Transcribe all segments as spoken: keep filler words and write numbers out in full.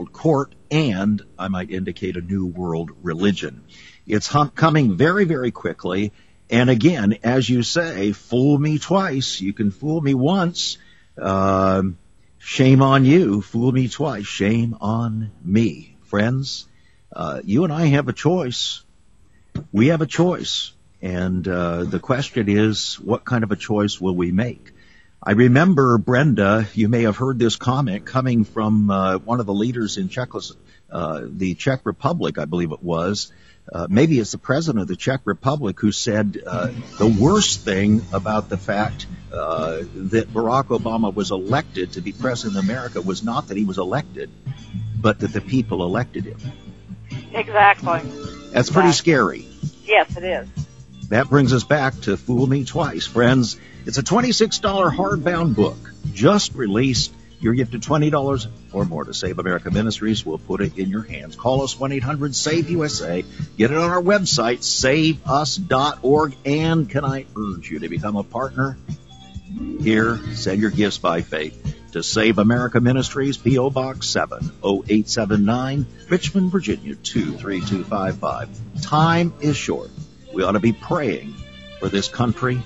world court and, I might indicate, a new world religion. It's hum- coming very, very quickly. And again, as you say, fool me twice. You can fool me once. Um, shame on you. Fool me twice. Shame on me. Friends, uh, you and I have a choice. We have a choice. And uh, the question is, what kind of a choice will we make? I remember, Brenda, you may have heard this comment coming from uh, one of the leaders in Czechos- uh, the Czech Republic, I believe it was. Uh, maybe it's the president of the Czech Republic who said uh, the worst thing about the fact uh, that Barack Obama was elected to be president of America was not that he was elected, but that the people elected him. Exactly. That's pretty scary. Yes, it is. That brings us back to Fool Me Twice. Friends, it's a twenty-six dollars hardbound book just released. Your gift of twenty dollars or more to Save America Ministries will put it in your hands. Call us one eight hundred save U S A. Get it on our website, save us dot org. And can I urge you to become a partner? Here, send your gifts by faith to Save America Ministries, P O. Box seven oh eight seven nine, Richmond, Virginia two three two five five. Time is short. We ought to be praying for this country.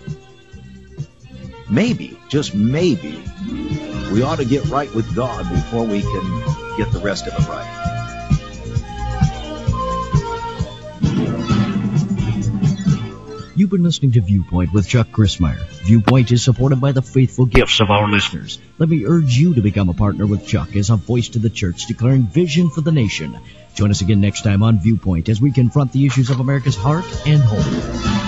Maybe, just maybe, we ought to get right with God before we can get the rest of it right. You've been listening to Viewpoint with Chuck Grissmeyer. Viewpoint is supported by the faithful gifts of our listeners. Let me urge you to become a partner with Chuck as a voice to the church declaring vision for the nation. Join us again next time on Viewpoint as we confront the issues of America's heart and home.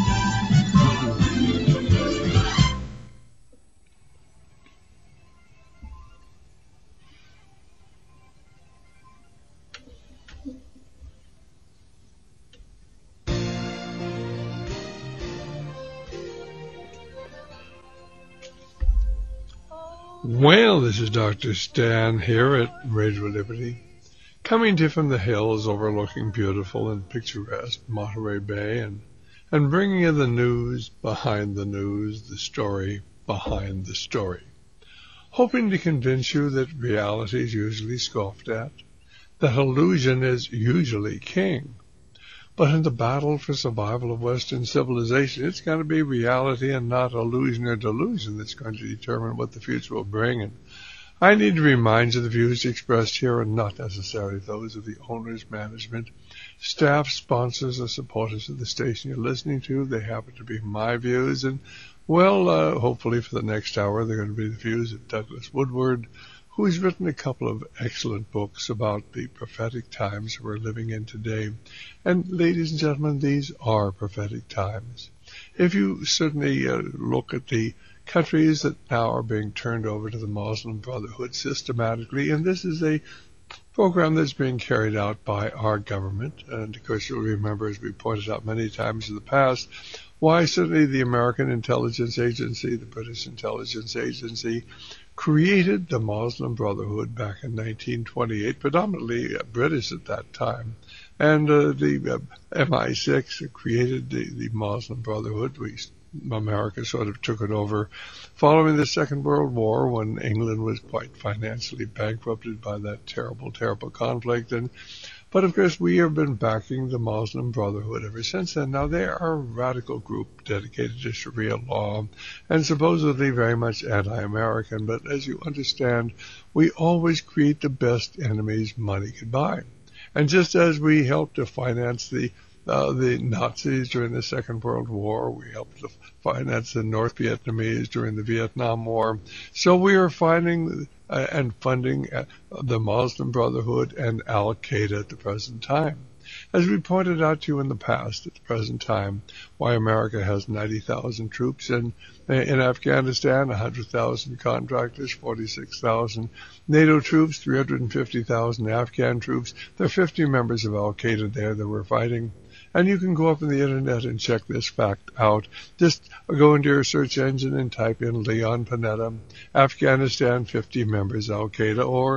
Well, this is Doctor Stan here at Radio Liberty, coming to you from the hills overlooking beautiful and picturesque Monterey Bay, and, and bringing you the news behind the news, the story behind the story, hoping to convince you that reality is usually scoffed at, that illusion is usually king. But in the battle for survival of Western civilization, it's going to be reality and not illusion or delusion that's going to determine what the future will bring. And I need to remind you the views expressed here are not necessarily those of the owners, management, staff, sponsors, or supporters of the station you're listening to. They happen to be my views. And, well, uh, hopefully for the next hour, they're going to be the views of Douglas Woodward, who's written a couple of excellent books about the prophetic times we're living in today. And ladies and gentlemen, these are prophetic times. If you certainly uh, look at the countries that now are being turned over to the Muslim Brotherhood systematically, and this is a program that's being carried out by our government, and of course you'll remember, as we pointed out many times in the past, why certainly the American Intelligence Agency, the British Intelligence Agency, created the Muslim Brotherhood back in nineteen twenty-eight, predominantly uh, British at that time. And uh, the uh, M I six created the, the Muslim Brotherhood. We, America sort of took it over following the Second World War, when England was quite financially bankrupted by that terrible, terrible conflict. And But, of course, we have been backing the Muslim Brotherhood ever since then. Now, they are a radical group dedicated to Sharia law and supposedly very much anti-American. But as you understand, we always create the best enemies money could buy. And just as we helped to finance the uh, the Nazis during the Second World War, we helped to finance the North Vietnamese during the Vietnam War, so we are finding uh, and funding uh, the Muslim Brotherhood and Al-Qaeda at the present time. As we pointed out to you in the past, at the present time, why America has ninety thousand troops in, in Afghanistan, one hundred thousand contractors, forty-six thousand NATO troops, three hundred fifty thousand Afghan troops. There are fifty members of Al-Qaeda there that we're fighting. And you can go up on the internet and check this fact out. Just go into your search engine and type in Leon Panetta, Afghanistan, fifty members Al-Qaeda, or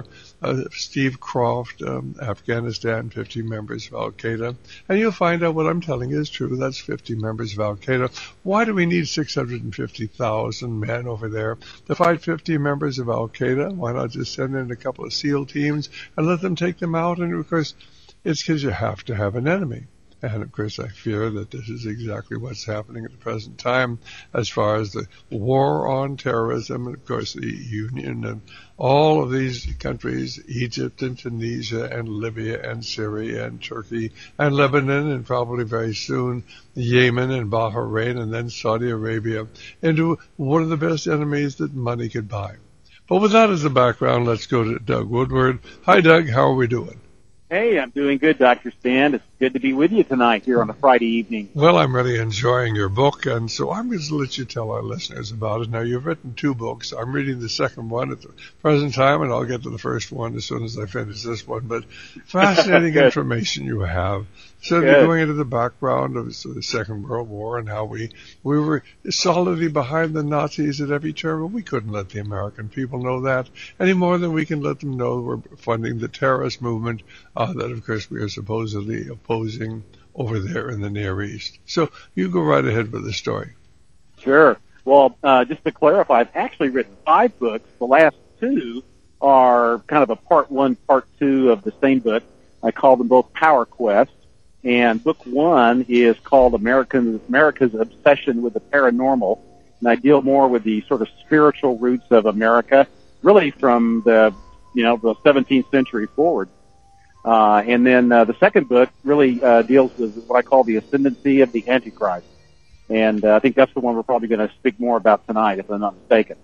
uh, Steve Croft, um, Afghanistan, fifty members of Al-Qaeda, and you'll find out what I'm telling you is true. That's fifty members of Al-Qaeda. Why do we need six hundred fifty thousand men over there to fight fifty members of Al-Qaeda? Why not just send in a couple of SEAL teams and let them take them out? And of course, it's because you have to have an enemy. And of course, I fear that this is exactly what's happening at the present time as far as the war on terrorism. And of course, the Union and all of these countries, Egypt and Tunisia and Libya and Syria and Turkey and Lebanon and probably very soon Yemen and Bahrain and then Saudi Arabia, into one of the best enemies that money could buy. But with that as the background, let's go to Doug Woodward. Hi, Doug. How are we doing? Hey, I'm doing good, Doctor Stan. It's good to be with you tonight here on a Friday evening. Well, I'm really enjoying your book, and so I'm going to let you tell our listeners about it. Now, you've written two books. I'm reading the second one at the present time, and I'll get to the first one as soon as I finish this one. But fascinating information you have. So Good. You're going into the background of the Second World War and how we, we were solidly behind the Nazis at every turn, but we couldn't let the American people know that any more than we can let them know we're funding the terrorist movement uh, that, of course, we are supposedly opposing over there in the Near East. So you go right ahead with the story. Sure. Well, uh, just to clarify, I've actually written five books. The last two are kind of a part one, part two of the same book. I call them both Power Quest. And book one is called American, America's Obsession with the Paranormal. And I deal more with the sort of spiritual roots of America, really from the, you know, the seventeenth century forward. Uh, and then uh, the second book really uh, deals with what I call the ascendancy of the Antichrist. And uh, I think that's the one we're probably going to speak more about tonight, if I'm not mistaken.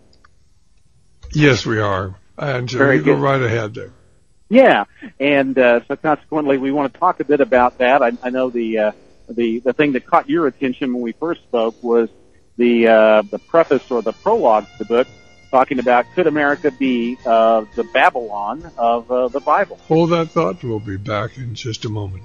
Yes, we are. And uh, Very you go good. right ahead there. Yeah, and uh, so consequently, we want to talk a bit about that. I, I know the uh, the the thing that caught your attention when we first spoke was the uh, the preface or the prologue to the book, talking about could America be uh, the Babylon of uh, the Bible? Hold that thought. We'll be back in just a moment.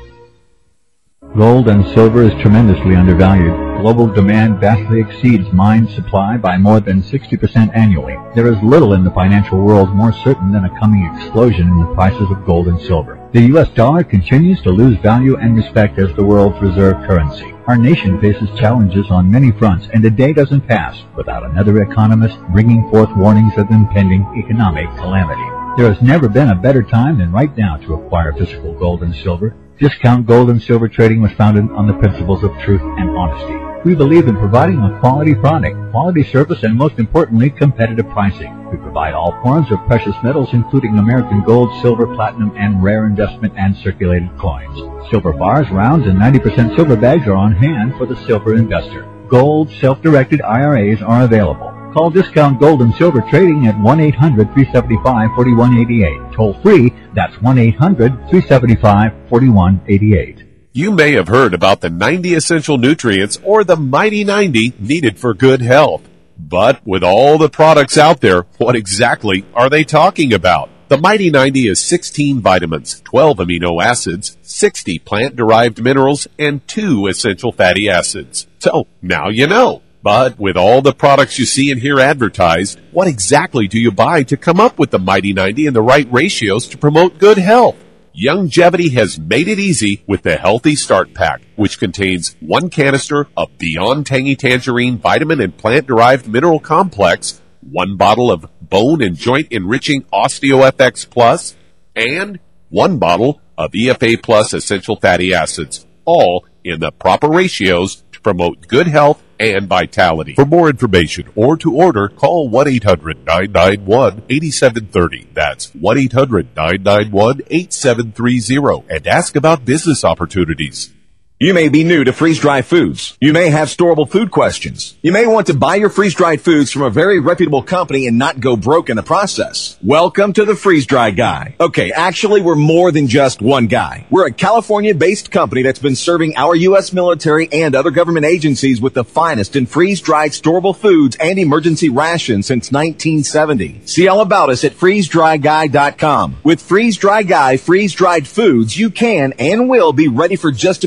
Gold and silver is tremendously undervalued. Global demand vastly exceeds mine supply by more than sixty percent annually. There is little in the financial world more certain than a coming explosion in the prices of gold and silver. The U S dollar continues to lose value and respect as the world's reserve currency. Our nation faces challenges on many fronts, and a day doesn't pass without another economist bringing forth warnings of impending economic calamity. There has never been a better time than right now to acquire physical gold and silver. Discount Gold and Silver Trading was founded on the principles of truth and honesty. We believe in providing a quality product, quality service, and most importantly, competitive pricing. We provide all forms of precious metals, including American gold, silver, platinum, and rare investment and circulated coins. Silver bars, rounds, and ninety percent silver bags are on hand for the silver investor. Gold, self-directed I R As are available. Call Discount Gold and Silver Trading at one eight hundred, three seven five, four one eight eight. Toll free, that's one eight hundred, three seven five, four one eight eight. You may have heard about the ninety essential nutrients or the Mighty ninety needed for good health. But with all the products out there, what exactly are they talking about? The Mighty ninety is sixteen vitamins, twelve amino acids, sixty plant-derived minerals, and two essential fatty acids. So, now you know. But with all the products you see and hear advertised, what exactly do you buy to come up with the Mighty ninety and the right ratios to promote good health? Youngevity has made it easy with the Healthy Start Pack, which contains one canister of Beyond Tangy Tangerine Vitamin and Plant-Derived Mineral Complex, one bottle of Bone and Joint Enriching OsteoFX Plus, and one bottle of E F A Plus Essential Fatty Acids, all in the proper ratios to promote good health and vitality. For more information or to order, call one eight hundred, nine nine one, eight seven three zero. That's one eight hundred, nine nine one, eight seven three zero and ask about business opportunities. You may be new to freeze-dried foods. You may have storable food questions. You may want to buy your freeze-dried foods from a very reputable company and not go broke in the process. Welcome to the Freeze-Dry Guy. Okay, actually, we're more than just one guy. We're a California-based company that's been serving our U S military and other government agencies with the finest in freeze-dried storable foods and emergency rations since nineteen seventy. See all about us at freeze dry guy dot com. With Freeze-Dry Guy freeze-dried foods, you can and will be ready for just about any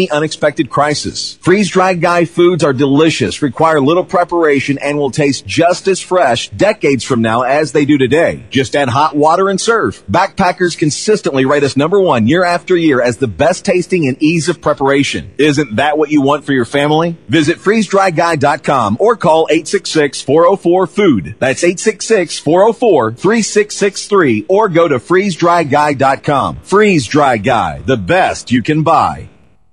any unexpected crisis. Freeze-dried Guy foods are delicious, require little preparation, and will taste just as fresh decades from now as they do today. Just add hot water and serve. Backpackers consistently rate us number one year after year as the best tasting and ease of preparation. Isn't that what you want for your family? Visit freeze dry guy dot com or call eight six six, four oh four, food. That's eight six six, four oh four, three six six three or go to freeze dry guy dot com. Freeze Dry Guy, the best you can buy.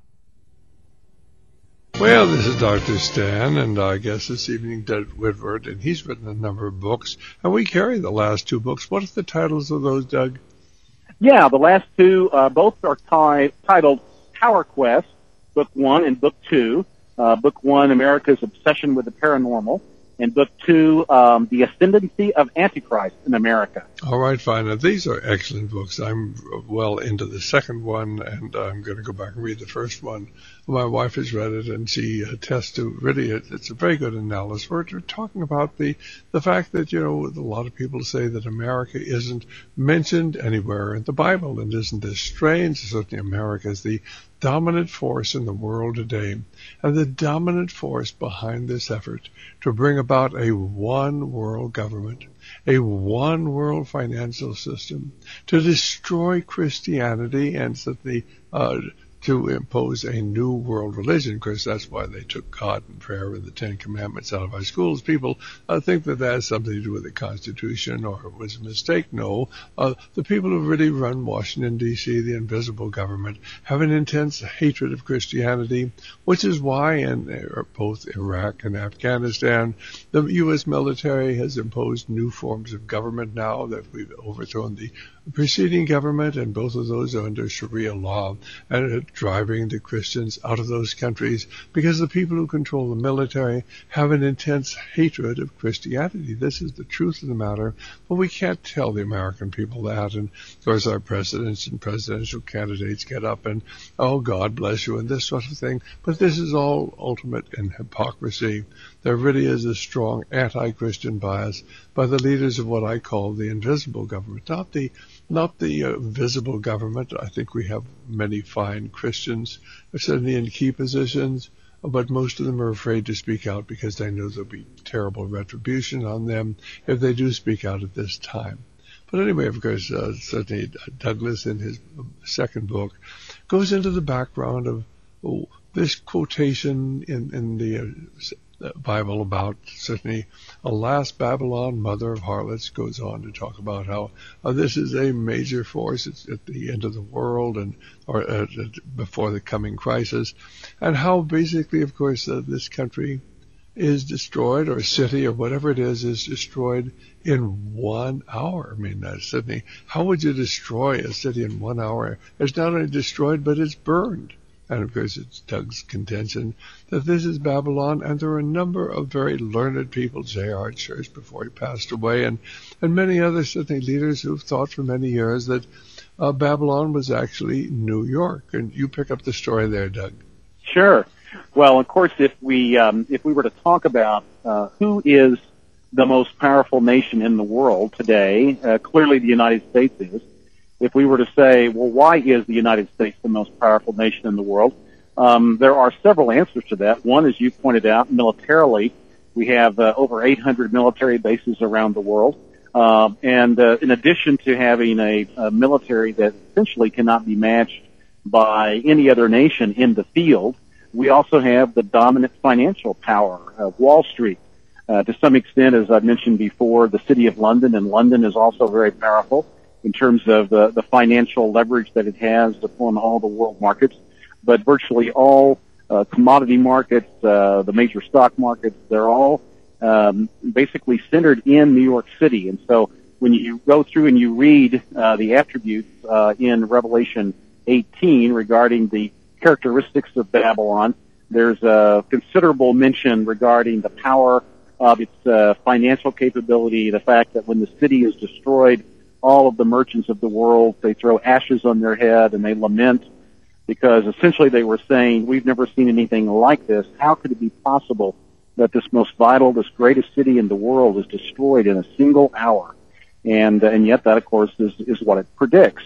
Well, this is Doctor Stan, and I guess this evening Doug Whitford, and he's written a number of books, and we carry the last two books. What are the titles of those, Doug? Yeah, the last two, uh, both are t- titled Power Quest, Book One and Book Two. Uh, book One, America's Obsession with the Paranormal, and Book Two, um, The Ascendancy of Antichrist in America. All right, fine. Now, these are excellent books. I'm well into the second one, and I'm going to go back and read the first one. My wife has read it, and she attests to really it, it's a very good analysis. We're talking about the, the fact that, you know, a lot of people say that America isn't mentioned anywhere in the Bible, and isn't this strange? Certainly America is the dominant force in the world today, and the dominant force behind this effort to bring about a one world government, a one world financial system, to destroy Christianity and certainly uh, to impose a new world religion. Of course, that's why they took God and prayer and the Ten Commandments out of our schools. People uh, think that that has something to do with the Constitution or it was a mistake. No, uh, the people who really run Washington, D C, the invisible government, have an intense hatred of Christianity, which is why in uh, both Iraq and Afghanistan, the U S military has imposed new forms of government now that we've overthrown the preceding government, and both of those are under Sharia law, and are driving the Christians out of those countries because the people who control the military have an intense hatred of Christianity. This is the truth of the matter, but we can't tell the American people that. And of course our presidents and presidential candidates get up and, oh, God bless you, and this sort of thing. But this is all ultimate in hypocrisy. There really is a strong anti-Christian bias by the leaders of what I call the invisible government, not the not the uh, visible government. I think we have many fine Christians, certainly in key positions, but most of them are afraid to speak out because they know there'll be terrible retribution on them if they do speak out at this time. But anyway, of course, uh, certainly Douglas in his second book goes into the background of oh, this quotation in, in the uh, Bible about certainly alas Babylon, mother of harlots, goes on to talk about how uh, this is a major force. It's at the end of the world and or uh, before the coming crisis, and how basically, of course, uh, this country is destroyed, or a city or whatever it is is destroyed in one hour. I mean, uh, Sydney, how would you destroy a city in one hour? It's not only destroyed, but it's burned. And of course, it's Doug's contention that this is Babylon, and there are a number of very learned people, J R Church before he passed away, and, and many other certainly leaders who've thought for many years that uh, Babylon was actually New York. And you pick up the story there, Doug. Sure. Well, of course, if we um, if we were to talk about uh, who is the most powerful nation in the world today, uh, clearly the United States is. If we were to say, well, why is the United States the most powerful nation in the world? Um, there are several answers to that. One, as you pointed out, militarily, we have uh, over eight hundred military bases around the world. Uh, and uh, in addition to having a, a military that essentially cannot be matched by any other nation in the field, we also have the dominant financial power of Wall Street. Uh, to some extent, as I mentioned before, the City of London, and London is also very powerful in terms of the, the financial leverage that it has upon all the world markets. But virtually all uh, commodity markets, uh, the major stock markets, they're all um, basically centered in New York City. And so when you go through and you read uh, the attributes uh, in Revelation eighteen regarding the characteristics of Babylon, there's a considerable mention regarding the power of its uh, financial capability, the fact that when the city is destroyed, all of the merchants of the world, they throw ashes on their head and they lament because essentially they were saying, we've never seen anything like this. How could it be possible that this most vital, this greatest city in the world is destroyed in a single hour? And, and yet that, of course, is, is what it predicts.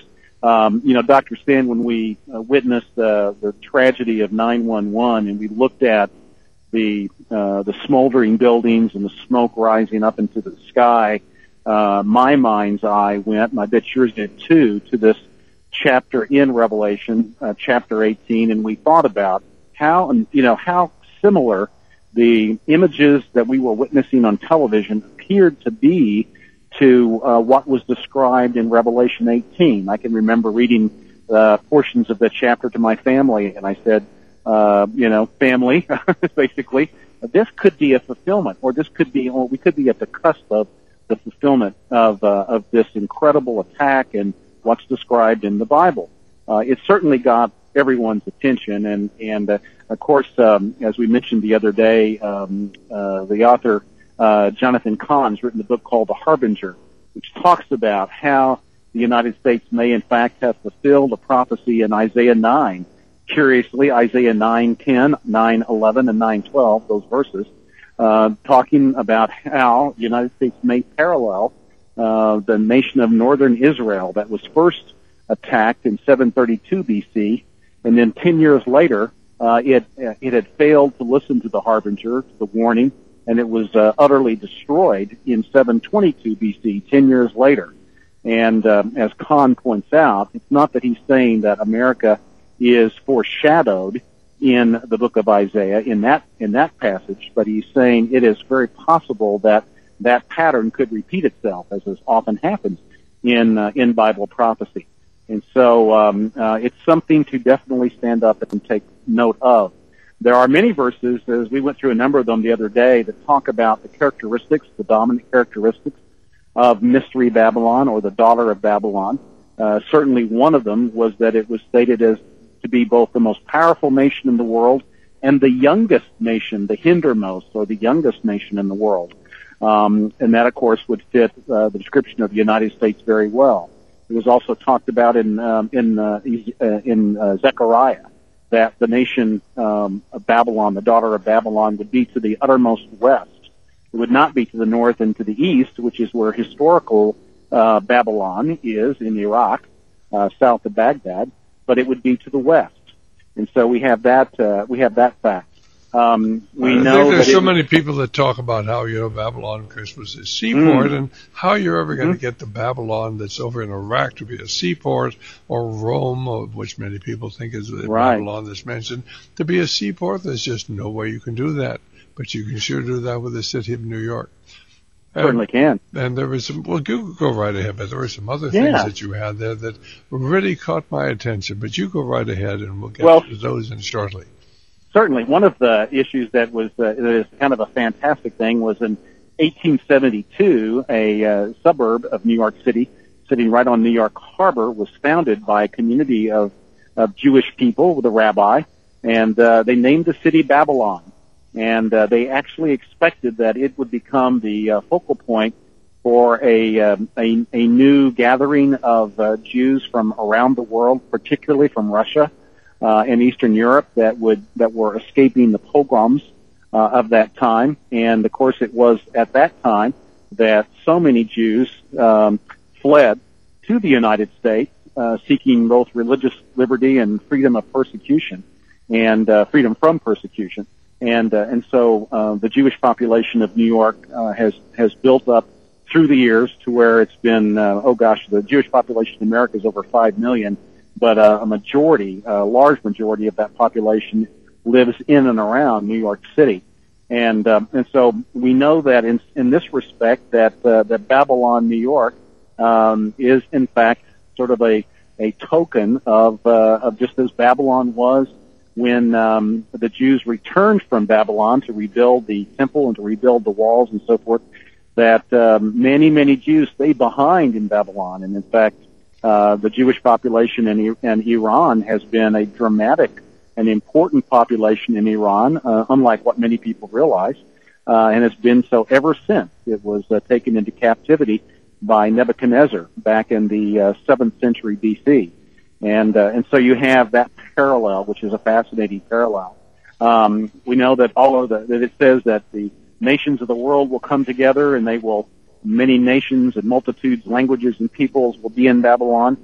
Um, you know, Doctor Stan, when we uh, witnessed uh, the tragedy of nine one one and we looked at the uh, the smoldering buildings and the smoke rising up into the sky, uh, my mind's eye went, and I bet yours did too, to this chapter in Revelation, uh, chapter eighteen, and we thought about how, you know, how similar the images that we were witnessing on television appeared to be to uh, what was described in Revelation eighteen. I can remember reading uh, portions of that chapter to my family, and I said, uh, you know, family, basically, this could be a fulfillment, or this could be, or we could be at the cusp of the fulfillment of uh, of this incredible attack and what's described in the Bible. Uh, it certainly got everyone's attention, and and uh, of course, um, as we mentioned the other day, um, uh, the author uh, Jonathan Cahn's written a book called The Harbinger, which talks about how the United States may in fact have fulfilled a prophecy in Isaiah nine. Curiously, Isaiah nine ten, nine eleven, and nine twelve, those verses, uh, talking about how the United States may parallel uh, the nation of northern Israel that was first attacked in seven thirty-two B C, and then ten years later, uh, it it had failed to listen to the harbinger, to the warning, and it was uh, utterly destroyed in seven twenty-two B C, ten years later. And um, as Cahn points out, it's not that he's saying that America is foreshadowed in the book of Isaiah in that in that passage, but he's saying it is very possible that that pattern could repeat itself, as is often happens in uh, in Bible prophecy. And so um, uh, it's something to definitely stand up and take note of. There are many verses, as we went through a number of them the other day, that talk about the characteristics, the dominant characteristics of Mystery Babylon, or the daughter of Babylon. Uh, certainly one of them was that it was stated as to be both the most powerful nation in the world and the youngest nation, the hindermost, or the youngest nation in the world. Um, and that, of course, would fit uh, the description of the United States very well. It was also talked about in um, in uh, in uh, Zechariah that the nation um, of Babylon, the daughter of Babylon, would be to the uttermost west. It would not be to the north and to the east, which is where historical uh, Babylon is in Iraq, uh, south of Baghdad, but it would be to the west. And so we have that uh, we have that fact. Um, we I know think there's that so it, many people that talk about how, you know, Babylon, of course, was a seaport, mm. and how you're ever going to mm. get the Babylon that's over in Iraq to be a seaport, or Rome, of which many people think is the right. Babylon that's mentioned, to be a seaport. There's just no way you can do that. But you can sure do that with the city of New York. And, certainly can. And there was some, well, you go right ahead, but there were some other yeah. things that you had there that really caught my attention. But you go right ahead, and we'll get well, to those in shortly. Certainly. One of the issues that was uh, that is kind of a fantastic thing was in eighteen seventy-two, a uh, suburb of New York City, sitting right on New York Harbor, was founded by a community of, of Jewish people with a rabbi, and uh, they named the city Babylon. And uh, they actually expected that it would become the uh, focal point for a, um, a a new gathering of uh, Jews from around the world, particularly from Russia uh, and Eastern Europe, that would that were escaping the pogroms uh, of that time. And of course, it was at that time that so many Jews um, fled to the United States, uh, seeking both religious liberty and freedom of persecution, and uh, freedom from persecution. And uh, and so uh, the Jewish population of New York uh, has has built up through the years to where it's been uh, oh gosh, the Jewish population in America is over five million, but uh, a majority, a large majority of that population lives in and around New York City, and um, and so we know that in in this respect that uh, that Babylon, New York, um, is in fact sort of a a token of uh, of just as Babylon was when um, the Jews returned from Babylon to rebuild the temple and to rebuild the walls and so forth, that um, many, many Jews stayed behind in Babylon. And in fact, uh, the Jewish population in, in Iran has been a dramatic and important population in Iran, uh, unlike what many people realize, uh, and has been so ever since. It was uh, taken into captivity by Nebuchadnezzar back in the uh, seventh century B C. And uh, and so you have that parallel, which is a fascinating parallel. Um, we know that all of the that it says that the nations of the world will come together, and they will many nations and multitudes, languages, and peoples will be in Babylon.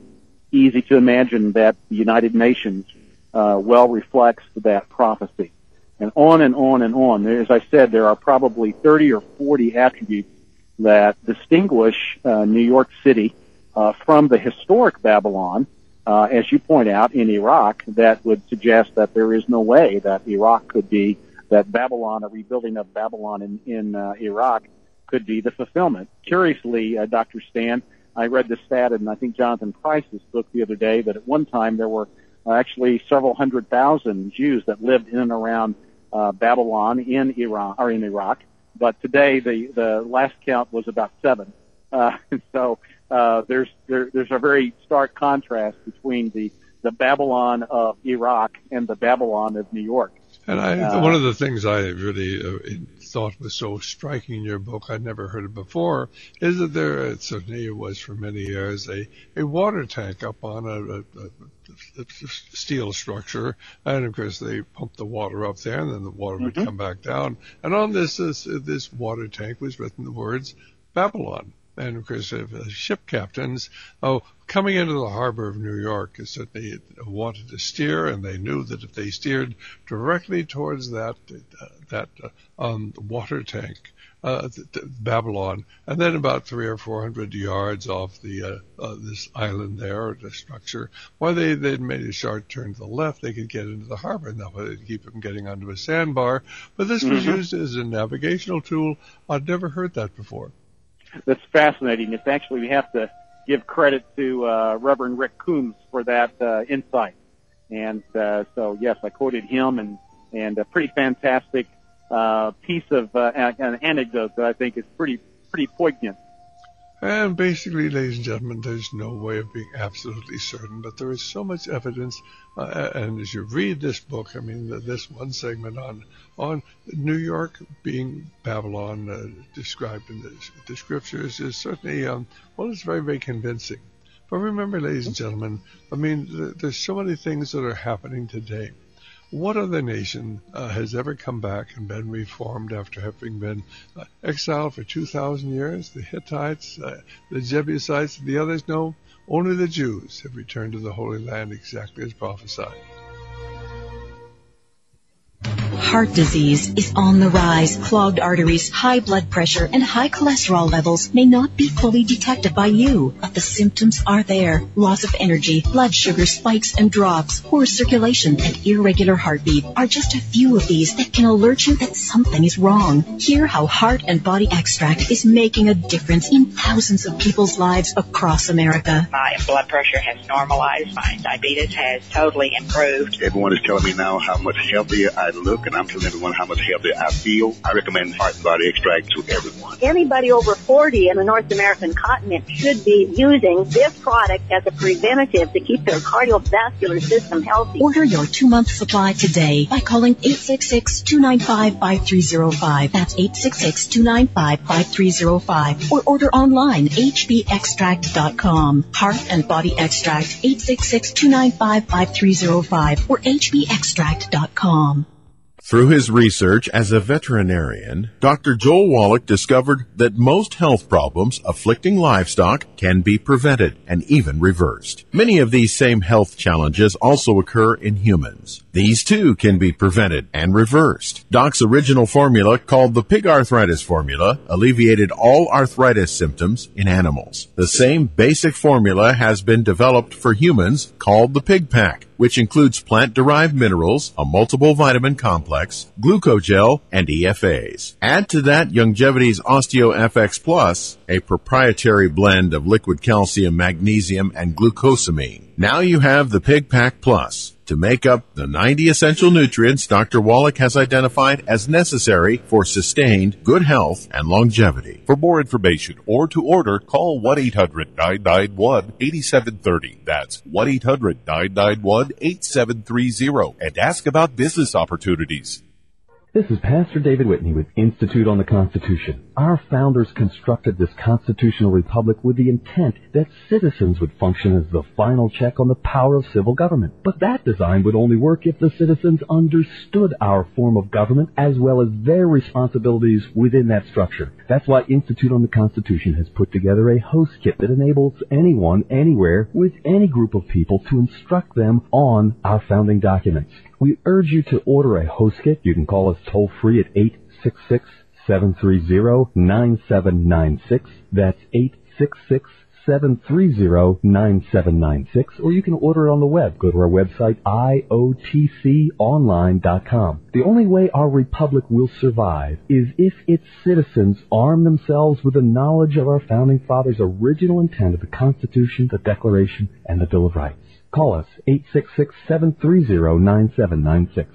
easy to imagine that the United Nations uh, well reflects that prophecy. And on and on and on. As I said, there are probably thirty or forty attributes that distinguish uh, New York City uh, from the historic Babylon, uh, as you point out, in Iraq, that would suggest that there is no way that Iraq could be, that Babylon, a rebuilding of Babylon in, in uh, Iraq, could be the fulfillment. Curiously, uh, Doctor Stan, I read this stat in, I think, Jonathan Price's book the other day, that at one time there were uh, actually several hundred thousand Jews that lived in and around uh, Babylon in Iran, or in Iraq. But today, the, the last count was about seven. Uh, so, uh, there's, there, there's a very stark contrast between the, the Babylon of Iraq and the Babylon of New York. And I, Uh, one of the things I really uh, thought was so striking in your book, I'd never heard it before, is that there, certainly it was for many years, a, a water tank up on a, a, a, a steel structure. And of course they pumped the water up there and then the water would Mhm. come back down. And on this, this, this water tank was written the words Babylon. And of course, uh, ship captains, oh, coming into the harbor of New York, certainly wanted to steer, and they knew that if they steered directly towards that uh, that uh, um, water tank, uh, th- th- Babylon, and then about three or four hundred yards off the uh, uh, this island there, or the structure, why they they'd made a sharp turn to the left, they could get into the harbor, and that would keep them getting onto a sandbar. But this was Mhm. used as a navigational tool. I'd never heard that before. That's fascinating. It's actually, we have to give credit to uh, Reverend Rick Coombs for that uh, insight. And uh, so, yes, I quoted him, and, and a pretty fantastic uh, piece of uh, an anecdote that I think is pretty pretty poignant. And basically, ladies and gentlemen, there's no way of being absolutely certain, but there is so much evidence. Uh, and as you read this book, I mean, this one segment on on New York being Babylon, uh, described in the, the scriptures, is certainly, um, well, it's very, very convincing. But remember, ladies and gentlemen, I mean, th- there's so many things that are happening today. What other nation uh, has ever come back and been reformed after having been uh, exiled for two thousand years? The Hittites, uh, the Jebusites, and the others? No, only the Jews have returned to the Holy Land exactly as prophesied. Heart disease is on the rise. Clogged arteries, high blood pressure, and high cholesterol levels may not be fully detected by you, but the symptoms are there. Loss of energy, blood sugar spikes and drops, poor circulation, and irregular heartbeat are just a few of these that can alert you that something is wrong. Hear how Heart and Body Extract is making a difference in thousands of people's lives across America. My blood pressure has normalized. My diabetes has totally improved. Everyone is telling me now how much healthier I look, and I'm telling everyone how much healthier I feel. I recommend Heart and Body Extract to everyone. Anybody over forty in the North American continent should be using this product as a preventative to keep their cardiovascular system healthy. Order your two-month supply today by calling eight six six, two nine five, five three zero five. That's eight six six, two nine five, five three zero five. Or order online, h b extract dot com. Heart and Body Extract, eight six six, two nine five, five three zero five or h b extract dot com. Through his research as a veterinarian, Doctor Joel Wallach discovered that most health problems afflicting livestock can be prevented and even reversed. Many of these same health challenges also occur in humans. These too can be prevented and reversed. Doc's original formula, called the Pig Arthritis Formula, alleviated all arthritis symptoms in animals. The same basic formula has been developed for humans, called the Pig Pack, which includes plant-derived minerals, a multiple vitamin complex, glucogel, and E F As. Add to that Youngevity's OsteoFX Plus, a proprietary blend of liquid calcium, magnesium, and glucosamine. Now you have the Pig Pack Plus to make up the ninety essential nutrients Doctor Wallach has identified as necessary for sustained good health and longevity. For more information or to order, call one eight hundred, nine nine one, eight seven three zero. That's one eight hundred, nine nine one, eight seven three zero and ask about business opportunities. This is Pastor David Whitney with Institute on the Constitution. Our founders constructed this constitutional republic with the intent that citizens would function as the final check on the power of civil government. But that design would only work if the citizens understood our form of government as well as their responsibilities within that structure. That's why Institute on the Constitution has put together a host kit that enables anyone, anywhere, with any group of people to instruct them on our founding documents. We urge you to order a host kit. You can call us toll-free at eight six six, seven three zero, nine seven nine six. That's eight six six, seven three zero, nine seven nine six. Or you can order it on the web. Go to our website, I O T C online dot com. The only way our republic will survive is if its citizens arm themselves with the knowledge of our founding fathers' original intent of the Constitution, the Declaration, and the Bill of Rights. Call us, eight six six, seven three zero, nine seven nine six.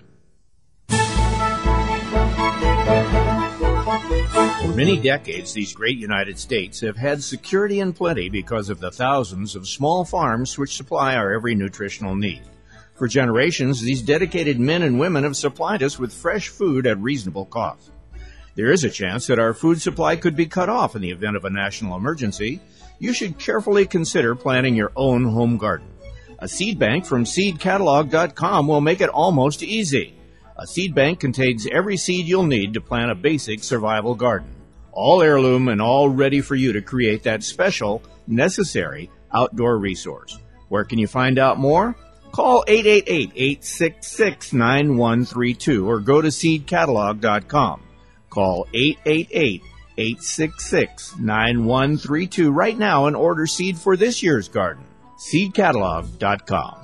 For many decades, these great United States have had security and plenty because of the thousands of small farms which supply our every nutritional need. For generations, these dedicated men and women have supplied us with fresh food at reasonable cost. There is a chance that our food supply could be cut off in the event of a national emergency. You should carefully consider planting your own home garden. A seed bank from seed catalog dot com will make it almost easy. A seed bank contains every seed you'll need to plant a basic survival garden. All heirloom and all ready for you to create that special, necessary outdoor resource. Where can you find out more? Call eight eight eight, eight six six, nine one three two or go to seed catalog dot com. Call eight eight eight, eight six six, nine one three two right now and order seed for this year's garden. seed catalog dot com.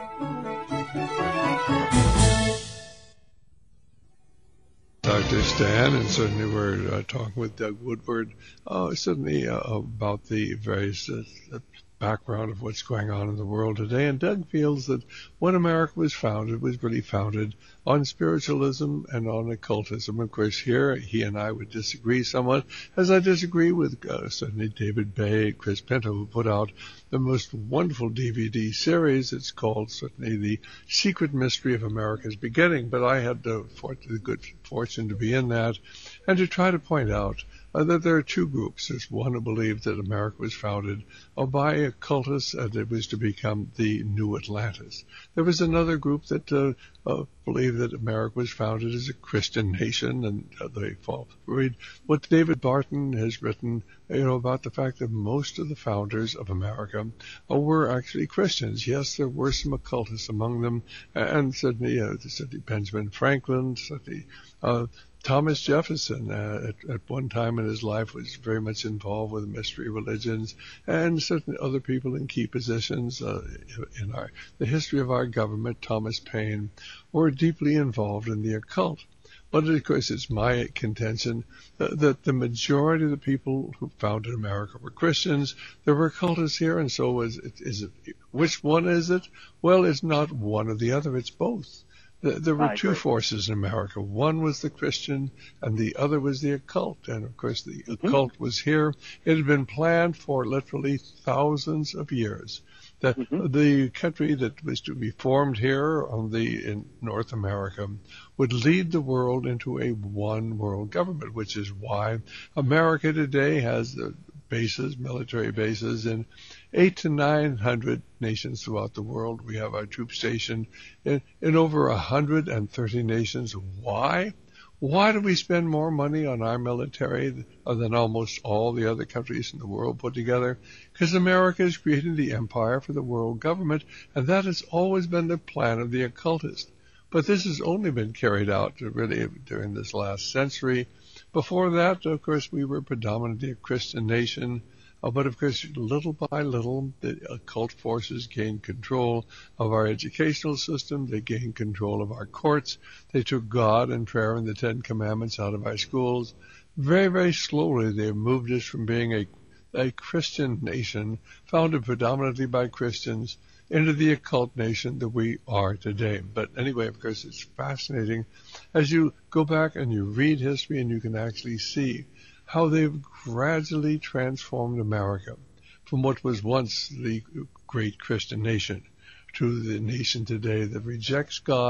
Doctor Stan, and certainly we're uh, talking with Doug Woodward, uh, certainly uh, about the various uh, background of what's going on in the world today. And Doug feels that when America was founded, it was really founded on spiritualism and on occultism. Of course, here he and I would disagree somewhat, as I disagree with uh, certainly David Bay and Chris Pinto, who put out the most wonderful D V D series. It's called certainly The Secret Mystery of America's Beginning. But I had the, fort- the good fortune to be in that and to try to point out Uh, that there are two groups. There's one who believed that America was founded uh, by occultists and it was to become the new Atlantis. There was another group that uh, uh, believed that America was founded as a Christian nation, and uh, they fall. Read what David Barton has written, you know, about the fact that most of the founders of America uh, were actually Christians. Yes, there were some occultists among them, and certainly, uh, certainly Benjamin Franklin, certainly uh, Thomas Jefferson, uh, at, at one time in his life, was very much involved with mystery religions, and certain other people in key positions uh, in our the history of our government. Thomas Paine were deeply involved in the occult. But of course, it's my contention uh, that the majority of the people who founded America were Christians. There were occultists here, and so is it. Is it which one is it? Well, it's not one or the other. It's both. There were two forces in America. One was the Christian, and the other was the occult. And, of course, the mm-hmm. occult was here. It had been planned for literally thousands of years that mm-hmm. the country that was to be formed here on the in North America would lead the world into a one-world government, which is why America today has the bases, military bases, in eight to nine hundred nations throughout the world. We have our troops stationed in, in over one hundred thirty nations. Why? Why do we spend more money on our military than almost all the other countries in the world put together? Because America is creating the empire for the world government, and that has always been the plan of the occultist. But this has only been carried out really during this last century. Before that, of course, we were predominantly a Christian nation. Uh, but, of course, little by little, the occult forces gained control of our educational system. They gained control of our courts. They took God and prayer and the Ten Commandments out of our schools. Very, very slowly, they moved us from being a, a Christian nation, founded predominantly by Christians, into the occult nation that we are today. But anyway, of course, it's fascinating as you go back and you read history and you can actually see how they've gradually transformed America from what was once the great Christian nation to the nation today that rejects God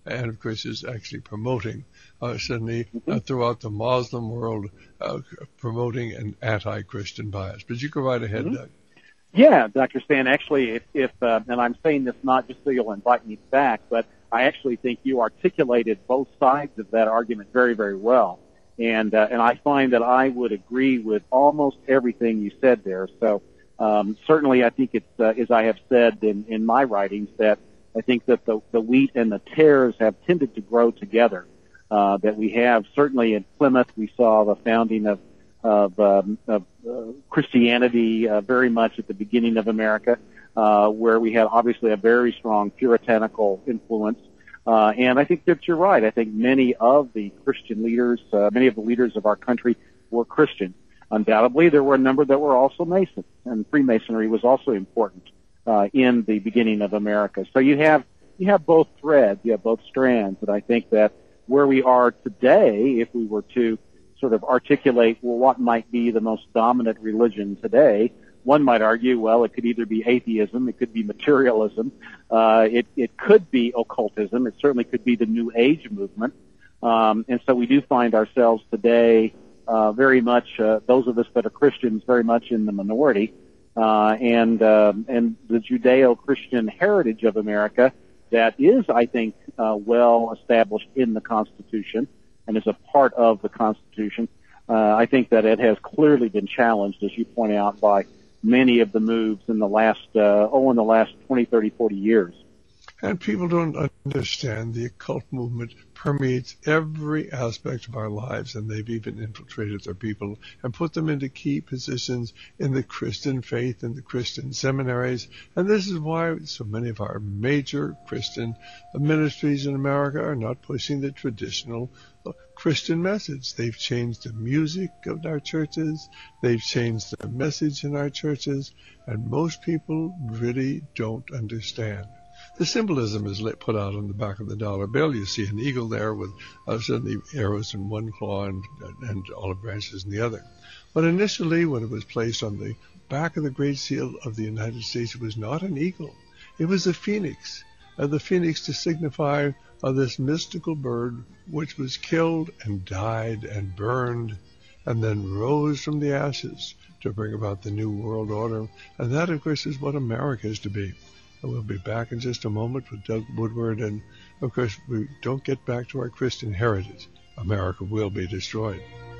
and of course is actually promoting uh, suddenly uh, throughout the Muslim world, uh, promoting an anti-Christian bias. But you go right ahead, Mm-hmm. Doug. Yeah, Doctor Stan, actually, if, if uh, and I'm saying this not just so you'll invite me back, but I actually think you articulated both sides of that argument very, very well. And uh, and I find that I would agree with almost everything you said there. So um, certainly I think it's, uh, as I have said in, in my writings, that I think that the, the wheat and the tares have tended to grow together. Uh, that we have, certainly in Plymouth, we saw the founding of of, um, of uh, Christianity uh, very much at the beginning of America, uh, where we had obviously a very strong puritanical influence. Uh, and I think that you're right. I think many of the Christian leaders, uh, many of the leaders of our country were Christian. Undoubtedly, there were a number that were also Masons, and Freemasonry was also important uh, in the beginning of America. So you have you have both threads, you have both strands, and I think that where we are today, if we were to sort of articulate, well, what might be the most dominant religion today, one might argue, well, it could either be atheism, it could be materialism, uh, it, it could be occultism, it certainly could be the New Age movement. Um, and so we do find ourselves today uh, very much, uh, those of us that are Christians, very much in the minority. Uh, and, uh, and the Judeo-Christian heritage of America that is, I think, uh, well established in the Constitution and is a part of the Constitution. Uh, I think that it has clearly been challenged, as you point out, by many of the moves in the last, uh, oh, in the last twenty, thirty, forty years. And people don't understand the occult movement permeates every aspect of our lives, and they've even infiltrated their people and put them into key positions in the Christian faith and the Christian seminaries. And this is why so many of our major Christian ministries in America are not pushing the traditional Christian message. They've changed the music of our churches. They've changed the message in our churches, and most people really don't understand. The symbolism is put out on the back of the dollar bill. You see an eagle there with uh, suddenly arrows in one claw and, and olive branches in the other. But initially, when it was placed on the back of the Great Seal of the United States, it was not an eagle. It was a phoenix. Uh, the phoenix to signify uh, this mystical bird which was killed and died and burned and then rose from the ashes to bring about the New World Order. And that, of course, is what America is to be. We'll be back in just a moment with Doug Woodward, and of course, we don't get back to our Christian heritage, America will be destroyed.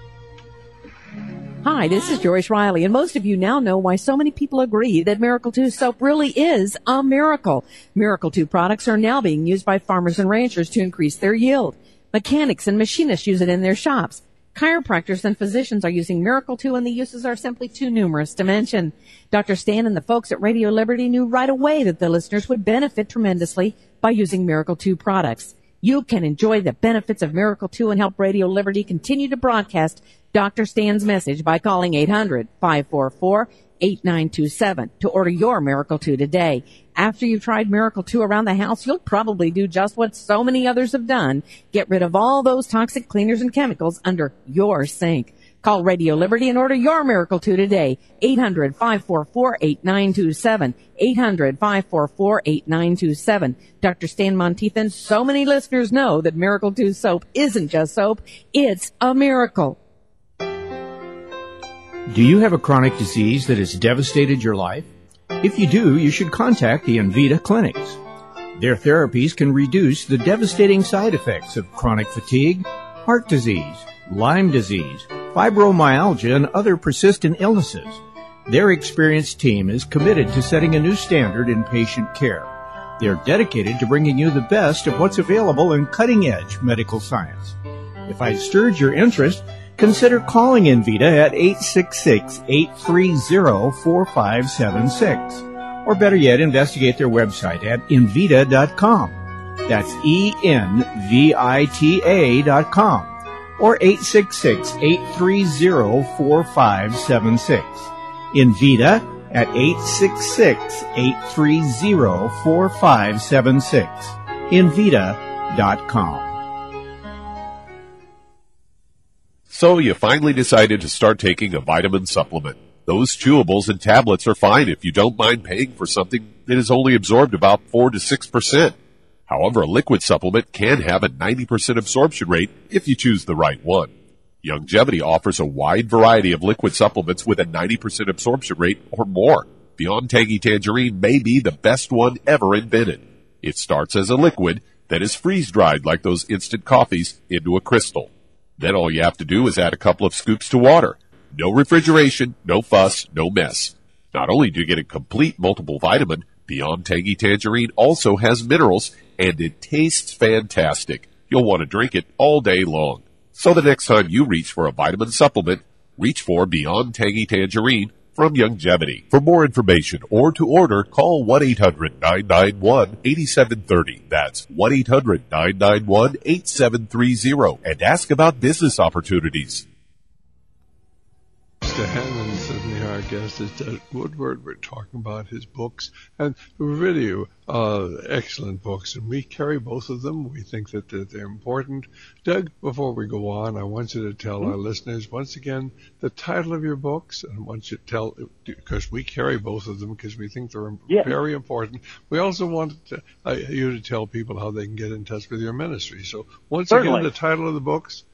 Hi, this is Joyce Riley, and most of you now know why so many people agree that Miracle two soap really is a miracle. Miracle two products are now being used by farmers and ranchers to increase their yield. Mechanics and machinists use it in their shops. Chiropractors and physicians are using Miracle two, and the uses are simply too numerous to mention. Doctor Stan and the folks at Radio Liberty knew right away that the listeners would benefit tremendously by using Miracle two products. You can enjoy the benefits of Miracle two and help Radio Liberty continue to broadcast Doctor Stan's message by calling eight hundred, five four four, eight nine two seven to order your Miracle two today. After you've tried Miracle two around the house, you'll probably do just what so many others have done. Get rid of all those toxic cleaners and chemicals under your sink. Call Radio Liberty and order your Miracle two today. eight hundred, five four four, eight nine two seven. eight hundred, five four four, eight nine two seven. Doctor Stan Monteith and so many listeners know that Miracle two soap isn't just soap, it's a miracle. Do you have a chronic disease that has devastated your life? If you do, you should contact the Envita clinics. Their therapies can reduce the devastating side effects of chronic fatigue, heart disease, Lyme disease, fibromyalgia, and other persistent illnesses. Their experienced team is committed to setting a new standard in patient care. They're dedicated to bringing you the best of what's available in cutting-edge medical science. If I stirred your interest, consider calling Envita at eight six six, eight three zero, four five seven six. Or better yet, investigate their website at Envita dot com. That's E N V I T A dot com. Or eight six six, eight three zero, four five seven six. Envita at eight six six, eight three zero, four five seven six. Envita dot com. So you finally decided to start taking a vitamin supplement. Those chewables and tablets are fine if you don't mind paying for something that is only absorbed about four to six percent. However, a liquid supplement can have a ninety percent absorption rate if you choose the right one. Youngevity offers a wide variety of liquid supplements with a ninety percent absorption rate or more. Beyond Tangy Tangerine may be the best one ever invented. It starts as a liquid that is freeze-dried like those instant coffees into a crystal. Then all you have to do is add a couple of scoops to water. No refrigeration, no fuss, no mess. Not only do you get a complete multiple vitamin, Beyond Tangy Tangerine also has minerals, and it tastes fantastic. You'll want to drink it all day long. So the next time you reach for a vitamin supplement, reach for Beyond Tangy Tangerine from Youngevity. For more information or to order, call one eight hundred nine nine one eight seven three zero. That's one eight hundred nine nine one eight seven three zero and ask about business opportunities. Stan, and certainly our guest is Doug Woodward. We're talking about his books, and really uh, excellent books, and we carry both of them. We think that they're, they're important. Doug, before we go on, I want you to tell mm-hmm. our listeners once again the title of your books, and I want you to tell, because we carry both of them because we think they're yeah. very important. We also want to, uh, you to tell people how they can get in touch with your ministry. So once Certainly. again, the title of the books.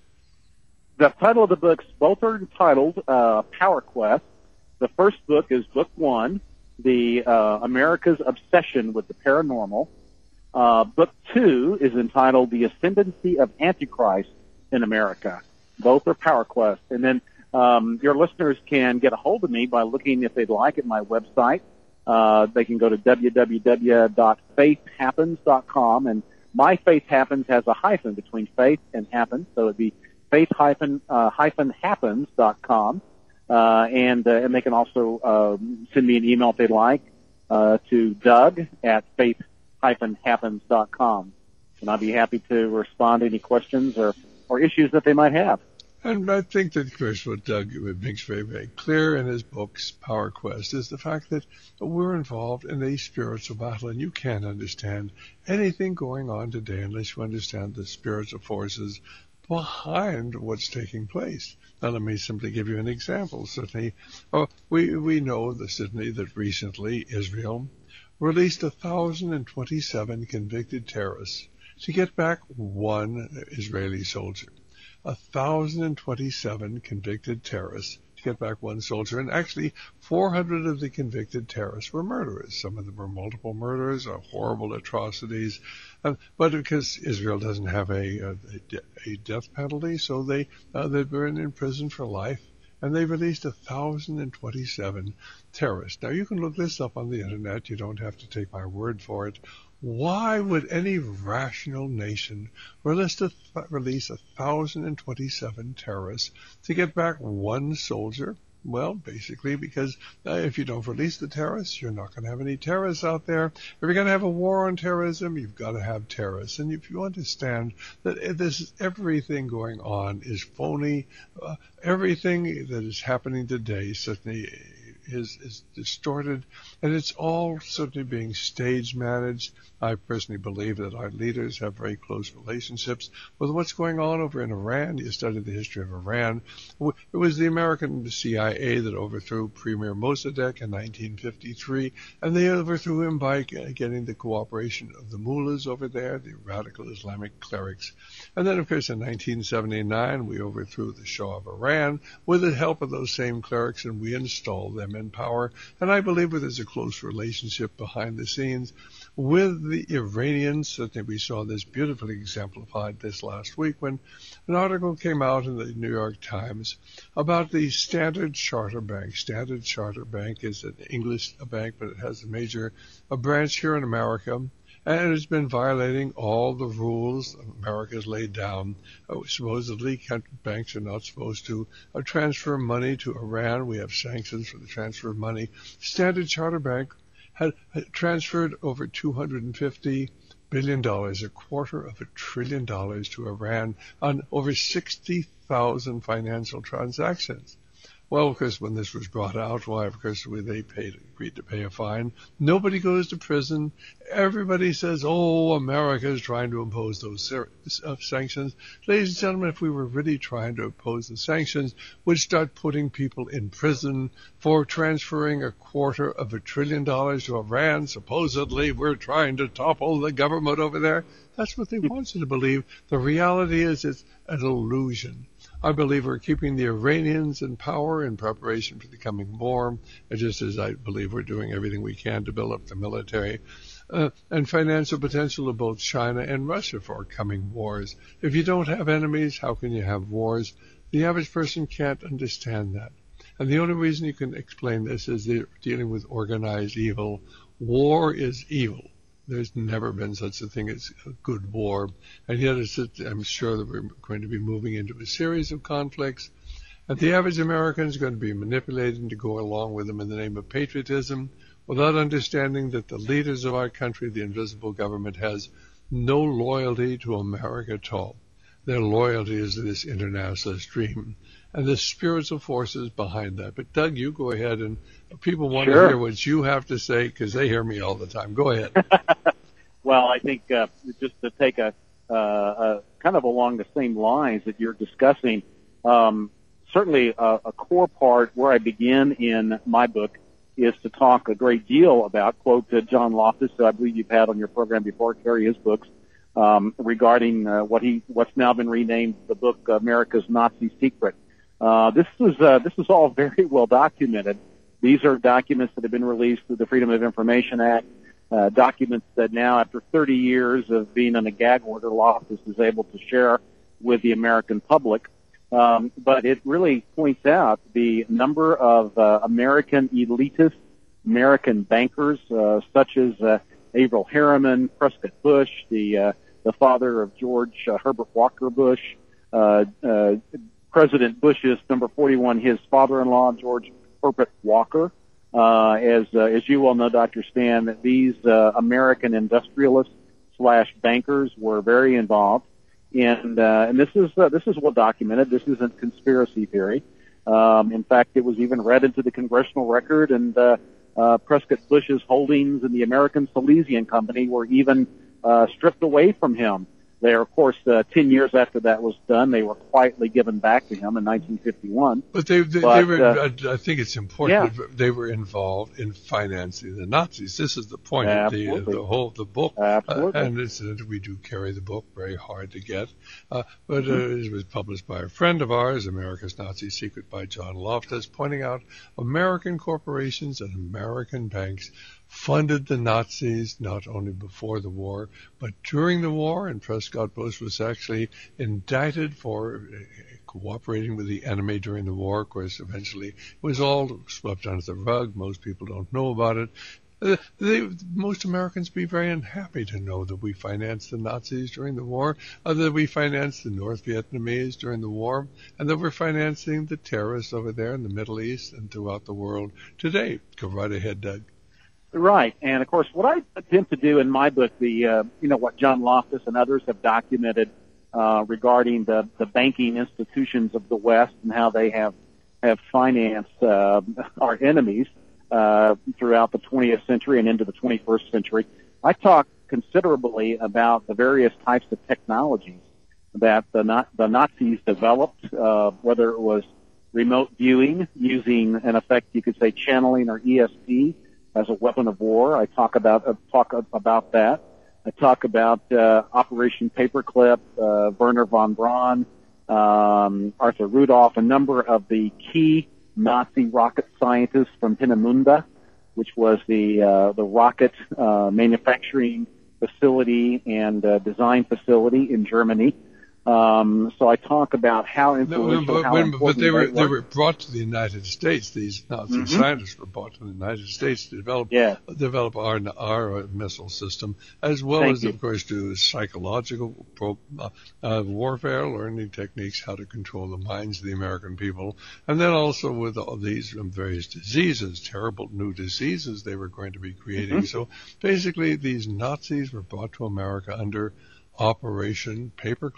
The title of the books, both are entitled uh, Power Quest. The first book is book one, the uh, America's Obsession with the Paranormal. Uh, book two is entitled The Ascendancy of Antichrist in America. Both are Power Quest. And then um, your listeners can get a hold of me by looking, if they'd like, at my website. Uh, they can go to w w w dot faith happens dot com, and My Faith Happens has a hyphen between faith and happens, so it'd be faith hyphen, uh, hyphen happens dot com. Uh, and, uh, and they can also, um, send me an email if they'd like, uh, to Doug at faith hyphen happens dot com. And I'll be happy to respond to any questions or, or issues that they might have. And I think that, of course, what Doug makes very, very clear in his books, Power Quest, is the fact that we're involved in a spiritual battle, and you can't understand anything going on today unless you understand the spiritual forces behind what's taking place. Now, let me simply give you an example. Certainly, oh, we we know that certainly that recently Israel released one thousand twenty-seven convicted terrorists to get back one Israeli soldier. one thousand twenty-seven convicted terrorists to get back one soldier. And actually, four hundred of the convicted terrorists were murderers. Some of them were multiple murders or horrible atrocities. Uh, but because Israel doesn't have a, a, a death penalty, so they, uh, they've been in prison for life. And they released one thousand twenty-seven terrorists. Now, you can look this up on the Internet. You don't have to take my word for it. Why would any rational nation release one thousand twenty-seven terrorists to get back one soldier? Well, basically because uh, if you don't release the terrorists, you're not going to have any terrorists out there. If you're going to have a war on terrorism, you've got to have terrorists. And if you understand that this everything going on is phony, uh, everything that is happening today certainly is, is distorted, and it's all certainly being stage managed. I personally believe that our leaders have very close relationships with what's going on over in Iran. You study the history of Iran. It was the American C I A that overthrew Premier Mossadegh in nineteen fifty-three, and they overthrew him by getting the cooperation of the mullahs over there, the radical Islamic clerics. And then, of course, in nineteen seventy-nine, we overthrew the Shah of Iran with the help of those same clerics, and we installed them in power. And I believe that there's a close relationship behind the scenes with the Iranians. Certainly we saw this beautifully exemplified this last week when an article came out in the New York Times about the Standard Chartered Bank. Standard Chartered Bank is an English bank, but it has a major a branch here in America, and it's been violating all the rules America has laid down. Uh, supposedly, banks are not supposed to uh, transfer money to Iran. We have sanctions for the transfer of money. Standard Chartered Bank had, had transferred over two hundred fifty billion dollars, a quarter of a trillion dollars to Iran on over sixty thousand financial transactions. Well, of course, when this was brought out, why, of course, they paid, agreed to pay a fine. Nobody goes to prison. Everybody says, oh, America is trying to impose those ser- uh, sanctions. Ladies and gentlemen, if we were really trying to impose the sanctions, we'd start putting people in prison for transferring a quarter of a trillion dollars to Iran. Supposedly, we're trying to topple the government over there. That's what they want you to believe. The reality is it's an illusion. I believe we're keeping the Iranians in power in preparation for the coming war, just as I believe we're doing everything we can to build up the military uh, and financial potential of both China and Russia for coming wars. If you don't have enemies, how can you have wars? The average person can't understand that. And the only reason you can explain this is they're dealing with organized evil. War is evil. There's never been such a thing as a good war. And yet it's, I'm sure that we're going to be moving into a series of conflicts. And the average American is going to be manipulated to go along with them in the name of patriotism without understanding that the leaders of our country, the invisible government, has no loyalty to America at all. Their loyalty is to this internationalist dream and the spiritual forces behind that. But Doug, you go ahead, and people want Sure. to hear what you have to say because they hear me all the time. Go ahead. Well, I think uh, just to take a, uh, a kind of along the same lines that you're discussing, um, certainly a, a core part where I begin in my book is to talk a great deal about, quote, uh, John Loftus, who I believe you've had on your program before, carry his books, um, regarding uh, what he what's now been renamed the book America's Nazi Secret. Uh, this is uh, this is all very well documented. These are documents that have been released through the Freedom of Information Act, uh, documents that now, after thirty years of being on a gag order, Loftus is able to share with the American public. Um, but it really points out the number of uh, American elitists, American bankers, uh, such as uh, Averell Harriman, Prescott Bush, the uh, the father of George uh, Herbert Walker Bush, uh, uh, President Bush's number forty-one, his father-in-law, George Herbert Walker. Uh, as uh, as you well know, Doctor Stan, that these uh, American industrialists slash bankers were very involved. And uh, and this is uh, this is well documented. This isn't conspiracy theory. Um, in fact, it was even read into the congressional record, and uh, uh, Prescott Bush's holdings in the American Silesian Company were even uh, stripped away from him. They, of course, uh, ten years after that was done, they were quietly given back to him in nineteen fifty-one. But they, they, but, they were, uh, I think it's important, yeah. that they were involved in financing the Nazis. This is the point Absolutely. of the, the whole of the book. Absolutely. Uh, and it's, we do carry the book, very hard to get. Uh, but uh, Mm-hmm. it was published by a friend of ours, America's Nazi Secret by John Loftus, pointing out American corporations and American banks funded the Nazis not only before the war, but during the war, and Prescott Bush was actually indicted for cooperating with the enemy during the war. Of course, eventually it was all swept under the rug. Most people don't know about it. Uh, they, most Americans be very unhappy to know that we financed the Nazis during the war, uh, that we financed the North Vietnamese during the war, and that we're financing the terrorists over there in the Middle East and throughout the world today. Go right ahead, Doug. Right, and of course, what I attempt to do in my book, the uh, you know what John Loftus and others have documented uh, regarding the the banking institutions of the West and how they have have financed uh, our enemies uh, throughout the twentieth century and into the twenty-first century. I talk considerably about the various types of technologies that the the Nazis developed, uh, whether it was remote viewing using, in effect, you could say channeling or E S P. As a weapon of war. I talk about uh, talk about that. I talk about uh, Operation Paperclip, uh, Werner von Braun, um, Arthur Rudolph, a number of the key Nazi rocket scientists from Peenemünde, which was the uh, the rocket uh, manufacturing facility and uh, design facility in Germany. Um, so I talk about how influential, no, but, how but, important but they were they they were. were brought to the United States. These Nazi Mm-hmm. scientists were brought to the United States to develop Yeah. develop our our missile system, as well Thank as you. of course do psychological pro, uh, uh, warfare, learning techniques how to control the minds of the American people, and then also with all these various diseases, terrible new diseases they were going to be creating. Mm-hmm. So basically, these Nazis were brought to America under Operation Paperclip.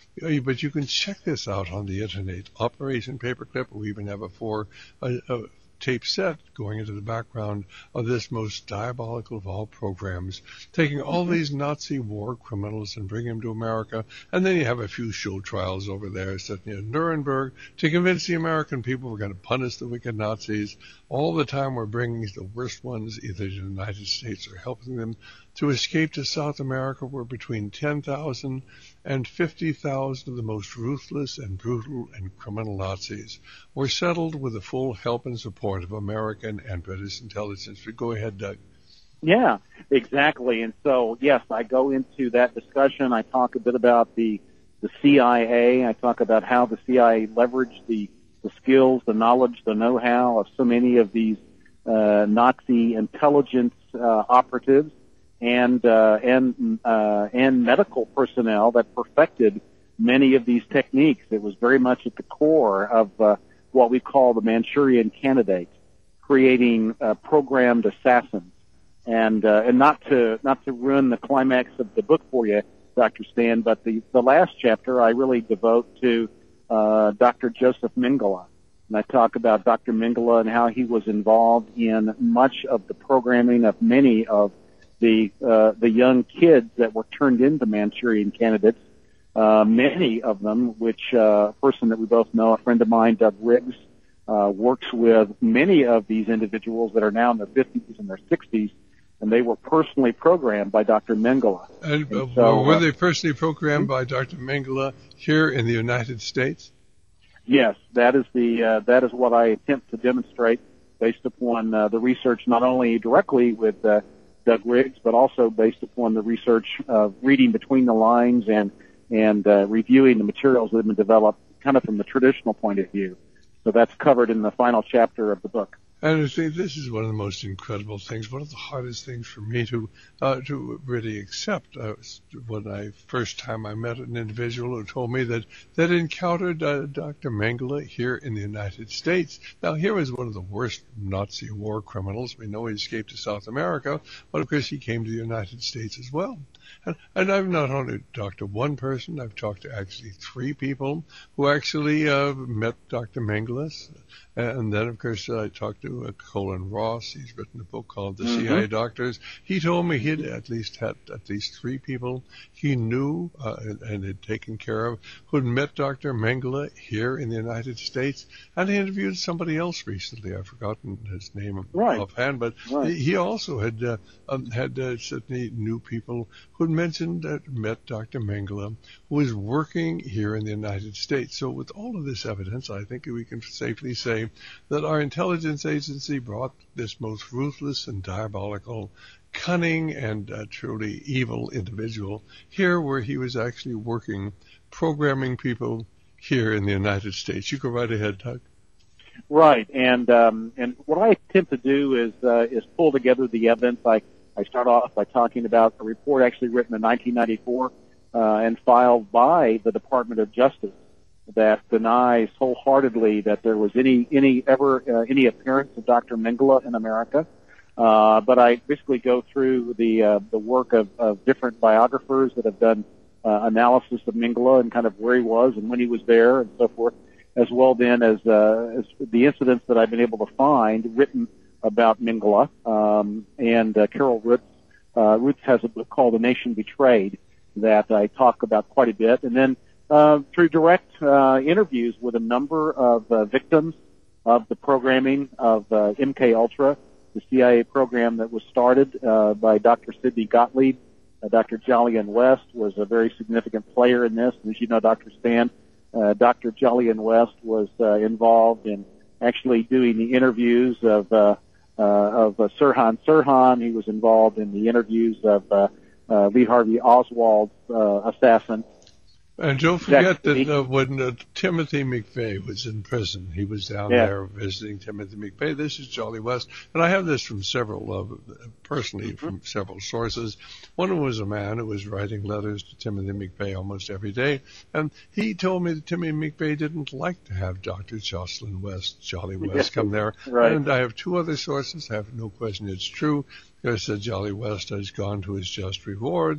But you can check this out on the internet. Operation Paperclip. We even have a four a, a tape set going into the background of this most diabolical of all programs, taking all mm-hmm. these Nazi war criminals and bringing them to America. And then you have a few show trials over there set near Nuremberg to convince the American people we're going to punish the wicked Nazis. All the time we're bringing the worst ones either to the United States or helping them to escape to South America, where between ten thousand and fifty thousand of the most ruthless and brutal and criminal Nazis were settled with the full help and support of American and British intelligence. But go ahead, Doug. Yeah, exactly. And so, yes, I go into that discussion. I talk a bit about the, the C I A. I talk about how the C I A leveraged the, the skills, the knowledge, the know-how of so many of these uh, Nazi intelligence uh, operatives and uh, and uh, and medical personnel that perfected many of these techniques. It was very much at the core of uh, what we call the Manchurian Candidate, creating uh, programmed assassins. And uh, and not to not to ruin the climax of the book for you, Doctor Stan, but the the last chapter I really devote to uh, Doctor Joseph Mengele, and I talk about Doctor Mengele and how he was involved in much of the programming of many of the uh, the young kids that were turned into Manchurian Candidates. Uh, many of them, which uh, a person that we both know, a friend of mine, Doug Riggs, uh, works with many of these individuals that are now in their fifties and their sixties. And they were personally programmed by Doctor Mengele. And, uh, and so, were uh, they personally programmed by Doctor Mengele here in the United States? Yes, that is the uh, that is what I attempt to demonstrate based upon uh, the research, not only directly with uh, Doug Riggs, but also based upon the research of reading between the lines and and uh, reviewing the materials that have been developed, kind of from the traditional point of view. So that's covered in the final chapter of the book. And I think this is one of the most incredible things, one of the hardest things for me to uh, to really accept. Uh, when I first time I met an individual who told me that that encountered uh, Doctor Mengele here in the United States. Now, here was one of the worst Nazi war criminals. We know he escaped to South America, but of course he came to the United States as well. And, and I've not only talked to one person, I've talked to actually three people who actually uh, met Doctor Mengele. And then, of course, uh, I talked to uh, Colin Ross. He's written a book called The mm-hmm. C I A Doctors. He told me he'd at least had at least three people he knew uh, and, and had taken care of who had met Doctor Mengele here in the United States. And he interviewed somebody else recently. I've forgotten his name right. offhand, but right. he also had uh, um, had uh, certainly knew people who had mentioned that met Doctor Mengele, who was working here in the United States. So with all of this evidence, I think we can safely say that our intelligence agency brought this most ruthless and diabolical, cunning and uh, truly evil individual here where he was actually working, programming people here in the United States. You go right ahead, Doug. Right, and um, and what I attempt to do is uh, is pull together the evidence. I, I start off by talking about a report actually written in nineteen ninety-four uh, and filed by the Department of Justice that denies wholeheartedly that there was any any ever uh, any appearance of Doctor Mengele in America. Uh, but I basically go through the uh, the work of, of different biographers that have done uh, analysis of Mengele and kind of where he was and when he was there and so forth, as well then as uh, as the incidents that I've been able to find written about Mengele. Um, and uh, Carol Roots uh, Roots has a book called The Nation Betrayed that I talk about quite a bit, and then. Uh, through direct uh, interviews with a number of uh, victims of the programming of uh, M K Ultra, the C I A program that was started uh, by Doctor Sidney Gottlieb. Uh, Doctor Jolyon West was a very significant player in this. And as you know, Doctor Stan, uh, Doctor Jolyon West was uh, involved in actually doing the interviews of uh, uh, of uh, Sirhan Sirhan. He was involved in the interviews of uh, uh, Lee Harvey Oswald's uh, assassin. And don't forget that uh, when uh, Timothy McVeigh was in prison, he was down yeah. there visiting Timothy McVeigh. This is Jolly West, and I have this from several, uh, personally mm-hmm. from several sources. One was a man who was writing letters to Timothy McVeigh almost every day, and he told me that Timothy McVeigh didn't like to have Doctor Jocelyn West, Jolly West, come there. Right. And I have two other sources. I have no question it's true. Because uh, Jolly West has gone to his just rewards.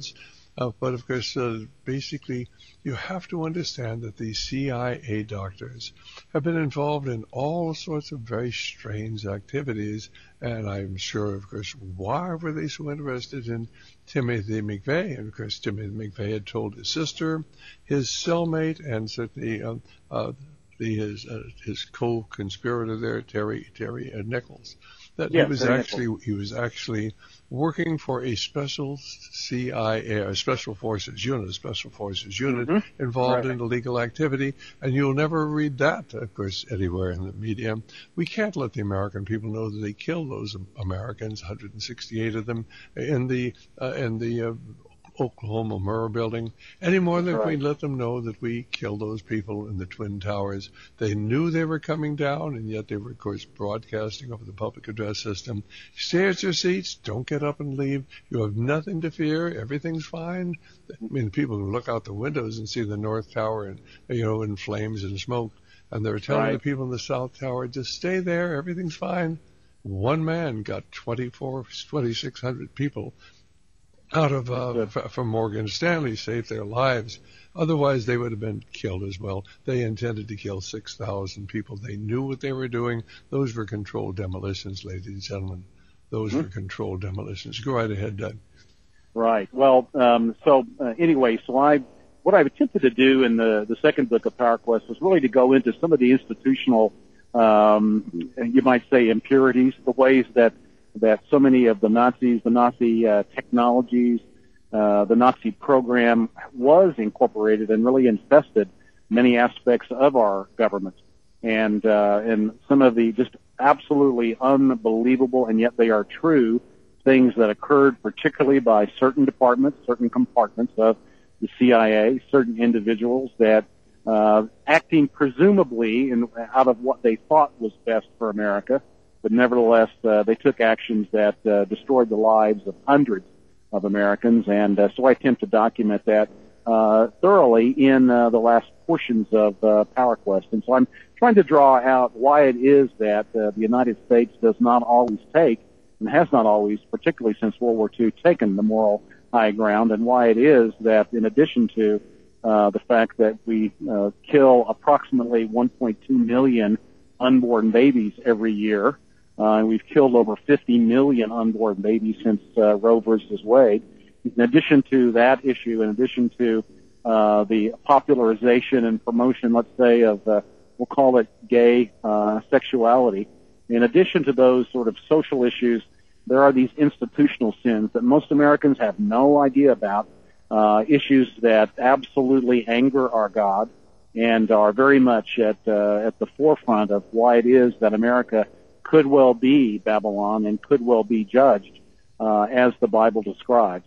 Uh, but of course, uh, basically, you have to understand that these C I A doctors have been involved in all sorts of very strange activities. And I'm sure, of course, why were they so interested in Timothy McVeigh? And of course, Timothy McVeigh had told his sister, his cellmate, and certainly uh, uh, the, his uh, his co-conspirator there, Terry Terry uh, Nichols, that yes, he was Terry actually Nichols. he was actually working for a special C I A, a special forces unit, a special forces unit Mm-hmm. involved Right. in illegal activity, and you'll never read that, of course, anywhere in the media. We can't let the American people know that they killed those Americans, one hundred sixty-eight of them, in the uh, in the uh, Oklahoma Murrah building, any more than Right. we let them know that we killed those people in the Twin Towers. They knew they were coming down, and yet they were, of course, broadcasting over the public address system. Stay at your seats. Don't get up and leave. You have nothing to fear. Everything's fine. I mean, people can look out the windows and see the North Tower, and you know, in flames and smoke. And they're telling Right. the people in the South Tower, just stay there. Everything's fine. One man got twenty-four, twenty-six hundred people out of uh, f- from Morgan Stanley, saved their lives. Otherwise, they would have been killed as well. They intended to kill six thousand people. They knew what they were doing. Those were controlled demolitions, ladies and gentlemen. Those Mm-hmm. were controlled demolitions. Go right ahead, Doug. Right. Well, um, so uh, anyway, so I, what I've attempted to do in the, the second book of Power Quest was really to go into some of the institutional, um, you might say, impurities, the ways that that so many of the Nazis, the Nazi uh, technologies, uh, the Nazi program was incorporated and really infested many aspects of our government, and uh, and some of the just absolutely unbelievable, and yet they are true, things that occurred particularly by certain departments, certain compartments of the C I A, certain individuals that uh, acting presumably in, out of what they thought was best for America, but nevertheless, uh, they took actions that uh, destroyed the lives of hundreds of Americans, and uh, so I attempt to document that uh, thoroughly in uh, the last portions of uh, Power Quest. And so I'm trying to draw out why it is that uh, the United States does not always take, and has not always, particularly since World War Two, taken the moral high ground, and why it is that in addition to uh, the fact that we uh, kill approximately one point two million unborn babies every year, Uh, and we've killed over fifty million unborn babies since uh, Roe versus Wade. In addition to that issue, in addition to uh, the popularization and promotion, let's say, of, uh, we'll call it gay uh, sexuality, in addition to those sort of social issues, there are these institutional sins that most Americans have no idea about, uh, issues that absolutely anger our God and are very much at, uh, at the forefront of why it is that America could well be Babylon and could well be judged uh, as the Bible describes.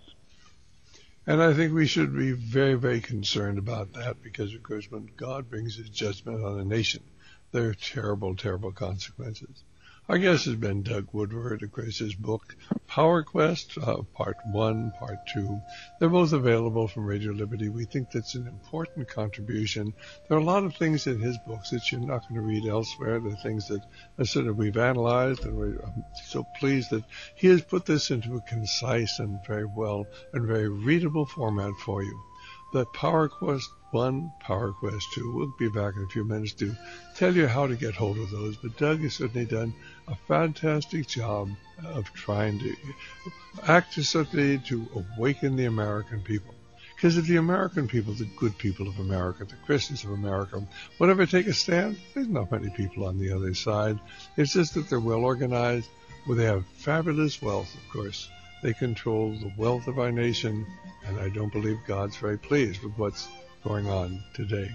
And I think we should be very, very concerned about that because, of course, when God brings his judgment on a nation, there are terrible, terrible consequences. Our guest has been Doug Woodward, of course, his book, Power Quest, uh, Part one, Part two. They're both available from Radio Liberty. We think that's an important contribution. There are a lot of things in his books that you're not going to read elsewhere. They're things that uh, sort of we've analyzed, and we're um, so pleased that he has put this into a concise and very well and very readable format for you. The Power Quest one, Power Quest two. We'll be back in a few minutes to tell you how to get hold of those. But Doug has certainly done a fantastic job of trying to act certainly to awaken the American people. Because if the American people, the good people of America, the Christians of America, would ever take a stand, there's not many people on the other side. It's just that they're well organized, where they have fabulous wealth, of course. They control the wealth of our nation, and I don't believe God's very pleased with what's going on today.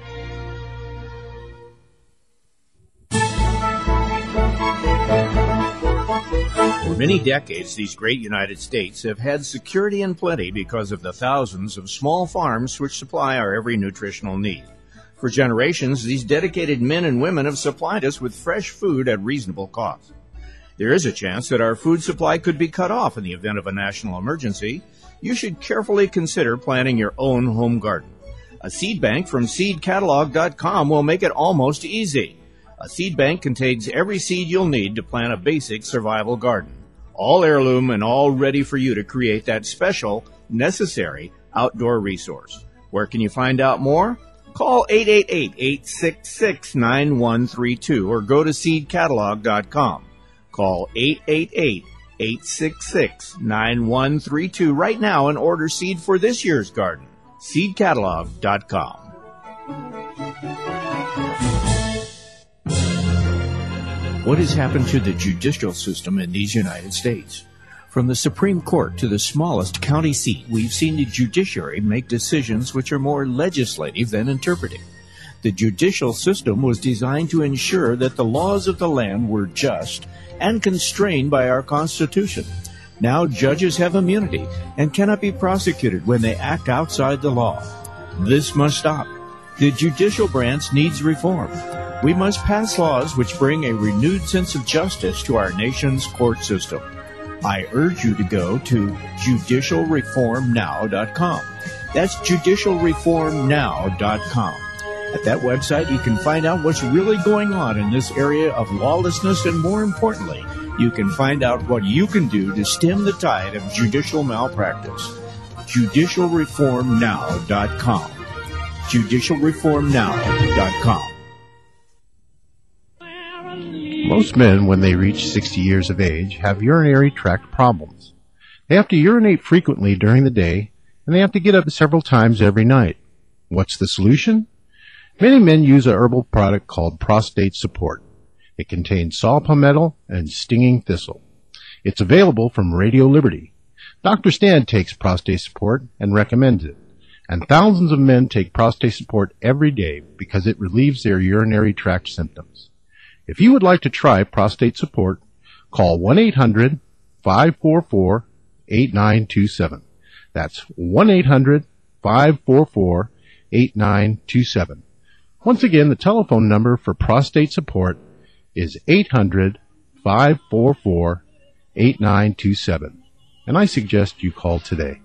For many decades, these great United States have had security and plenty because of the thousands of small farms which supply our every nutritional need. For generations, these dedicated men and women have supplied us with fresh food at reasonable cost. There is a chance that our food supply could be cut off in the event of a national emergency. You should carefully consider planting your own home garden. A seed bank from seed catalog dot com will make it almost easy. A seed bank contains every seed you'll need to plant a basic survival garden. All heirloom and all ready for you to create that special, necessary, outdoor resource. Where can you find out more? Call eight eight eight, eight six six, nine one three two or go to seed catalog dot com. Call eight eight eight, eight six six, nine one three two right now and order seed for this year's garden. seed catalog dot com. What has happened to the judicial system in these United States? From the Supreme Court to the smallest county seat, we've seen the judiciary make decisions which are more legislative than interpretive. The judicial system was designed to ensure that the laws of the land were just and constrained by our Constitution. Now judges have immunity and cannot be prosecuted when they act outside the law. This must stop. The judicial branch needs reform. We must pass laws which bring a renewed sense of justice to our nation's court system. I urge you to go to judicial reform now dot com. That's judicial reform now dot com. At that website, you can find out what's really going on in this area of lawlessness, and more importantly, you can find out what you can do to stem the tide of judicial malpractice. judicial reform now dot com. judicial reform now dot com. Most men, when they reach sixty years of age, have urinary tract problems. They have to urinate frequently during the day, and they have to get up several times every night. What's the solution? Many men use a herbal product called Prostate Support. It contains saw palmetto and stinging thistle. It's available from Radio Liberty. Doctor Stan takes Prostate Support and recommends it, and thousands of men take Prostate Support every day because it relieves their urinary tract symptoms. If you would like to try Prostate Support, call one eight hundred, five four four, eight nine two seven. That's one eight hundred, five four four, eight nine two seven. Once again, the telephone number for Prostate Support is eight hundred, five four four, eight nine two seven. And I suggest you call today.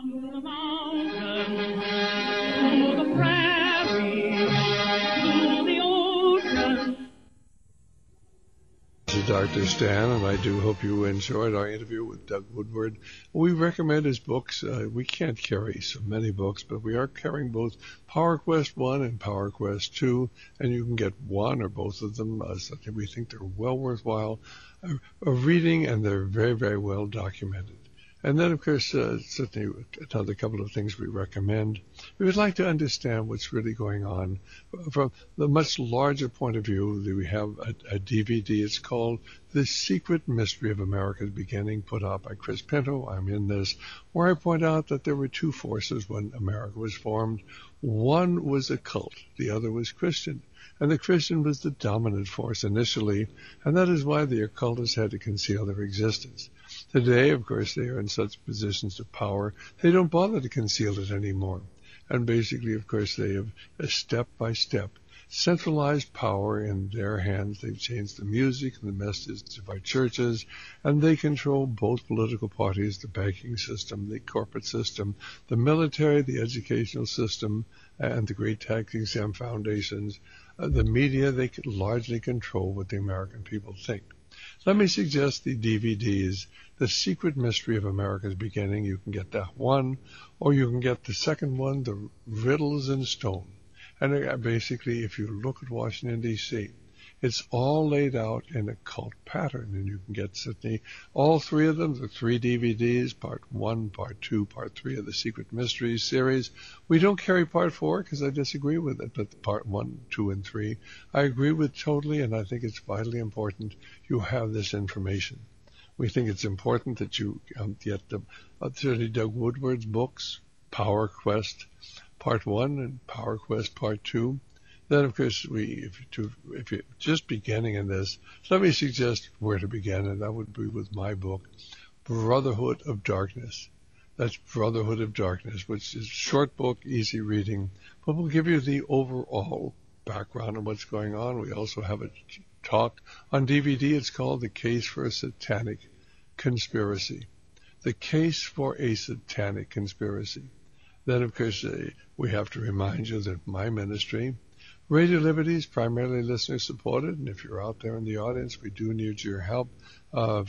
This is Doctor Stan, and I do hope you enjoyed our interview with Doug Woodward. We recommend his books. Uh, we can't carry so many books, but we are carrying both Power Quest one and Power Quest two, and you can get one or both of them. Uh, so we think they're well worthwhile uh, of reading, and they're very, very well documented. And then, of course, uh, certainly another couple of things we recommend. We would like to understand what's really going on from the much larger point of view. We have a, a D V D. It's called The Secret Mystery of America's Beginning, put out by Chris Pinto. I'm in this, where I point out that there were two forces when America was formed. One was occult, the other was Christian. And the Christian was the dominant force initially, and that is why the occultists had to conceal their existence. Today, of course, they are in such positions of power, they don't bother to conceal it anymore. And basically, of course, they have, uh, step by step, centralized power in their hands. They've changed the music and the messages of our churches, and they control both political parties, the banking system, the corporate system, the military, the educational system, and the great tax-exempt foundations. Uh, the media, they can largely control what the American people think. Let me suggest the D V Ds, The Secret Mystery of America's Beginning. You can get that one, or you can get the second one, The Riddles in Stone. And uh, basically, if you look at Washington, D C, it's all laid out in a cult pattern, and you can get certainly all three of them, the three D V Ds, part one, part two, part three of the Secret Mysteries series. We don't carry part four because I disagree with it, but part one, two, and three, I agree with totally, and I think it's vitally important you have this information. We think it's important that you um, get the, uh, certainly Doug Woodward's books, Power Quest Part one and Power Quest Part two. Then, of course, we if, to, if you're just beginning in this, let me suggest where to begin, and that would be with my book, Brotherhood of Darkness. That's Brotherhood of Darkness, which is a short book, easy reading, but will give you the overall background on what's going on. We also have a talk on D V D. It's called The Case for a Satanic Conspiracy. The Case for a Satanic Conspiracy. Then, of course, uh, we have to remind you that my ministry, Radio Liberty, is primarily listener-supported, and if you're out there in the audience, we do need your help. Uh,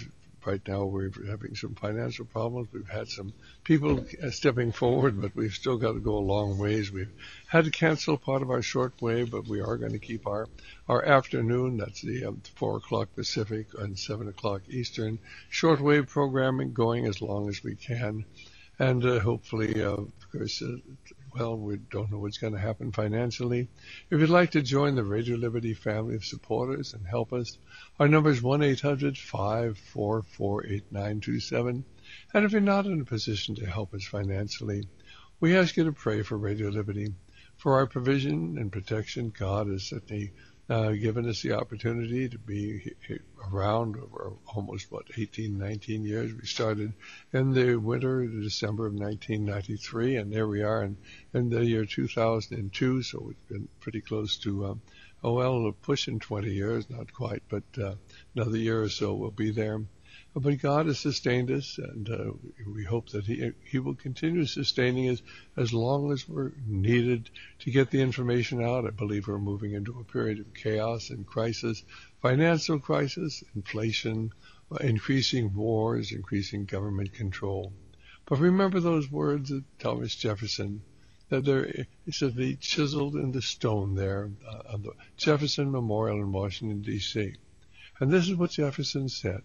right now we're having some financial problems. We've had some people stepping forward, but we've still got to go a long ways. We've had to cancel part of our shortwave, but we are going to keep our, our afternoon, that's the um, four o'clock Pacific and seven o'clock Eastern, shortwave programming going as long as we can. And uh, hopefully, uh, of course, uh, well, we don't know what's going to happen financially. If you'd like to join the Radio Liberty family of supporters and help us, our number is one eight hundred five four four eight nine two seven. And if you're not in a position to help us financially, we ask you to pray for Radio Liberty. For our provision and protection, God has certainly uh, given us the opportunity to be around over almost, what, eighteen, nineteen years. We started in the winter, December of nineteen ninety-three, and there we are in, in the year two thousand two, so it's been pretty close to, um, oh, well, pushing twenty years, not quite, but uh, another year or so we'll be there. But God has sustained us, and uh, we hope that He He will continue sustaining us as long as we're needed to get the information out. I believe we're moving into a period of chaos and crisis, financial crisis, inflation, uh, increasing wars, increasing government control. But remember those words of Thomas Jefferson, that they're certainly chiseled in the stone there uh, on the Jefferson Memorial in Washington, D C And this is what Jefferson said.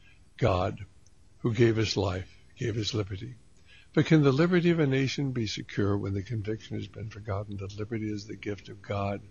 God, who gave us life, gave us liberty. But can the liberty of a nation be secure when the conviction has been forgotten that liberty is the gift of God?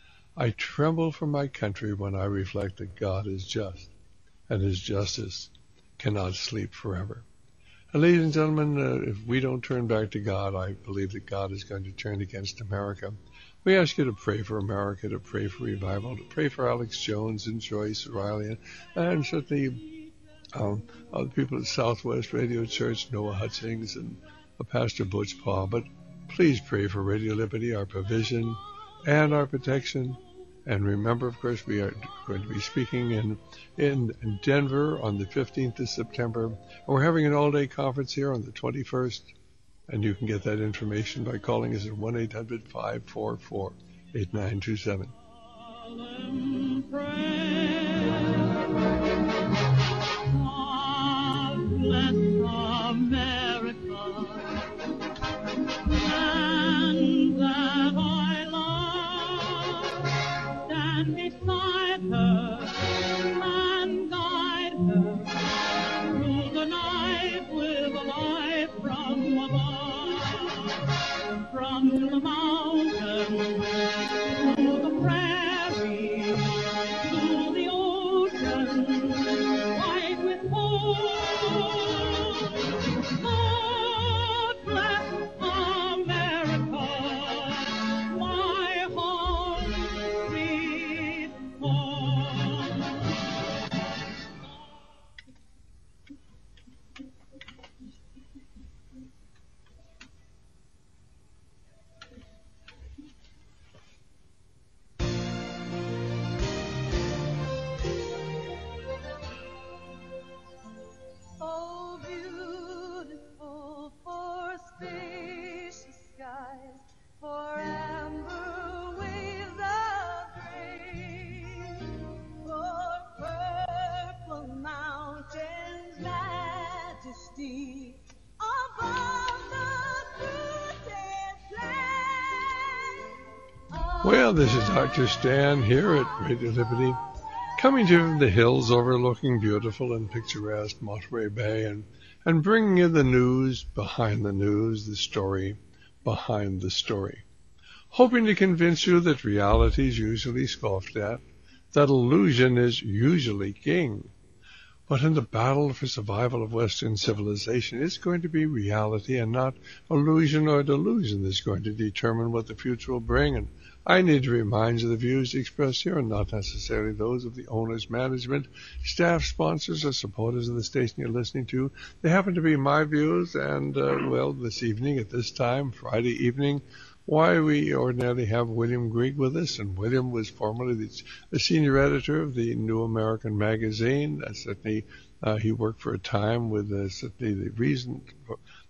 I tremble for my country when I reflect that God is just, and His justice cannot sleep forever. And ladies and gentlemen, uh, if we don't turn back to God, I believe that God is going to turn against America. We ask you to pray for America, to pray for revival, to pray for Alex Jones and Joyce Riley, and certainly Um, other people at Southwest Radio Church, Noah Hutchings and uh, Pastor Butch Paul. But please pray for Radio Liberty, our provision and our protection. And remember, of course, we are going to be speaking in, in Denver on the fifteenth of September. And we're having an all-day conference here on the twenty-first. And you can get that information by calling us at one eight hundred five four four eight nine two seven. Bless America, and that I love, stand beside her and guide her through the night with a light from above, from the mountains to the prairie to the ocean, white with hope. Well, this is Doctor Stan here at Radio Liberty, coming to you from the hills overlooking beautiful and picturesque Monterey Bay, and, and bringing you the news behind the news, the story behind the story. Hoping to convince you that reality is usually scoffed at, that illusion is usually king. But in the battle for survival of Western civilization, it's going to be reality and not illusion or delusion that's going to determine what the future will bring. And I need to remind you the views expressed here are not necessarily those of the owners, management, staff, sponsors, or supporters of the station you're listening to. They happen to be my views, and, uh, well, this evening at this time, Friday evening, why we ordinarily have William Grigg with us, and William was formerly the, the senior editor of the New American Magazine. Uh, certainly, uh, he worked for a time with uh, certainly the reason, for,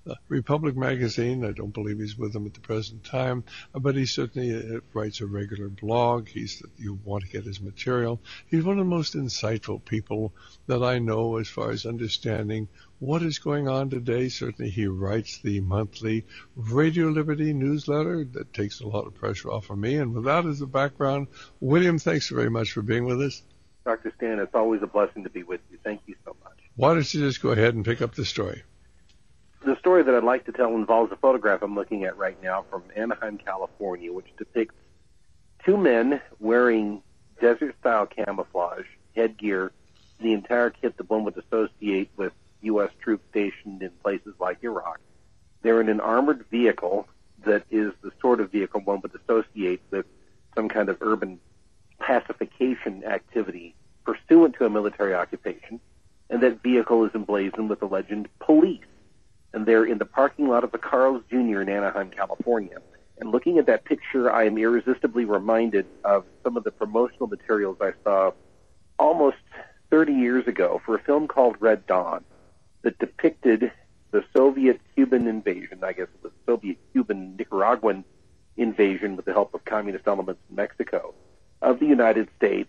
uh, Republic Magazine. I don't believe he's with them at the present time, uh, but he certainly uh, writes a regular blog. He's you want to get his material. He's one of the most insightful people that I know as far as understanding what is going on today. Certainly he writes the monthly Radio Liberty newsletter that takes a lot of pressure off of me. And with that as a background, William, thanks very much for being with us. Doctor Stan, it's always a blessing to be with you. Thank you so much. Why don't you just go ahead and pick up the story? The story that I'd like to tell involves a photograph I'm looking at right now from Anaheim, California, which depicts two men wearing desert-style camouflage, headgear, the entire kit that one would associate with U S troops stationed in places like Iraq. They're in an armored vehicle that is the sort of vehicle one would associate with some kind of urban pacification activity pursuant to a military occupation, and that vehicle is emblazoned with the legend police. And they're in the parking lot of the Carl's Junior in Anaheim, California. And looking at that picture, I am irresistibly reminded of some of the promotional materials I saw almost thirty years ago for a film called Red Dawn that depicted the Soviet-Cuban invasion, I guess it was Soviet-Cuban-Nicaraguan invasion with the help of communist elements in Mexico, of the United States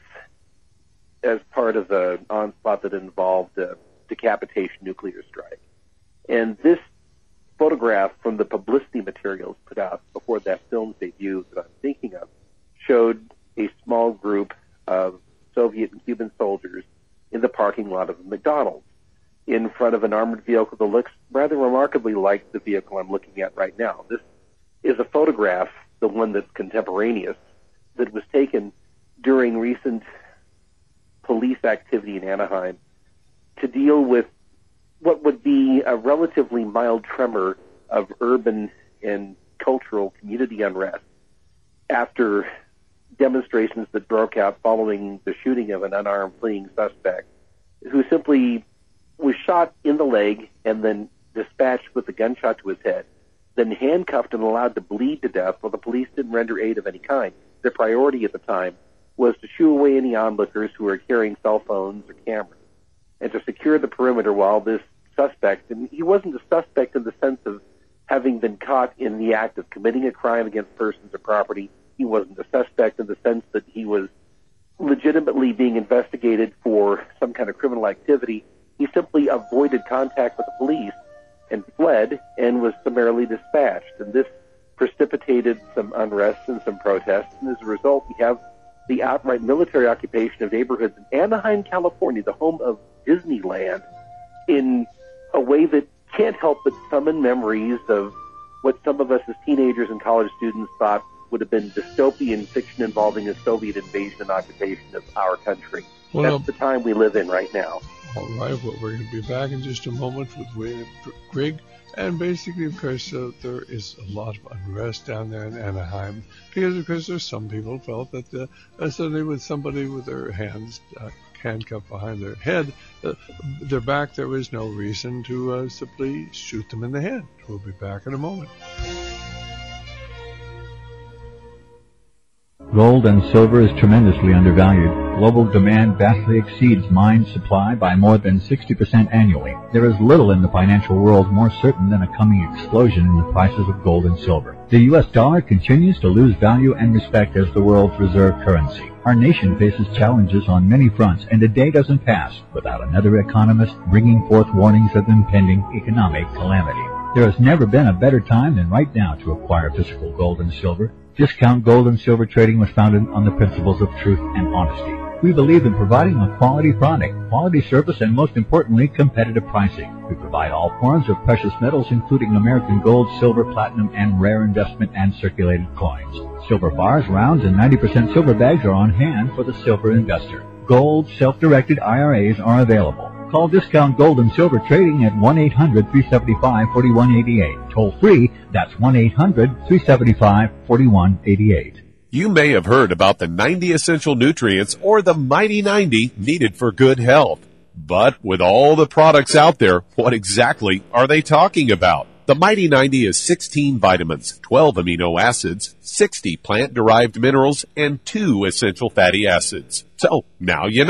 as part of an onslaught that involved a decapitation nuclear strike. And this photograph from the publicity materials put out before that film's debut that I'm thinking of showed a small group of Soviet and Cuban soldiers in the parking lot of McDonald's in front of an armored vehicle that looks rather remarkably like the vehicle I'm looking at right now. This is a photograph, the one that's contemporaneous, that was taken during recent police activity in Anaheim to deal with what would be a relatively mild tremor of urban and cultural community unrest after demonstrations that broke out following the shooting of an unarmed fleeing suspect who simply was shot in the leg and then dispatched with a gunshot to his head, then handcuffed and allowed to bleed to death while the police didn't render aid of any kind. Their priority at the time was to shoo away any onlookers who were carrying cell phones or cameras and to secure the perimeter while this suspect, and he wasn't a suspect in the sense of having been caught in the act of committing a crime against persons or property. He wasn't a suspect in the sense that he was legitimately being investigated for some kind of criminal activity. He simply avoided contact with the police and fled and was summarily dispatched. And this precipitated some unrest and some protests. And as a result, we have the outright military occupation of neighborhoods in Anaheim, California, the home of Disneyland, in a way that can't help but summon memories of what some of us as teenagers and college students thought would have been dystopian fiction involving a Soviet invasion and occupation of our country. Well, That's the time we live in right now. All right, well, we're going to be back in just a moment with William Grigg. And basically, of course, uh, there is a lot of unrest down there in Anaheim because, of course, there's some people felt that uh, uh, suddenly with somebody with their hands uh, handcuffed behind their head, uh, their back, there was no reason to uh, simply shoot them in the head. We'll be back in a moment. Gold and silver is tremendously undervalued. Global demand vastly exceeds mine supply by more than sixty percent annually. There is little in the financial world more certain than a coming explosion in the prices of gold and silver. The U S dollar continues to lose value and respect as the world's reserve currency. Our nation faces challenges on many fronts, and a day doesn't pass without another economist bringing forth warnings of impending economic calamity. There has never been a better time than right now to acquire physical gold and silver. Discount Gold and Silver Trading was founded on the principles of truth and honesty. We believe in providing a quality product, quality service, and most importantly, competitive pricing. We provide all forms of precious metals, including American gold, silver, platinum, and rare investment and circulated coins. Silver bars, rounds, and ninety percent silver bags are on hand for the silver investor. Gold self-directed I R As are available. Call Discount Gold and Silver Trading at one eight hundred, three seven five, four one eight eight. Toll free, that's one eight hundred, three seven five, four one eight eight. You may have heard about the ninety essential nutrients or the Mighty ninety needed for good health. But with all the products out there, what exactly are they talking about? The Mighty ninety is sixteen vitamins, twelve amino acids, sixty plant-derived minerals, and two essential fatty acids. So, now you know.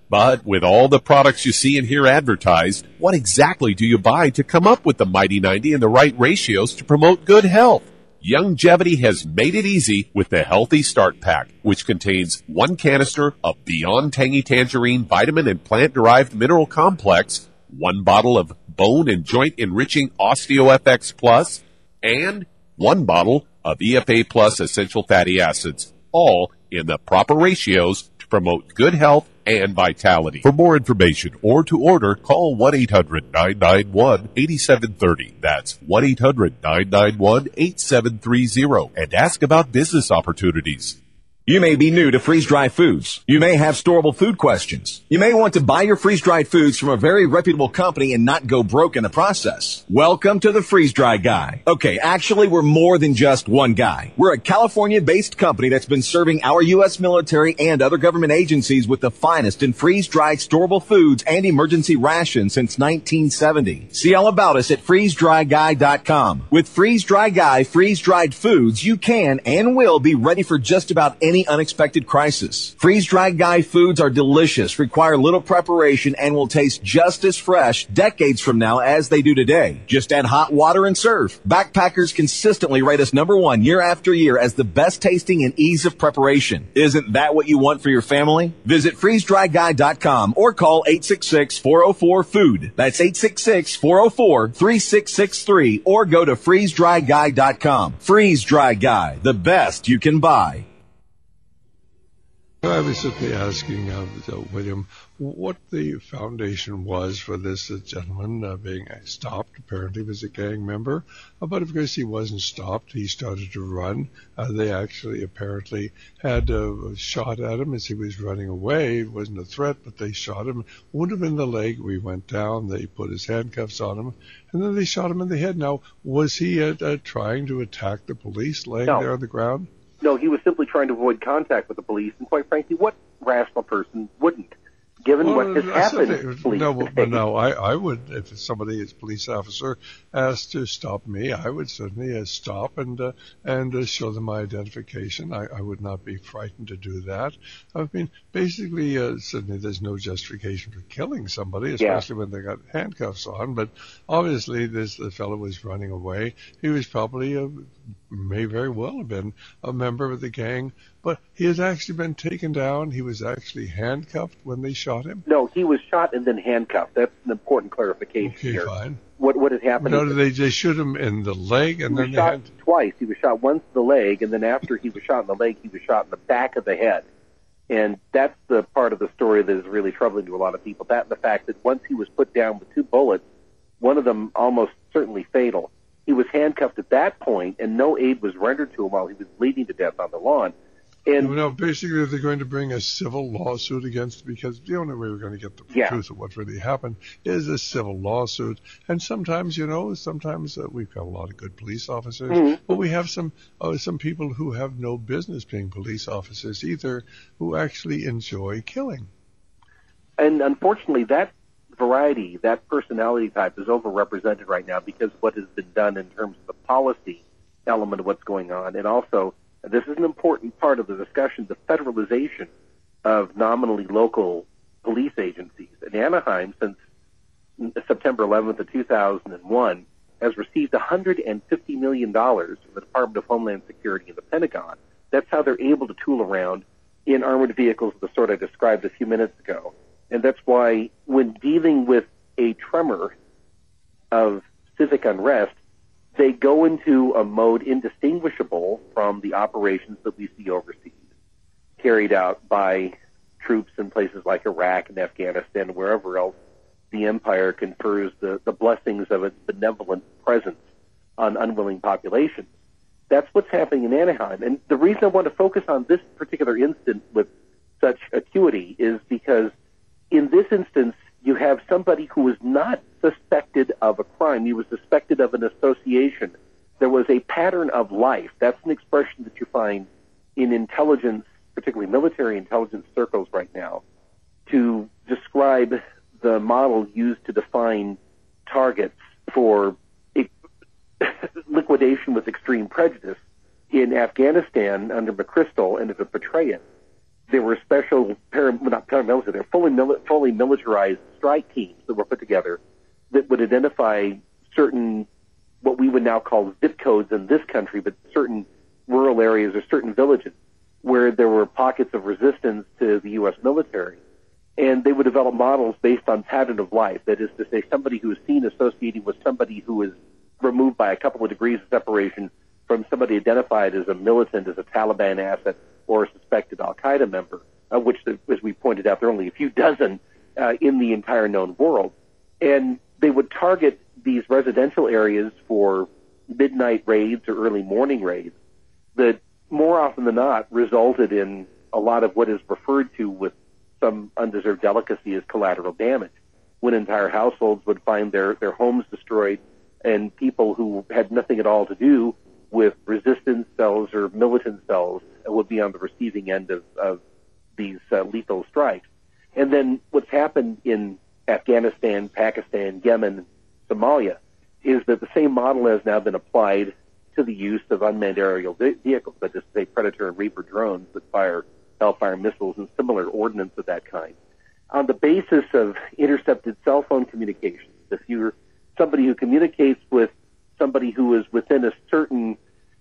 But with all the products you see and hear advertised, what exactly do you buy to come up with the Mighty ninety and the right ratios to promote good health? Youngevity has made it easy with the Healthy Start Pack, which contains one canister of Beyond Tangy Tangerine Vitamin and Plant-Derived Mineral Complex, one bottle of Bone and Joint Enriching OsteoFX Plus, and one bottle of E F A Plus Essential Fatty Acids, all in the proper ratios to promote good health and vitality. For more information or to order, call one eight hundred nine nine one eight seven three zero. That's one eight hundred nine nine one eight seven three zero and ask about business opportunities. You may be new to freeze-dried foods. You may have storable food questions. You may want to buy your freeze-dried foods from a very reputable company and not go broke in the process. Welcome to the Freeze-Dry Guy. Okay, actually, we're more than just one guy. We're a California-based company that's been serving our U S military and other government agencies with the finest in freeze-dried storable foods and emergency rations since nineteen seventy. See all about us at freeze dry guy dot com. With Freeze-Dry Guy freeze-dried foods, you can and will be ready for just about any Any unexpected crisis. Freeze-Dried Guy foods are delicious, require little preparation, and will taste just as fresh decades from now as they do today. Just add hot water and serve. Backpackers consistently rate us number one year after year as the best tasting and ease of preparation. Isn't that what you want for your family? Visit freeze dry guy dot com or call eight six six, four zero four, food. That's eight six six, four zero four, three six six three or go to freeze dry guy dot com. Freeze-Dry Guy, the best you can buy. I was simply asking uh, William what the foundation was for this uh, gentleman uh, being stopped. Apparently he was a gang member, uh, but of course he wasn't stopped. He started to run. Uh, they actually apparently had a shot at him as he was running away. It wasn't a threat, but they shot him, wounded him in the leg. We went down. They put his handcuffs on him, and then they shot him in the head. Now, was he uh, uh, trying to attack the police laying No. there on the ground? No, he was simply trying to avoid contact with the police, and quite frankly, what rational person wouldn't? Given Well, what has that's happened the to thing. police No, today. but no, I, I would, if somebody, as police officer, asked to stop me, I would certainly uh, stop and uh, and uh, show them my identification. I, I would not be frightened to do that. I mean, basically, uh, certainly there's no justification for killing somebody, especially when they got handcuffs on. But obviously, this the fellow was running away. He was probably, uh, may very well have been a member of the gang, but he has actually been taken down. He was actually handcuffed when they shot him. No, he was shot and then handcuffed. That's an important clarification Okay, here. fine. What what had happened? No, is they they shoot him in the leg, and he then was they shot had twice. He was shot once in the leg, and then after he was shot in the leg, he was shot in the back of the head. And that's the part of the story that is really troubling to a lot of people. That and the fact that once he was put down with two bullets, one of them almost certainly fatal, he was handcuffed at that point, and no aid was rendered to him while he was bleeding to death on the lawn. And you know, basically, they're going to bring a civil lawsuit against, because the only way we're going to get the Yeah. truth of what really happened is a civil lawsuit. And sometimes, you know, sometimes uh, we've got a lot of good police officers, Mhm. but we have some uh, some people who have no business being police officers either, who actually enjoy killing. And unfortunately, that variety, that personality type is overrepresented right now because of what has been done in terms of the policy element of what's going on. And also, this is an important part of the discussion, the federalization of nominally local police agencies. And Anaheim, since September eleventh of two thousand one, has received one hundred fifty million dollars from the Department of Homeland Security and the Pentagon. That's how they're able to tool around in armored vehicles of the sort I described a few minutes ago. And that's why when dealing with a tremor of civic unrest, they go into a mode indistinguishable from the operations that we see overseas, carried out by troops in places like Iraq and Afghanistan and wherever else the empire confers the, the blessings of its benevolent presence on unwilling populations. That's what's happening in Anaheim. And the reason I want to focus on this particular instance with such acuity is because in this instance, you have somebody who was not suspected of a crime. He was suspected of an association. There was a pattern of life. That's an expression that you find in intelligence, particularly military intelligence circles right now, to describe the model used to define targets for liquidation with extreme prejudice in Afghanistan under McChrystal and the Petraeus. there were special, para, not paramilitary, they're fully, mili- fully militarized strike teams that were put together that would identify certain, what we would now call zip codes in this country, but certain rural areas or certain villages where there were pockets of resistance to the U S military. And they would develop models based on pattern of life. That is to say, somebody who is seen associating with somebody who is removed by a couple of degrees of separation from somebody identified as a militant, as a Taliban asset, or a suspected Al-Qaeda member, of which, as we pointed out, there are only a few dozen uh, in the entire known world. And they would target these residential areas for midnight raids or early morning raids that more often than not resulted in a lot of what is referred to with some undeserved delicacy as collateral damage, when entire households would find their, their homes destroyed and people who had nothing at all to do with resistance cells or militant cells would be on the receiving end of, of these uh, lethal strikes. And then what's happened in Afghanistan, Pakistan, Yemen, Somalia is that the same model has now been applied to the use of unmanned aerial vehicles, such as, say, Predator and Reaper drones that fire Hellfire missiles and similar ordnance of that kind. On the basis of intercepted cell phone communications, if you're somebody who communicates with somebody who is within a certain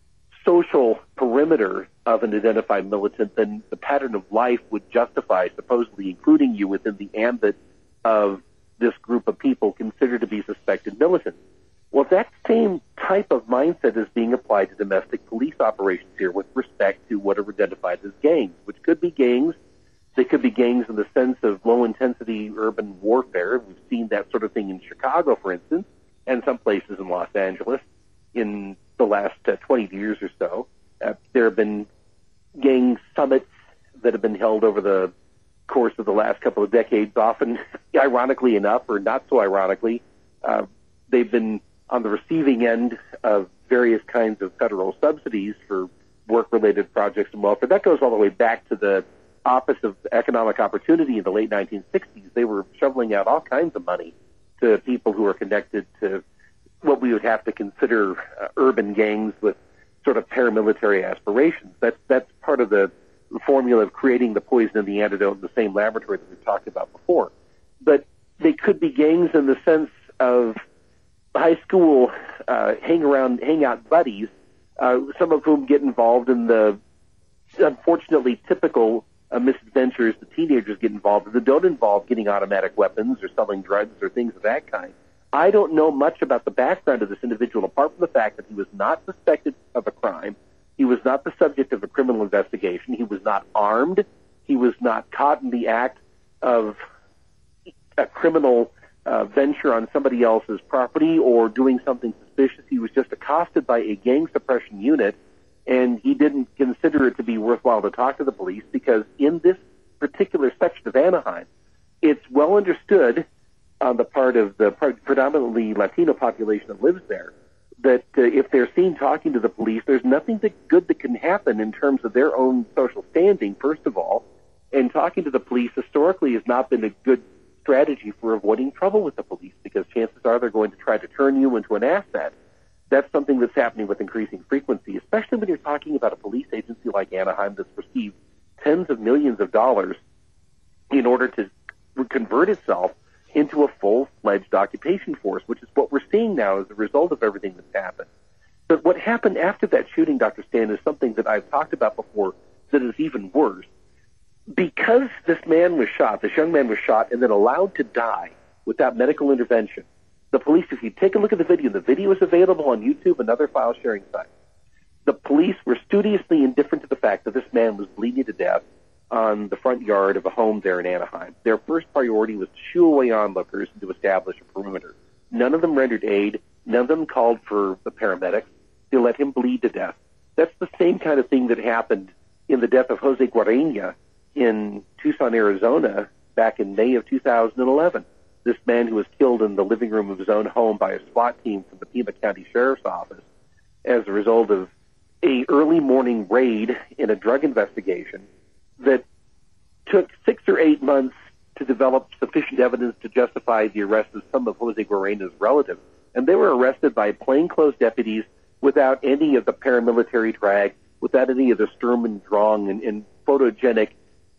social perimeter of an identified militant, then the pattern of life would justify supposedly including you within the ambit of this group of people considered to be suspected militants. Well, that same type of mindset is being applied to domestic police operations here with respect to what are identified as gangs, which could be gangs. They could be gangs in the sense of low-intensity urban warfare. We've seen that sort of thing in Chicago, for instance, and some places in Los Angeles in the last uh, twenty years or so. Uh, there have been gang summits that have been held over the course of the last couple of decades, often ironically enough, or not so ironically. Uh, they've been on the receiving end of various kinds of federal subsidies for work-related projects and welfare. That goes all the way back to the office of economic opportunity in the late nineteen sixties. They were shoveling out all kinds of money to people who are connected to what we would have to consider uh, urban gangs with sort of paramilitary aspirations. That's, that's part of the formula of creating the poison and the antidote in the same laboratory that we've talked about before. But they could be gangs in the sense of high school uh, hang around, hang out buddies, uh, some of whom get involved in the unfortunately typical uh, misadventures the teenagers get involved in that don't involve getting automatic weapons or selling drugs or things of that kind. I don't know much about the background of this individual apart from the fact that he was not suspected of a crime. He was not the subject of a criminal investigation. He was not armed. He was not caught in the act of a criminal Uh, venture on somebody else's property or doing something suspicious. He was just accosted by a gang suppression unit, and he didn't consider it to be worthwhile to talk to the police because in this particular section of Anaheim, it's well understood on the part of the predominantly Latino population that lives there that uh, if they're seen talking to the police, there's nothing that good that can happen in terms of their own social standing, first of all, and talking to the police historically has not been a good strategy for avoiding trouble with the police because chances are they're going to try to turn you into an asset. That's something that's happening with increasing frequency, especially when you're talking about a police agency like Anaheim that's received tens of millions of dollars in order to convert itself into a full-fledged occupation force, which is what we're seeing now as a result of everything that's happened. But what happened after that shooting, Doctor Stan, is something that I've talked about before that is even worse. Because this man was shot, this young man was shot and then allowed to die without medical intervention, the police, if you take a look at the video, the video is available on YouTube and other file sharing sites. The police were studiously indifferent to the fact that this man was bleeding to death on the front yard of a home there in Anaheim. Their first priority was to shoo away onlookers and to establish a perimeter. None of them rendered aid. None of them called for the paramedics. They let him bleed to death. That's the same kind of thing that happened in the death of Jose Guarena in Tucson, Arizona, back in May of two thousand eleven. This man who was killed in the living room of his own home by a SWAT team from the Pima County Sheriff's Office as a result of a early morning raid in a drug investigation that took six or eight months to develop sufficient evidence to justify the arrest of some of Jose Guarena's relatives. And they were arrested by plainclothes deputies without any of the paramilitary drag, without any of the Sturm und Drang and, and photogenic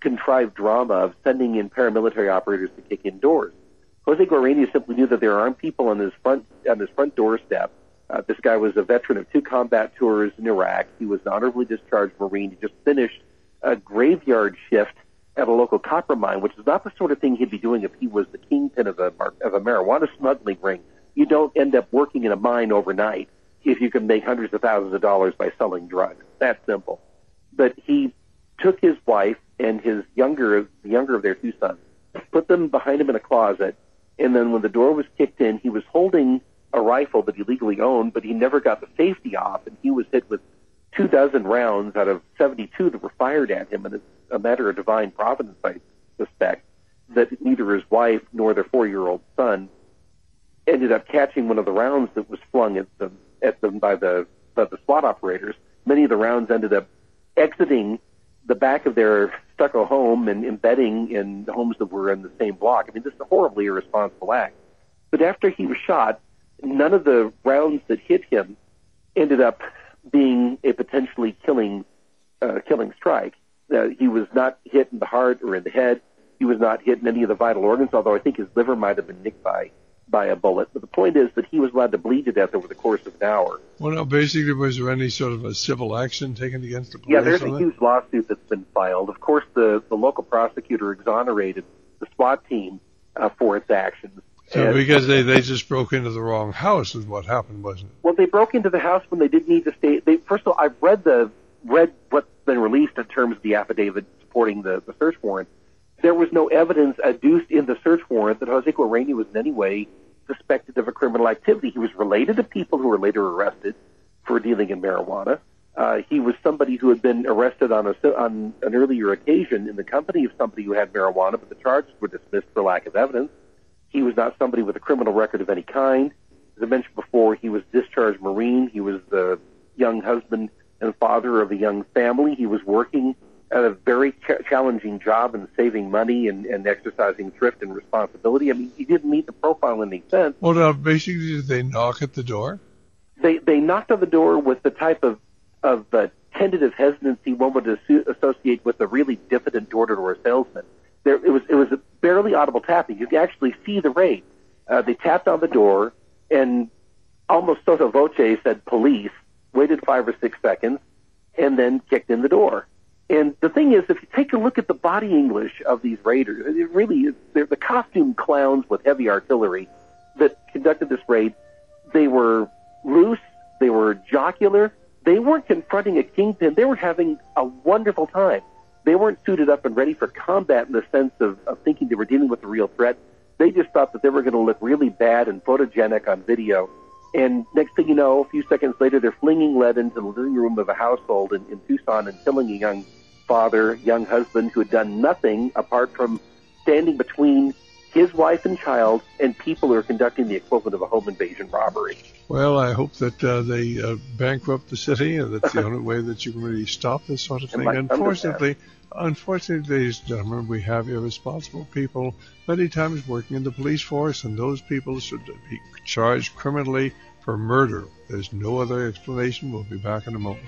contrived drama of sending in paramilitary operators to kick in doors. Jose Guarani simply knew that there are armed people on his front on his front doorstep. Uh, this guy was a veteran of two combat tours in Iraq. He was an honorably discharged Marine. He just finished a graveyard shift at a local copper mine, which is not the sort of thing he'd be doing if he was the kingpin of a of a marijuana smuggling ring. You don't end up working in a mine overnight if you can make hundreds of thousands of dollars by selling drugs. That's simple. But he took his wife and his younger, the younger of their two sons, put them behind him in a closet, and then when the door was kicked in, he was holding a rifle that he legally owned, but he never got the safety off, and he was hit with two dozen rounds out of seventy-two that were fired at him, and it's a matter of divine providence, I suspect, that neither his wife nor their four-year-old son ended up catching one of the rounds that was flung at them, at them by the by the SWAT operators. Many of the rounds ended up exiting the back of their stucco home and embedding in homes that were in the same block. I mean, this is a horribly irresponsible act. But after he was shot, none of the rounds that hit him ended up being a potentially killing uh, killing strike. Uh, he was not hit in the heart or in the head. He was not hit in any of the vital organs, although I think his liver might have been nicked by by a bullet. But the point is that he was allowed to bleed to death over the course of an hour. Well, now, basically, was there any sort of a civil action taken against the police? Yeah, there's a on huge lawsuit that's been filed. Of course, the, the local prosecutor exonerated the SWAT team uh, for its actions. So And- because they, they just broke into the wrong house is what happened, wasn't it? Well, they broke into the house when they didn't need to stay. They, first of all, I've read the read what's been released in terms of the affidavit supporting the, the search warrant. There was no evidence adduced in the search warrant that Jose Guarani was in any way suspected of a criminal activity. He was related to people who were later arrested for dealing in marijuana. Uh, he was somebody who had been arrested on a on an earlier occasion in the company of somebody who had marijuana, but the charges were dismissed for lack of evidence. He was not somebody with a criminal record of any kind. As I mentioned before, he was discharged Marine. He was the young husband and father of a young family. He was working at a very ch- challenging job and saving money and, and exercising thrift and responsibility. I mean, he didn't meet the profile in any sense. Well, now, basically, did they knock at the door? They they knocked on the door with the type of of uh, tentative hesitancy one would asso- associate with a really diffident door-to-door salesman. There, it was it was a barely audible tapping. You could actually see the raid. Uh, they tapped on the door and almost sotto voce said police, waited five or six seconds, and then kicked in the door. And the thing is, if you take a look at the body English of these raiders, it really is, they're the costume clowns with heavy artillery that conducted this raid. They were loose, they were jocular, they weren't confronting a kingpin, they were having a wonderful time. They weren't suited up and ready for combat in the sense of, of thinking they were dealing with a real threat. They just thought that they were going to look really bad and photogenic on video. And next thing you know, a few seconds later, they're flinging lead into the living room of a household in, in Tucson and killing a young father, young husband who had done nothing apart from standing between his wife and child and people who are conducting the equivalent of a home invasion robbery. Well, I hope that uh, they uh, bankrupt the city, and that's the only way that you can really stop this sort of It thing. might Unfortunately, unfortunately, ladies and gentlemen, we have irresponsible people many times working in the police force, and those people should be charged criminally for murder. There's no other explanation. We'll be back in a moment.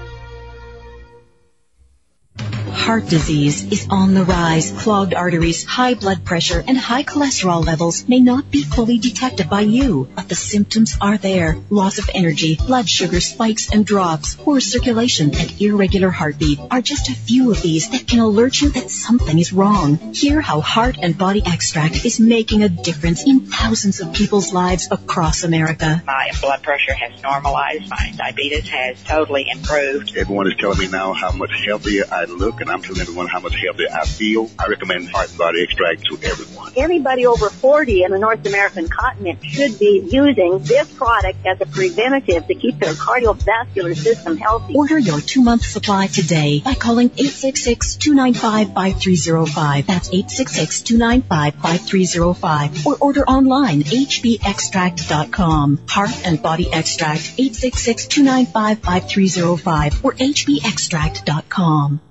Heart disease is on the rise. Clogged arteries, high blood pressure, and high cholesterol levels may not be fully detected by you, but the symptoms are there. Loss of energy, blood sugar spikes and drops, poor circulation, and irregular heartbeat are just a few of these that can alert you that something is wrong. Hear how Heart and Body Extract is making a difference in thousands of people's lives across America. My blood pressure has normalized. My diabetes has totally improved. Everyone is telling me now how much healthier I look, and I'm telling everyone how much healthier I feel. I recommend Heart and Body Extract to everyone. Anybody over forty in the North American continent should be using this product as a preventative to keep their cardiovascular system healthy. Order your two-month supply today by calling eight six six, two nine five, five three zero five. That's eight six six, two nine five, five three zero five. Or order online, h b extract dot com. Heart and Body Extract, eight six six, two nine five, five three zero five or h b extract dot com.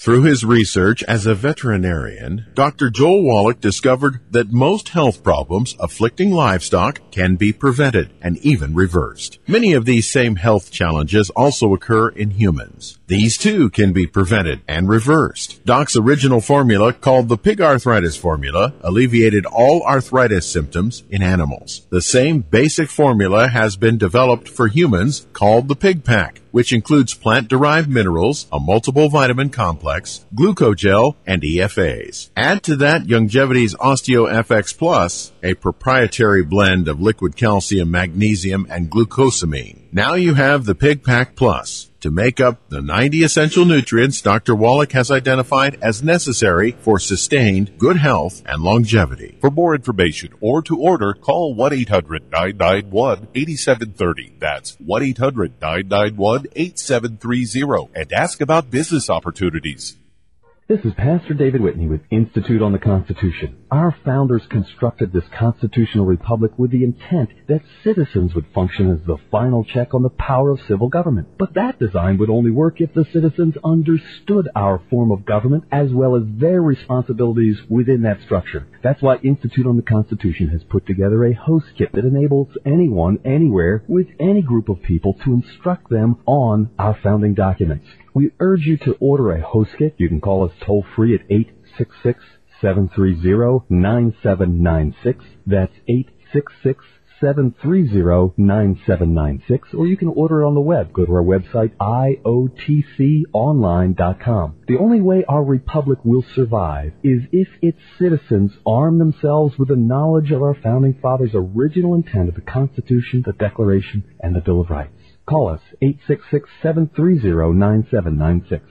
Through his research as a veterinarian, Doctor Joel Wallach discovered that most health problems afflicting livestock can be prevented and even reversed. Many of these same health challenges also occur in humans. These too can be prevented and reversed. Doc's original formula, called the pig arthritis formula, alleviated all arthritis symptoms in animals. The same basic formula has been developed for humans, called the Pig Pack, which includes plant-derived minerals, a multiple vitamin complex, glucogel, and E F As. Add to that Youngevity's OsteoFX Plus, a proprietary blend of liquid calcium, magnesium, and glucosamine. Now you have the Pig Pack Plus to make up the ninety essential nutrients Doctor Wallach has identified as necessary for sustained good health and longevity. For more information or to order, call one eight hundred nine nine one eight seven three zero. That's one eight hundred nine nine one eight seven three zero and ask about business opportunities. This is Pastor David Whitney with Institute on the Constitution. Our founders constructed this constitutional republic with the intent that citizens would function as the final check on the power of civil government. But that design would only work if the citizens understood our form of government as well as their responsibilities within that structure. That's why Institute on the Constitution has put together a host kit that enables anyone, anywhere, with any group of people to instruct them on our founding documents. We urge you to order a host kit. You can call us toll free at eight six six, seven three zero, nine seven nine six. That's eight six six, seven three zero, nine seven nine six. Or you can order it on the web. Go to our website, I O T C online dot com. The only way our republic will survive is if its citizens arm themselves with the knowledge of our founding fathers' original intent of the Constitution, the Declaration, and the Bill of Rights. Call us, eight six six, seven three zero, nine seven nine six.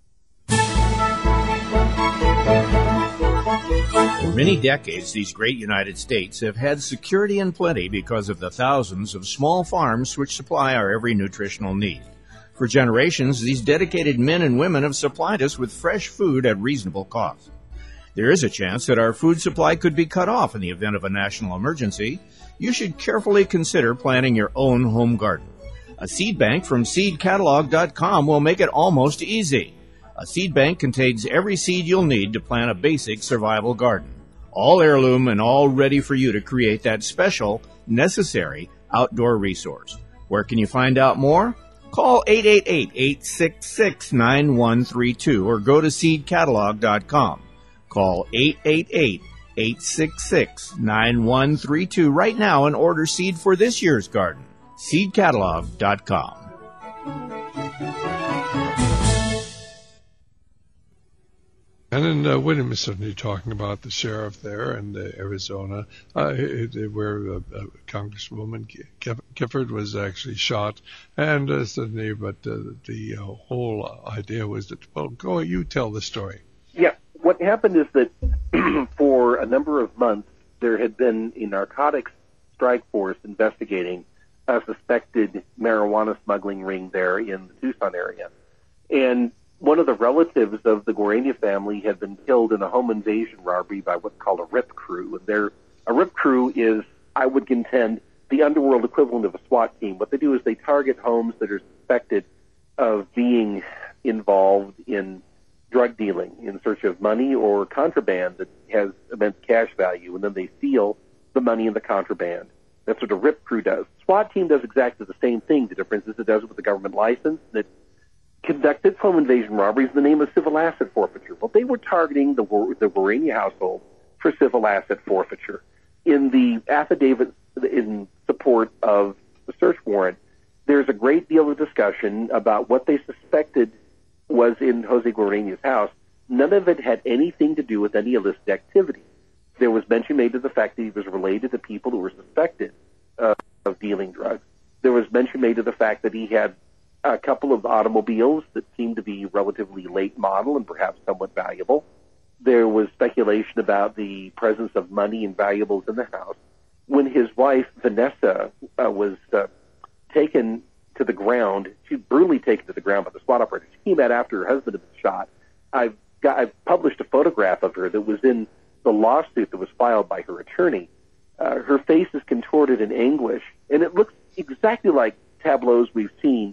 For many decades, these great United States have had security and plenty because of the thousands of small farms which supply our every nutritional need. For generations, these dedicated men and women have supplied us with fresh food at reasonable cost. There is a chance that our food supply could be cut off in the event of a national emergency. You should carefully consider planting your own home garden. A seed bank from seed catalog dot com will make it almost easy. A seed bank contains every seed you'll need to plant a basic survival garden. All heirloom and all ready for you to create that special, necessary outdoor resource. Where can you find out more? Call eight eight eight, eight six six, nine one three two or go to seed catalog dot com. Call eight eight eight, eight six six, nine one three two right now and order seed for this year's garden. seed catalog dot com. And then uh, William is certainly talking about the sheriff there in uh, Arizona, uh, it, it, where uh, uh, Congresswoman Gifford was actually shot. And uh, certainly, but uh, the uh, whole idea was that, well, go, you tell the story. Yeah, what happened is that for a number of months, there had been a narcotics strike force investigating a suspected marijuana smuggling ring there in the Tucson area. And one of the relatives of the Guarania family had been killed in a home invasion robbery by what's called a R I P crew. And they're, a R I P crew is, I would contend, the underworld equivalent of a SWAT team. What they do is they target homes that are suspected of being involved in drug dealing in search of money or contraband that has immense cash value, and then they steal the money and the contraband. That's what a R I P crew does. SWAT team does exactly the same thing. The difference is it does it with a government license that conducted home invasion robberies in the name of civil asset forfeiture. Well, they were targeting the, the Guarania household for civil asset forfeiture. In the affidavit in support of the search warrant, there's a great deal of discussion about what they suspected was in Jose Guarania's house. None of it had anything to do with any illicit activity. There was mention made of the fact that he was related to people who were suspected uh, of dealing drugs. There was mention made of the fact that he had a couple of automobiles that seemed to be relatively late model and perhaps somewhat valuable. There was speculation about the presence of money and valuables in the house. When his wife, Vanessa, uh, was uh, taken to the ground, she was brutally taken to the ground by the SWAT operators. She came out after her husband had been shot. I've, got, I've published a photograph of her that was in the lawsuit that was filed by her attorney. Uh, her face is contorted in anguish, and it looks exactly like tableaus we've seen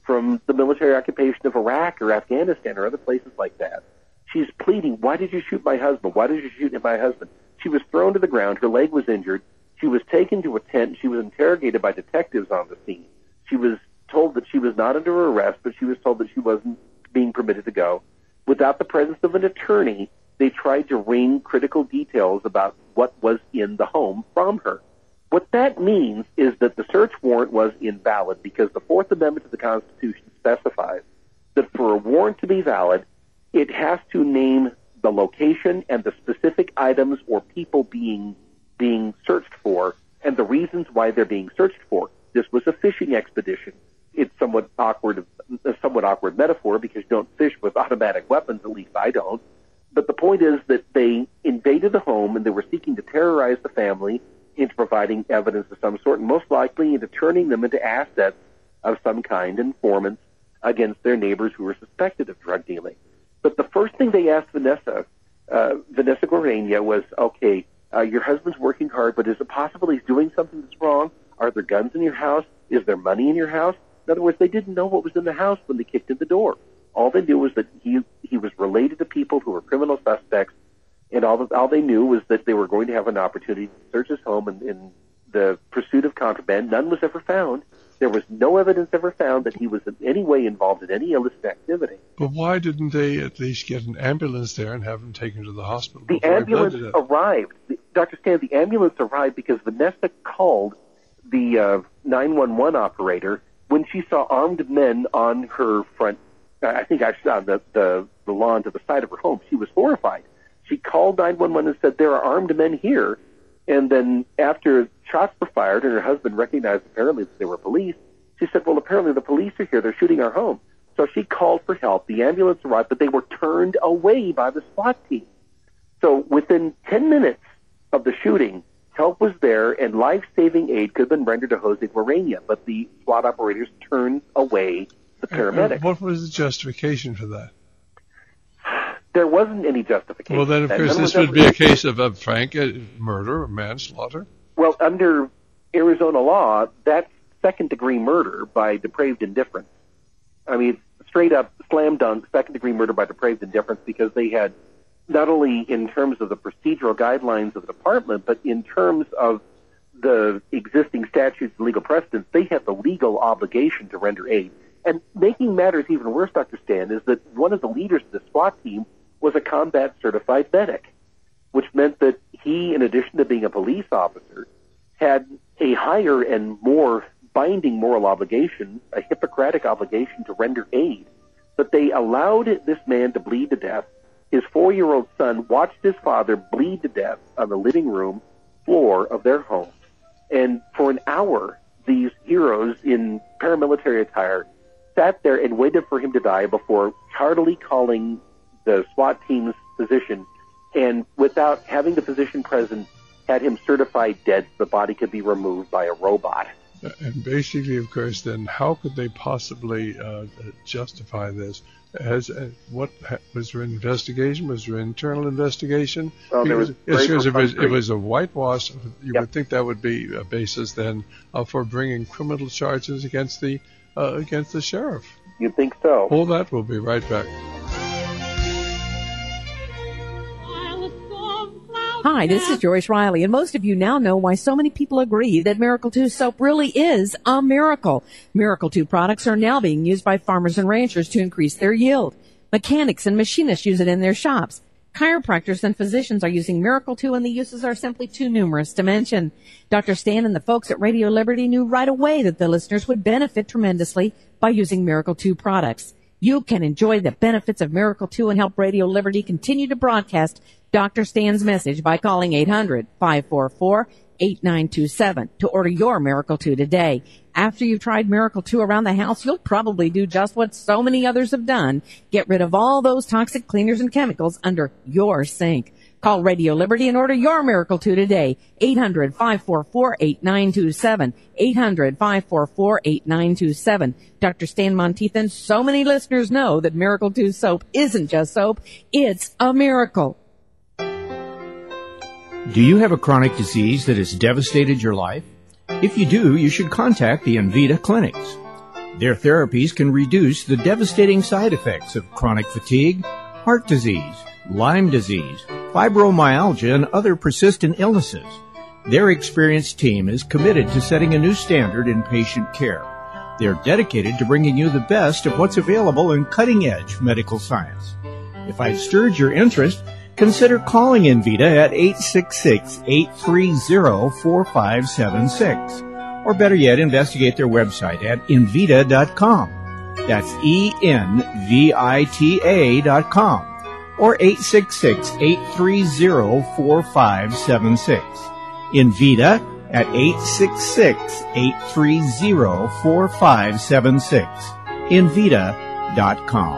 from the military occupation of Iraq or Afghanistan or other places like that. She's pleading, why did you shoot my husband? Why did you shoot my husband? She was thrown to the ground. Her leg was injured. She was taken to a tent. She was interrogated by detectives on the scene. She was told that she was not under arrest, but she was told that she wasn't being permitted to go. Without the presence of an attorney, they tried to wring critical details about what was in the home from her. What that means is that the search warrant was invalid because the Fourth Amendment to the Constitution specifies that for a warrant to be valid, it has to name the location and the specific items or people being being searched for and the reasons why they're being searched for. This was a fishing expedition. It's somewhat awkward, a somewhat awkward metaphor because you don't fish with automatic weapons, at least I don't. But the point is that they invaded the home and they were seeking to terrorize the family into providing evidence of some sort, and most likely into turning them into assets of some kind, informants against their neighbors who were suspected of drug dealing. But the first thing they asked Vanessa, uh, Vanessa Guarena was, okay, uh, your husband's working hard, but is it possible he's doing something that's wrong? Are there guns in your house? Is there money in your house? In other words, they didn't know what was in the house when they kicked in the door. All they knew was that he he was related to people who were criminal suspects, and all that, all they knew was that they were going to have an opportunity to search his home in, in the pursuit of contraband. None was ever found. There was no evidence ever found that he was in any way involved in any illicit activity. But why didn't they at least get an ambulance there and have him taken to the hospital? The ambulance arrived. Doctor Stan, the ambulance arrived because Vanessa called the uh, nine one one operator when she saw armed men on her front, uh, I think actually on the, the, the lawn to the side of her home. She was horrified. She called nine one one and said, there are armed men here. And then after shots were fired and her husband recognized apparently that they were police, she said, well, apparently the police are here. They're shooting our home. So she called for help. The ambulance arrived, but they were turned away by the SWAT team. So within ten minutes of the shooting, help was there and life-saving aid could have been rendered to Jose Guarena, but the SWAT operators turned away the paramedic. And what was the justification for that? There wasn't any justification. Well, then, of course, this would be a case of a frank uh, murder or manslaughter. Well, under Arizona law, that's second-degree murder by depraved indifference. I mean, straight up slam dunk second-degree murder by depraved indifference because they had, not only in terms of the procedural guidelines of the department, but in terms of the existing statutes and legal precedents, they had the legal obligation to render aid. And making matters even worse, Doctor Stan, is that one of the leaders of the SWAT team was a combat-certified medic, which meant that he, in addition to being a police officer, had a higher and more binding moral obligation, a Hippocratic obligation to render aid. But they allowed this man to bleed to death. His four-year-old son watched his father bleed to death on the living room floor of their home. And for an hour, these heroes in paramilitary attire sat there and waited for him to die before heartily calling the SWAT team's physician, and without having the physician present, had him certified dead so the body could be removed by a robot. And basically, of course, then how could they possibly uh, justify this? As uh, what was there an investigation? Was there an internal investigation? Well, there was because yes, it was it was a whitewash. You yep. would think that would be a basis then uh, for bringing criminal charges against the uh, against the sheriff. You'd think so. All that. We'll be right back. Hi, this is Joyce Riley, and most of you now know why so many people agree that Miracle two soap really is a miracle. Miracle two products are now being used by farmers and ranchers to increase their yield. Mechanics and machinists use it in their shops. Chiropractors and physicians are using Miracle two, and the uses are simply too numerous to mention. Doctor Stan and the folks at Radio Liberty knew right away that the listeners would benefit tremendously by using Miracle two products. You can enjoy the benefits of Miracle two and help Radio Liberty continue to broadcast Doctor Stan's message by calling eight hundred, five four four, eight nine two seven to order your Miracle two today. After you've tried Miracle two around the house, you'll probably do just what so many others have done. Get rid of all those toxic cleaners and chemicals under your sink. Call Radio Liberty and order your Miracle two today. eight hundred, five four four, eight nine two seven. eight hundred, five four four, eight nine two seven. Doctor Stan Monteith and so many listeners know that Miracle two soap isn't just soap, it's a miracle. Do you have a chronic disease that has devastated your life? If you do, you should contact the Envita Clinics. Their therapies can reduce the devastating side effects of chronic fatigue, heart disease, Lyme disease, fibromyalgia, and other persistent illnesses. Their experienced team is committed to setting a new standard in patient care. They're dedicated to bringing you the best of what's available in cutting-edge medical science. If I've stirred your interest, consider calling Invita at eight six six, eight three zero, four five seven six. Or better yet, investigate their website at invita dot com. That's E N V I T A dot com. Or eight six six, eight three zero, four five seven six. Invita at eight six six, eight three zero, four five seven six. invita dot com.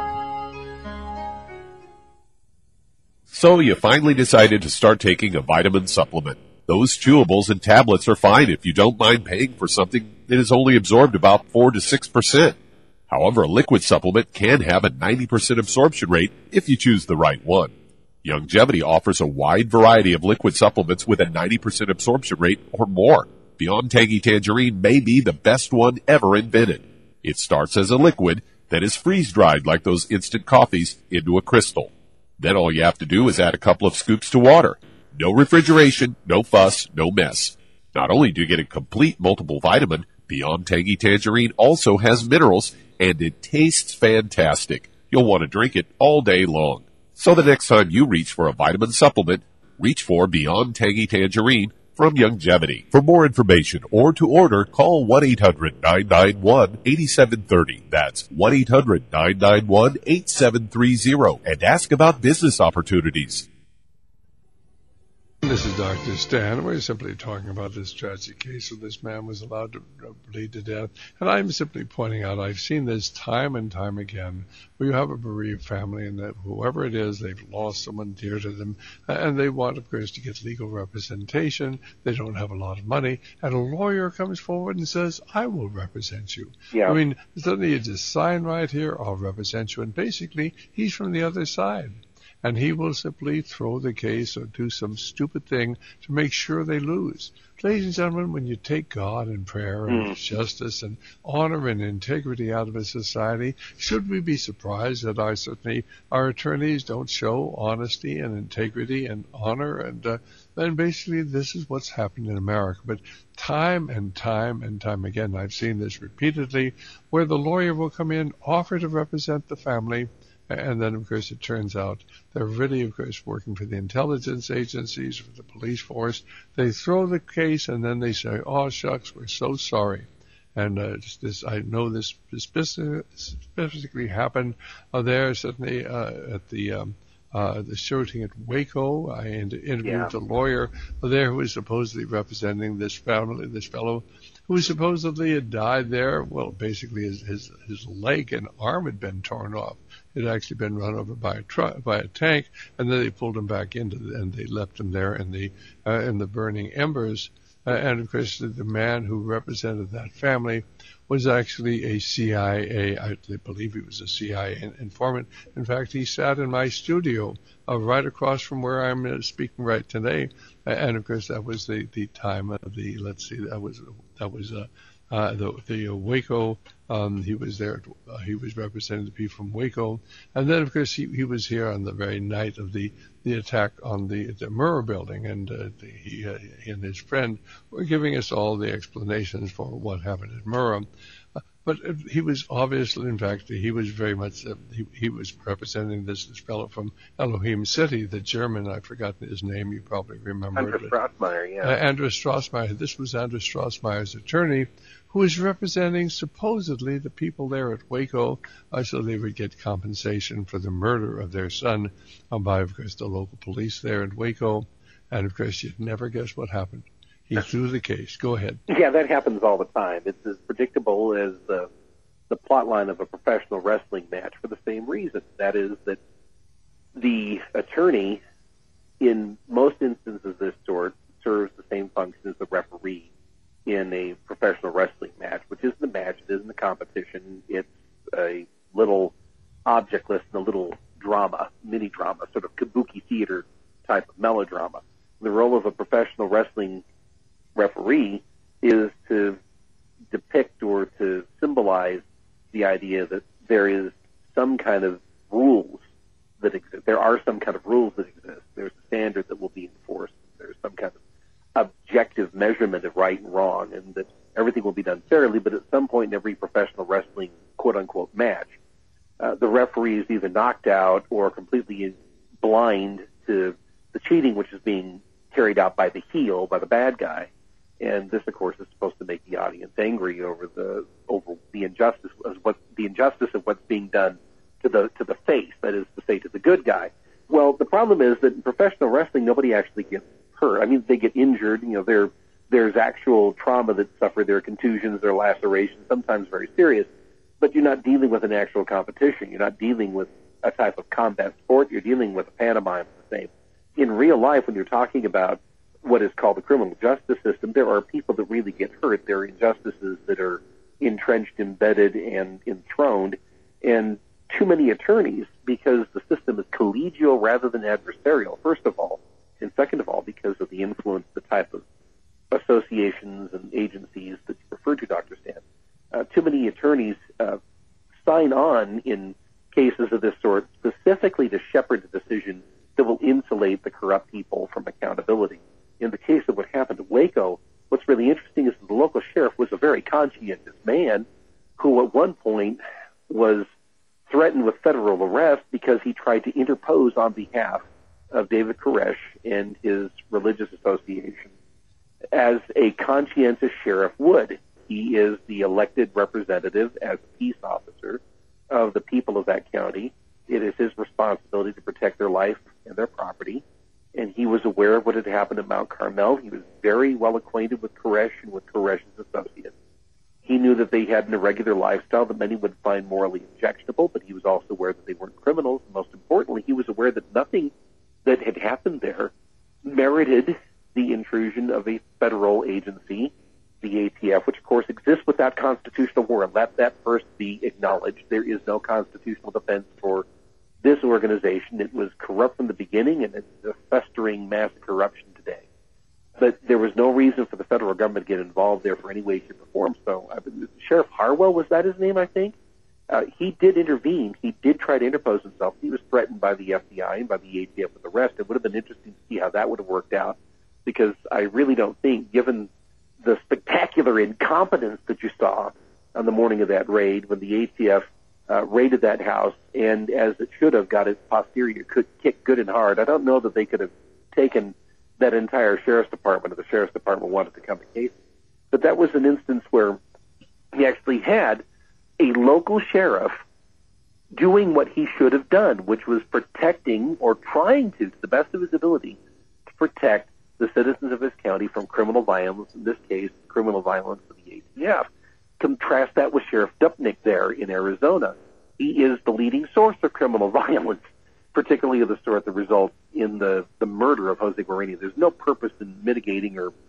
So you finally decided to start taking a vitamin supplement. Those chewables and tablets are fine if you don't mind paying for something that is only absorbed about four to six percent. However, a liquid supplement can have a ninety percent absorption rate if you choose the right one. Youngevity offers a wide variety of liquid supplements with a ninety percent absorption rate or more. Beyond Tangy Tangerine may be the best one ever invented. It starts as a liquid that is freeze-dried like those instant coffees into a crystal. Then all you have to do is add a couple of scoops to water. No refrigeration, no fuss, no mess. Not only do you get a complete multiple vitamin, Beyond Tangy Tangerine also has minerals, and it tastes fantastic. You'll want to drink it all day long. So the next time you reach for a vitamin supplement, reach for Beyond Tangy Tangerine from Youngevity. For more information or to order, call one eight hundred, nine nine one, eight seven three zero. That's one eight hundred, nine nine one, eight seven three zero and ask about business opportunities. This is Doctor Stan. We're simply talking about this tragic case where this man was allowed to bleed to death. And I'm simply pointing out, I've seen this time and time again, where you have a bereaved family and that whoever it is, they've lost someone dear to them, and they want, of course, to get legal representation. They don't have a lot of money. And a lawyer comes forward and says, I will represent you. Yeah. I mean, suddenly you just sign right here, I'll represent you. And basically, he's from the other side. And he will simply throw the case or do some stupid thing to make sure they lose. Ladies and gentlemen, when you take God and prayer and Mm. justice and honor and integrity out of a society, should we be surprised that our certainly our attorneys don't show honesty and integrity and honor? And uh, then basically this is what's happened in America. But time and time and time again, I've seen this repeatedly, where the lawyer will come in, offer to represent the family, and then, of course, it turns out they're really, of course, working for the intelligence agencies, for the police force. They throw the case, and then they say, oh, shucks, we're so sorry. And uh, just this, I know this specifically happened uh, there, certainly uh, at the um, uh, the shooting at Waco. I interviewed Yeah. a lawyer there who was supposedly representing this family, this fellow who supposedly had died there. Well, basically his, his, his leg and arm had been torn off. It had actually been run over by a truck, by a tank, and then they pulled him back into the, and they left him there in the, uh, in the burning embers. Uh, and of course, the, the man who represented that family was actually a C I A, I believe he was a C I A informant. In fact, he sat in my studio uh, right across from where I'm uh, speaking right today. Uh, and of course, that was the, the time of the, let's see, that was, that was, uh, uh, the, the uh, Waco, um, he was there, uh, he was representing the people from Waco. And then, of course, he, he was here on the very night of the, the attack on the, the Murrah building. And, uh, the, he, uh, he and his friend were giving us all the explanations for what happened at Murrah. Uh, but uh, he was obviously, in fact, he was very much, uh, he, he was representing this, this fellow from Elohim City, the German, I've forgotten his name, you probably remember Andreas it. Strassmeyer, yeah. Uh, Andreas Strassmeyer. This was Andreas Strassmeyer's attorney, who was representing supposedly the people there at Waco, uh, so they would get compensation for the murder of their son uh, by, of course, the local police there at Waco. And, of course, you'd never guess what happened. He threw the case. Go ahead. Yeah, that happens all the time. It's as predictable as the the plot line of a professional wrestling match for the same reason. That is that the attorney, in most instances of this sort, serves the same function as the referee in a professional wrestling match, which isn't a match, it isn't a competition, it's a little object lesson, a little drama, mini drama, sort of kabuki theater type of melodrama. The role of a professional wrestling referee is to depict or to symbolize the idea that there is some kind of rules that exist. There are some kind of rules that exist. There's a standard that will be enforced. There's some kind of objective measurement of right and wrong, and that everything will be done fairly, but at some point in every professional wrestling quote-unquote match, uh, the referee is either knocked out or completely blind to the cheating which is being carried out by the heel, by the bad guy. And this, of course, is supposed to make the audience angry over the over the injustice of what the injustice of what's being done to the to the face, that is to say, to the good guy. Well, the problem is that in professional wrestling, nobody actually gets hurt. I mean, they get injured. You know, there there's actual trauma that's suffered. There are contusions, there are lacerations, sometimes very serious. But you're not dealing with an actual competition. You're not dealing with a type of combat sport. You're dealing with a pantomime the same. In real life, when you're talking about what is called the criminal justice system, there are people that really get hurt. There are injustices that are entrenched, embedded, and enthroned. And too many attorneys, because the system is collegial rather than adversarial, first of all, and second of all, because of the influence, the type of associations and agencies that you referred to, Doctor Stan. Uh, too many attorneys uh, sign on in cases of this sort specifically to shepherd the decision that will insulate the corrupt people from accountability. In the case of what happened at Waco, what's really interesting is that the local sheriff was a very conscientious man who at one point was threatened with federal arrest because he tried to interpose on behalf of David Koresh and his religious association, as a conscientious sheriff would. He is the elected representative as a peace officer of the people of that county. It is his responsibility to protect their life and their property. And he was aware of what had happened at Mount Carmel. He was very well acquainted with Koresh and with Koresh's associates. He knew that they had an irregular lifestyle that many would find morally objectionable, but he was also aware that they weren't criminals. And most importantly, he was aware that nothing that had happened there merited the intrusion of a federal agency, the A T F, which of course exists without constitutional warrant. Let that first be acknowledged. There is no constitutional defense for this organization. It was corrupt from the beginning, and it's a festering mass of corruption today. But there was no reason for the federal government to get involved there for any way, shape, or form. So uh, Sheriff Harwell, was that his name, I think? Uh, he did intervene. He did try to interpose himself. He was threatened by the F B I and by the A T F with arrest. It would have been interesting to see how that would have worked out, because I really don't think, given the spectacular incompetence that you saw on the morning of that raid when the A T F uh, raided that house and, as it should have, got its posterior kicked good and hard, I don't know that they could have taken that entire sheriff's department, or the sheriff's department wanted to come to cases. But that was an instance where he actually had a local sheriff doing what he should have done, which was protecting, or trying to, to the best of his ability, to protect the citizens of his county from criminal violence, in this case, criminal violence of the A T F. Contrast that with Sheriff Dupnick there in Arizona. He is the leading source of criminal violence, particularly of the sort that results in the, the murder of Jose Guarani. There's no purpose in mitigating or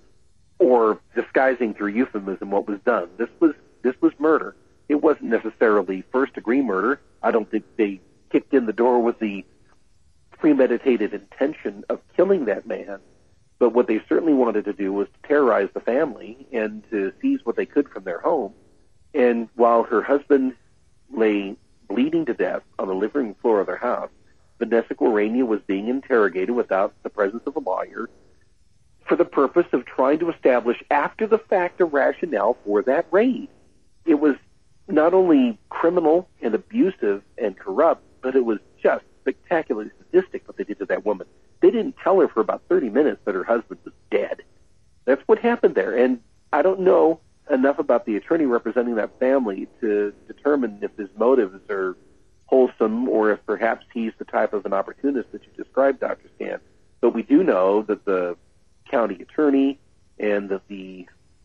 or disguising through euphemism what was done. This was this was murder. It wasn't necessarily first-degree murder. I don't think they kicked in the door with the premeditated intention of killing that man. But what they certainly wanted to do was to terrorize the family and to seize what they could from their home. And while her husband lay bleeding to death on the living floor of their house, Vanessa Guarani was being interrogated without the presence of a lawyer for the purpose of trying to establish after the fact a rationale for that raid. It was not only criminal and abusive and corrupt, but it was just spectacularly sadistic what they did to that woman. They didn't tell her for about thirty minutes that her husband was dead. That's what happened there. And I don't know enough about the attorney representing that family to determine if his motives are wholesome or if perhaps he's the type of an opportunist that you described, Doctor Stan. But we do know that the county attorney and that the,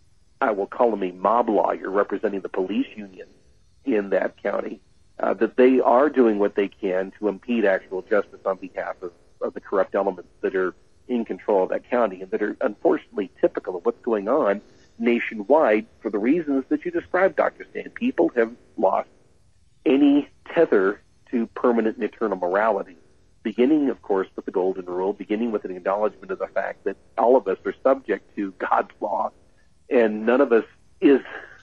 I will call him a mob lawyer representing the police union in that county, uh, that they are doing what they can to impede actual justice on behalf of, of the corrupt elements that are in control of that county and that are unfortunately typical of what's going on nationwide for the reasons that you described, Doctor Stan. People have lost any tether to permanent and eternal morality, beginning, of course, with the Golden Rule, beginning with an acknowledgement of the fact that all of us are subject to God's law, and none of us is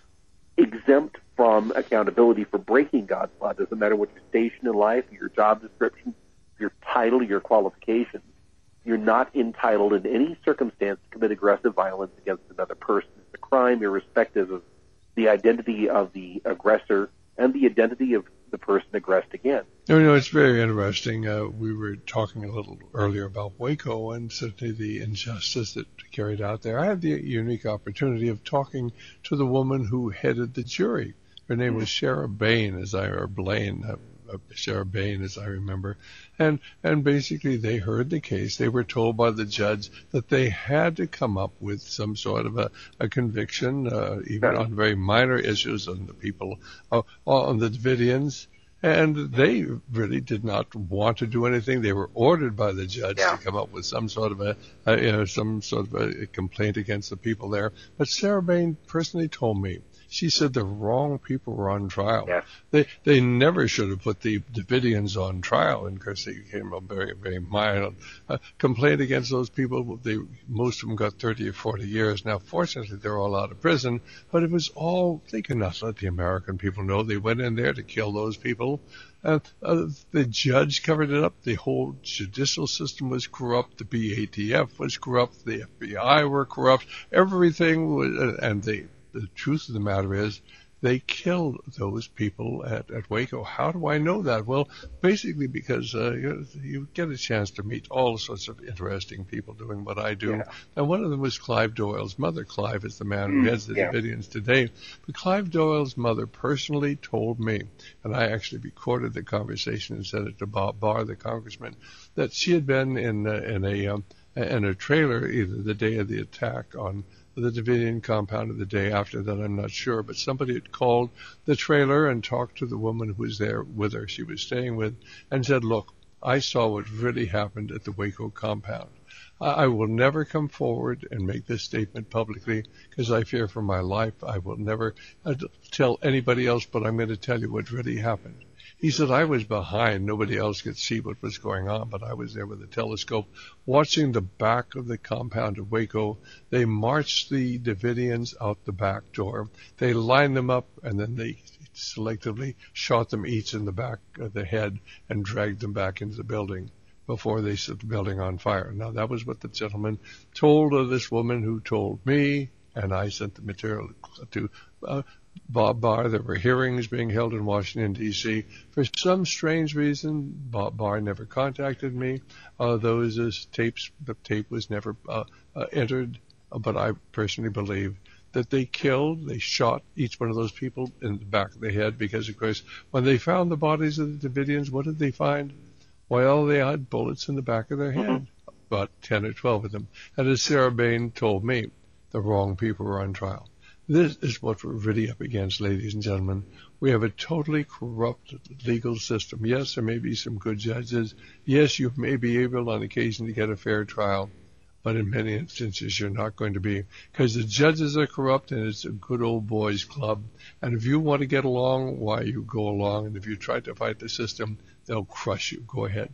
exempt from accountability for breaking God's law. It doesn't matter what your station in life, your job description, your title, your qualifications. You're not entitled in any circumstance to commit aggressive violence against another person. It's a crime irrespective of the identity of the aggressor and the identity of the person aggressed against. You know, it's very interesting. Uh, we were talking a little earlier about Waco and certainly the injustice that carried out there. I had the unique opportunity of talking to the woman who headed the jury. Her name was Sarah Bain, as I or Blaine, uh, uh, Sarah Bain, as I remember, and and basically they heard the case. They were told by the judge that they had to come up with some sort of a, a conviction, uh, even on very minor issues on the people, uh, on the Davidians. And they really did not want to do anything. They were ordered by the judge yeah. to come up with some sort of a, a, you know, some sort of a complaint against the people there. But Sarah Bain personally told me, she said the wrong people were on trial. Yes. They they never should have put the Davidians on trial. And of course, they came up very, very mild. Uh, complaint against those people, they most of them got thirty or forty years. Now, fortunately, they're all out of prison. But it was all, they could not let the American people know. They went in there to kill those people. Uh, uh, the judge covered it up. The whole judicial system was corrupt. The B A T F was corrupt. The F B I were corrupt. Everything was, uh, and they, the truth of the matter is, they killed those people at, at Waco. How do I know that? Well, basically because uh, you, you get a chance to meet all sorts of interesting people doing what I do. Yeah. And one of them was Clive Doyle's mother. Clive is the man who heads the yeah. Davidians today. But Clive Doyle's mother personally told me, and I actually recorded the conversation and sent it to Bob Barr, the congressman, that she had been in, uh, in, a, um, in a trailer either the day of the attack on the Davidian compound or the day after that, I'm not sure, but somebody had called the trailer and talked to the woman who was there with her, she was staying with, and said, look, I saw what really happened at the Waco compound. I will never come forward and make this statement publicly because I fear for my life. I will never tell anybody else, but I'm going to tell you what really happened. He said, I was behind. Nobody else could see what was going on, but I was there with a telescope watching the back of the compound of Waco. They marched the Davidians out the back door. They lined them up, and then they selectively shot them each in the back of the head and dragged them back into the building before they set the building on fire. Now, that was what the gentleman told of this woman who told me, and I sent the material to uh, Bob Barr. There were hearings being held in Washington, D C For some strange reason, Bob Barr never contacted me. Uh, those uh, tapes, the tape was never uh, uh, entered, uh, but I personally believe that they killed, they shot each one of those people in the back of the head because, of course, when they found the bodies of the Davidians, what did they find? Well, they had bullets in the back of their head, mm-hmm. about ten or twelve of them. And as Sarah Bain told me, the wrong people were on trial. This is what we're really up against, ladies and gentlemen. We have a totally corrupt legal system. Yes, there may be some good judges. Yes, you may be able on occasion to get a fair trial. But in many instances, you're not going to be. Because the judges are corrupt and it's a good old boys club. And if you want to get along, why, you go along. And if you try to fight the system, they'll crush you. Go ahead.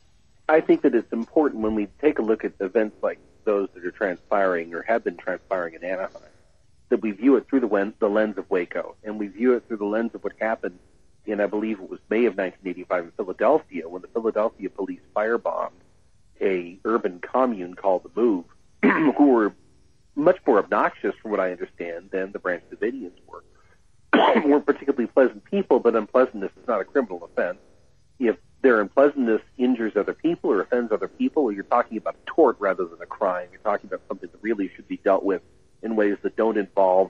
I think that it's important when we take a look at events like those that are transpiring or have been transpiring in Anaheim, that we view it through the, wen- the lens of Waco, and we view it through the lens of what happened in, I believe it was May of nineteen eighty-five in Philadelphia, when the Philadelphia police firebombed a urban commune called the Move, who were much more obnoxious, from what I understand, than the Branch Davidians were. weren't particularly pleasant people, but unpleasantness is not a criminal offense. If their unpleasantness injures other people or offends other people, you're talking about a tort rather than a crime. You're talking about something that really should be dealt with in ways that don't involve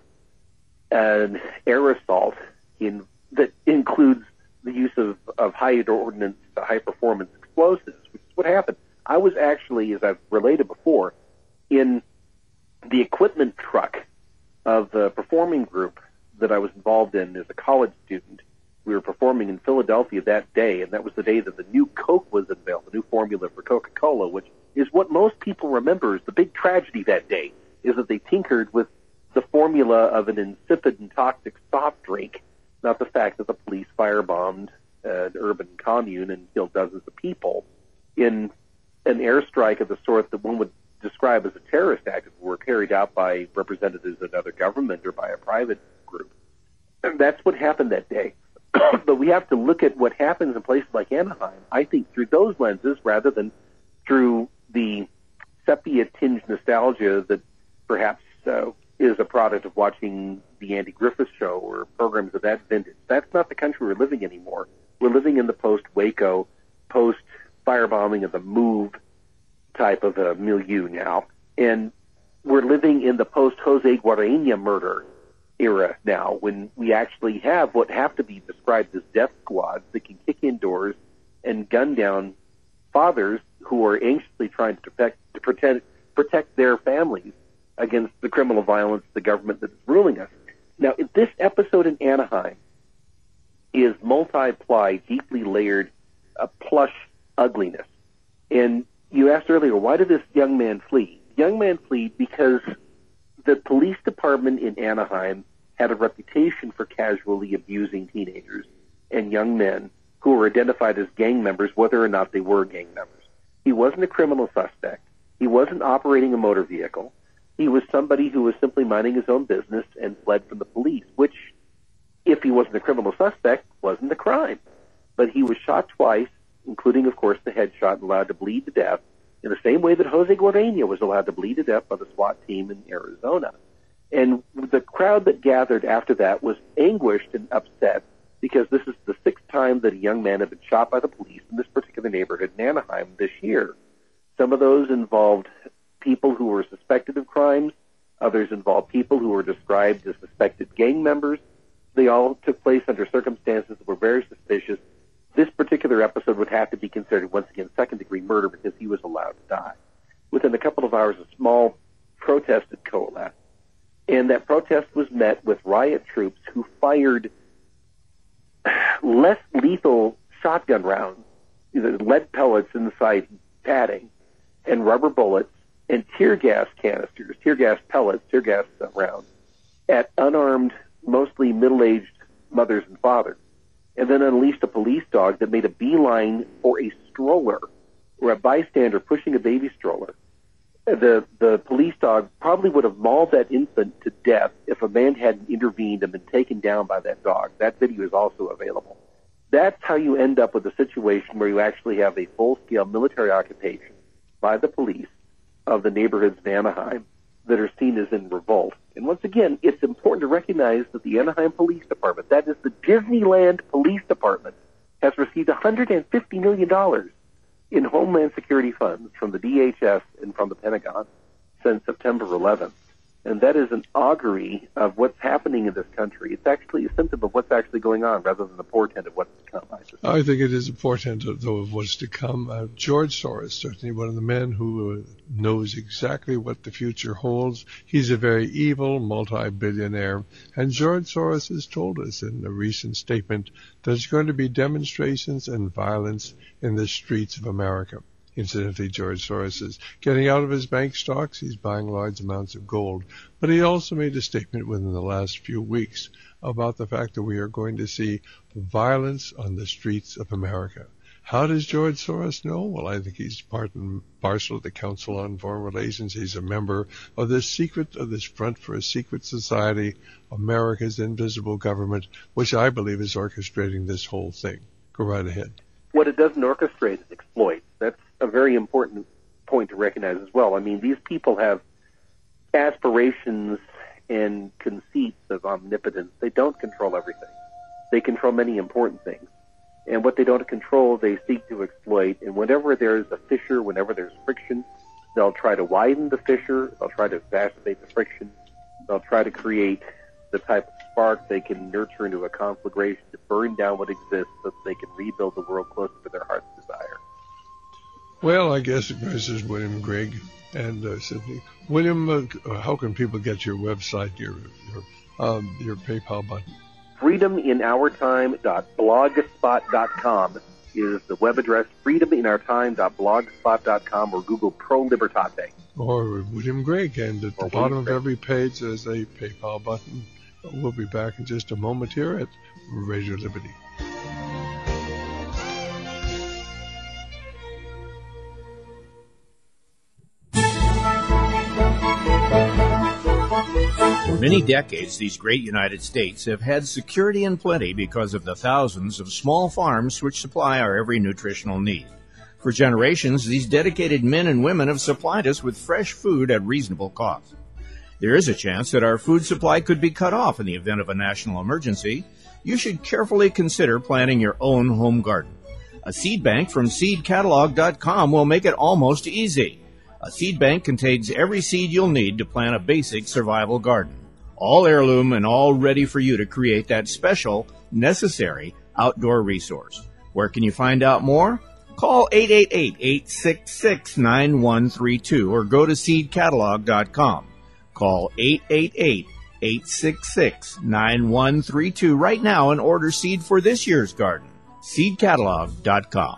an air assault in, that includes the use of, of high ordnance, high performance explosives, which is what happened. I was actually, as I've related before, in the equipment truck of the performing group that I was involved in as a college student. We were performing in Philadelphia that day, and that was the day that the new Coke was unveiled, the new formula for Coca-Cola, which is what most people remember as the big tragedy that day, is that they tinkered with the formula of an insipid and toxic soft drink, not the fact that the police firebombed an urban commune and killed dozens of people in an airstrike of the sort that one would describe as a terrorist act if it were carried out by representatives of another government or by a private group. that's what happened that day. But we have to look at what happens in places like Anaheim, I think, through those lenses rather than through the sepia-tinged nostalgia that perhaps uh, is a product of watching the Andy Griffith Show or programs of that vintage. That's not the country we're living anymore. We're living in the post-Waco, post-firebombing of the MOVE type of a milieu now. And we're living in the post-Jose Guardeña murder era now, when we actually have what have to be described as death squads that can kick in doors and gun down fathers who are anxiously trying to protect to protect protect their families against the criminal violence of the government that is ruling us. Now, if this episode in Anaheim is multi-ply, deeply layered, uh, plush ugliness. And you asked earlier, why did this young man flee? The young man fled because the police department in Anaheim had a reputation for casually abusing teenagers and young men who were identified as gang members, whether or not they were gang members. He wasn't a criminal suspect. He wasn't operating a motor vehicle. He was somebody who was simply minding his own business and fled from the police, which, if he wasn't a criminal suspect, wasn't a crime. But he was shot twice, including, of course, the headshot, and allowed to bleed to death in the same way that Jose Guardeña was allowed to bleed to death by the SWAT team in Arizona. And the crowd that gathered after that was anguished and upset because this is the sixth time that a young man had been shot by the police in this particular neighborhood in Anaheim this year. Some of those involved people who were suspected of crimes. Others involved people who were described as suspected gang members. They all took place under circumstances that were very suspicious. This particular episode would have to be considered, once again, second-degree murder because he was allowed to die. Within a couple of hours, a small protest had coalesced. And that protest was met with riot troops who fired less lethal shotgun rounds, either lead pellets inside padding, and rubber bullets, and tear gas canisters, tear gas pellets, tear gas rounds, at unarmed, mostly middle-aged mothers and fathers, and then unleashed a police dog that made a beeline for a stroller, or a bystander pushing a baby stroller. The the police dog probably would have mauled that infant to death if a man hadn't intervened and been taken down by that dog. That video is also available. That's how you end up with a situation where you actually have a full-scale military occupation by the police of the neighborhoods in Anaheim that are seen as in revolt. And once again, it's important to recognize that the Anaheim Police Department, that is the Disneyland Police Department, has received one hundred fifty million dollars in Homeland Security funds from the D H S and from the Pentagon since September eleventh. And that is an augury of what's happening in this country. It's actually a symptom of what's actually going on rather than a portent of what's to come. I, I think it is a portent, though, of what's to come. Uh, George Soros, certainly one of the men who uh, knows exactly what the future holds. He's a very evil multi-billionaire. And George Soros has told us in a recent statement that there's going to be demonstrations and violence in the streets of America. Incidentally, George Soros is getting out of his bank stocks. He's buying large amounts of gold. But he also made a statement within the last few weeks about the fact that we are going to see violence on the streets of America. How does George Soros know? Well, I think he's part and parcel of the Council on Foreign Relations. He's a member of this secret, of this Front for a Secret Society, America's invisible government, which I believe is orchestrating this whole thing. Go right ahead. What it doesn't orchestrate is exploit. That's a very important point to recognize as well. I mean, these people have aspirations and conceits of omnipotence. They don't control everything. They control many important things. And what they don't control, they seek to exploit. And whenever there's a fissure, whenever there's friction, they'll try to widen the fissure. They'll try to exacerbate the friction. They'll try to create the type of spark they can nurture into a conflagration to burn down what exists so that they can rebuild the world closer to their heart's desire. Well, I guess this is William Gregg and uh, Sydney. William, uh, how can people get your website, your your, um, your PayPal button? freedom in our time dot blogspot dot com is the web address, freedom in our time dot blogspot dot com, or Google Pro Libertate. Or William Gregg, and at the bottom of every page there's a PayPal button. We'll be back in just a moment here at Radio Liberty. For many decades, these great United States have had security and plenty because of the thousands of small farms which supply our every nutritional need. For generations, these dedicated men and women have supplied us with fresh food at reasonable cost. There is a chance that our food supply could be cut off in the event of a national emergency. You should carefully consider planting your own home garden. A seed bank from seed catalog dot com will make it almost easy. A seed bank contains every seed you'll need to plant a basic survival garden. All heirloom and all ready for you to create that special, necessary outdoor resource. Where can you find out more? Call eight eight eight, eight six six, nine one three two or go to seed catalog dot com. Call eight eight eight, eight six six, nine one three two right now and order seed for this year's garden. seed catalog dot com.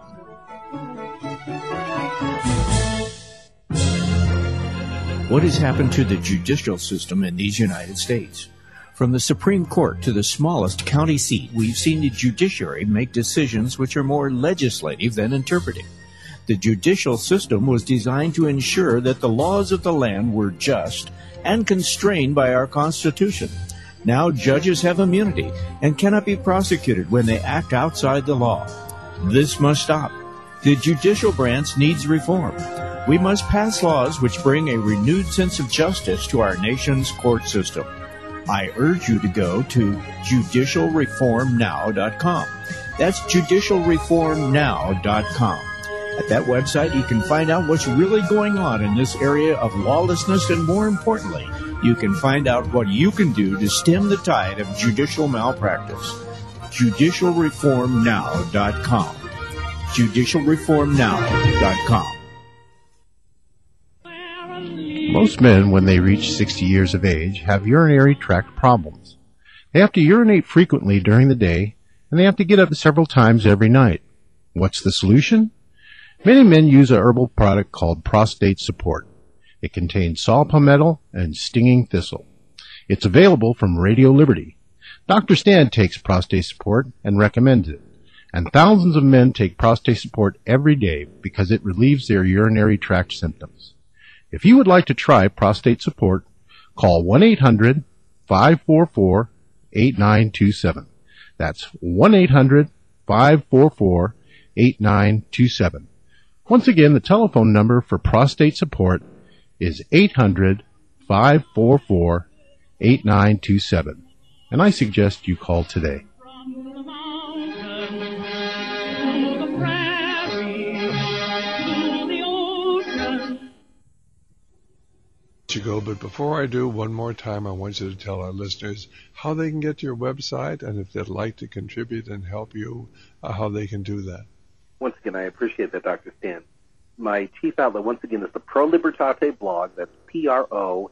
What has happened to the judicial system in these United States? From the Supreme Court to the smallest county seat, we've seen the judiciary make decisions which are more legislative than interpretive. The judicial system was designed to ensure that the laws of the land were just and constrained by our Constitution. Now judges have immunity and cannot be prosecuted when they act outside the law. This must stop. The judicial branch needs reform. We must pass laws which bring a renewed sense of justice to our nation's court system. I urge you to go to judicial reform now dot com. That's judicial reform now dot com. At that website, you can find out what's really going on in this area of lawlessness, and more importantly, you can find out what you can do to stem the tide of judicial malpractice. judicial reform now dot com. judicial reform now dot com. Most men, when they reach sixty years of age, have urinary tract problems. They have to urinate frequently during the day, and they have to get up several times every night. What's the solution? Many men use a herbal product called Prostate Support. It contains saw palmetto and stinging thistle. It's available from Radio Liberty. Doctor Stan takes Prostate Support and recommends it. And thousands of men take Prostate Support every day because it relieves their urinary tract symptoms. If you would like to try Prostate Support, call one eight hundred, five four four, eight nine two seven. That's one eight hundred, five four four, eight nine two seven. Once again, the telephone number for Prostate Support is eight hundred, five four four, eight nine two seven. And I suggest you call today. To go, but before I do, one more time, I want you to tell our listeners how they can get to your website, and if they'd like to contribute and help you, uh, how they can do that. Once again, I appreciate that, Doctor Stan. My chief outlet, once again, is the Pro Libertate blog. That's P R O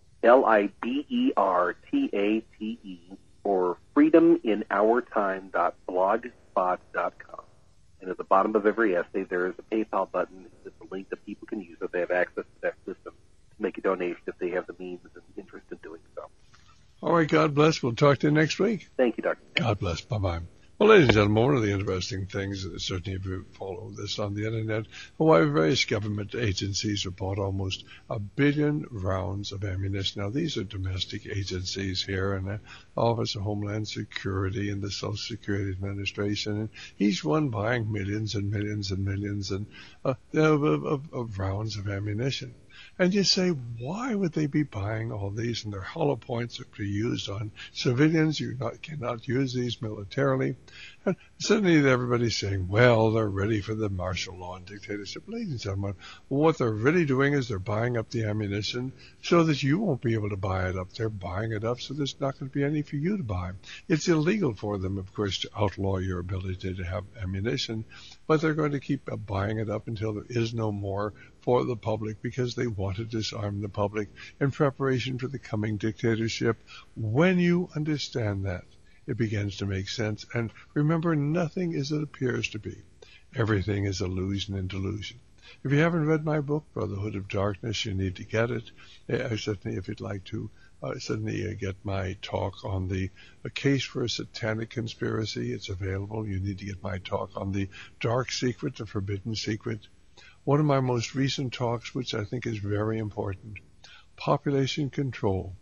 L I B E R T A T E, or freedom in our time dot blogspot dot com. And at the bottom of every essay, there is a PayPal button. It's a link that people can use if they have access to that system. Make a donation if they have the means and interest in doing so. All right, God bless. We'll talk to you next week. Thank you, Doctor God bless. Bye-bye. Well, ladies and gentlemen, one of the interesting things, certainly if you follow this on the Internet, why various government agencies have bought almost a billion rounds of ammunition. Now, these are domestic agencies here, and the Office of Homeland Security and the Social Security Administration, and each one buying millions and millions and millions and uh, of, of, of rounds of ammunition. And you say, why would they be buying all these? And their hollow points are to be used on civilians. You not, cannot use these militarily. And suddenly everybody's saying, well, they're ready for the martial law and dictatorship. Ladies and gentlemen, what they're really doing is they're buying up the ammunition so that you won't be able to buy it up. They're buying it up so there's not going to be any for you to buy. It's illegal for them, of course, to outlaw your ability to have ammunition, but they're going to keep buying it up until there is no more for the public because they want to disarm the public in preparation for the coming dictatorship. When you understand that, it begins to make sense. And remember, nothing is as it appears to be. Everything is illusion and delusion. If you haven't read my book, Brotherhood of Darkness, you need to get it. Uh, certainly, if you'd like to, uh, certainly uh, get my talk on the a case for a satanic conspiracy. It's available. You need to get my talk on the dark secret, the forbidden secret. One of my most recent talks, which I think is very important, population control,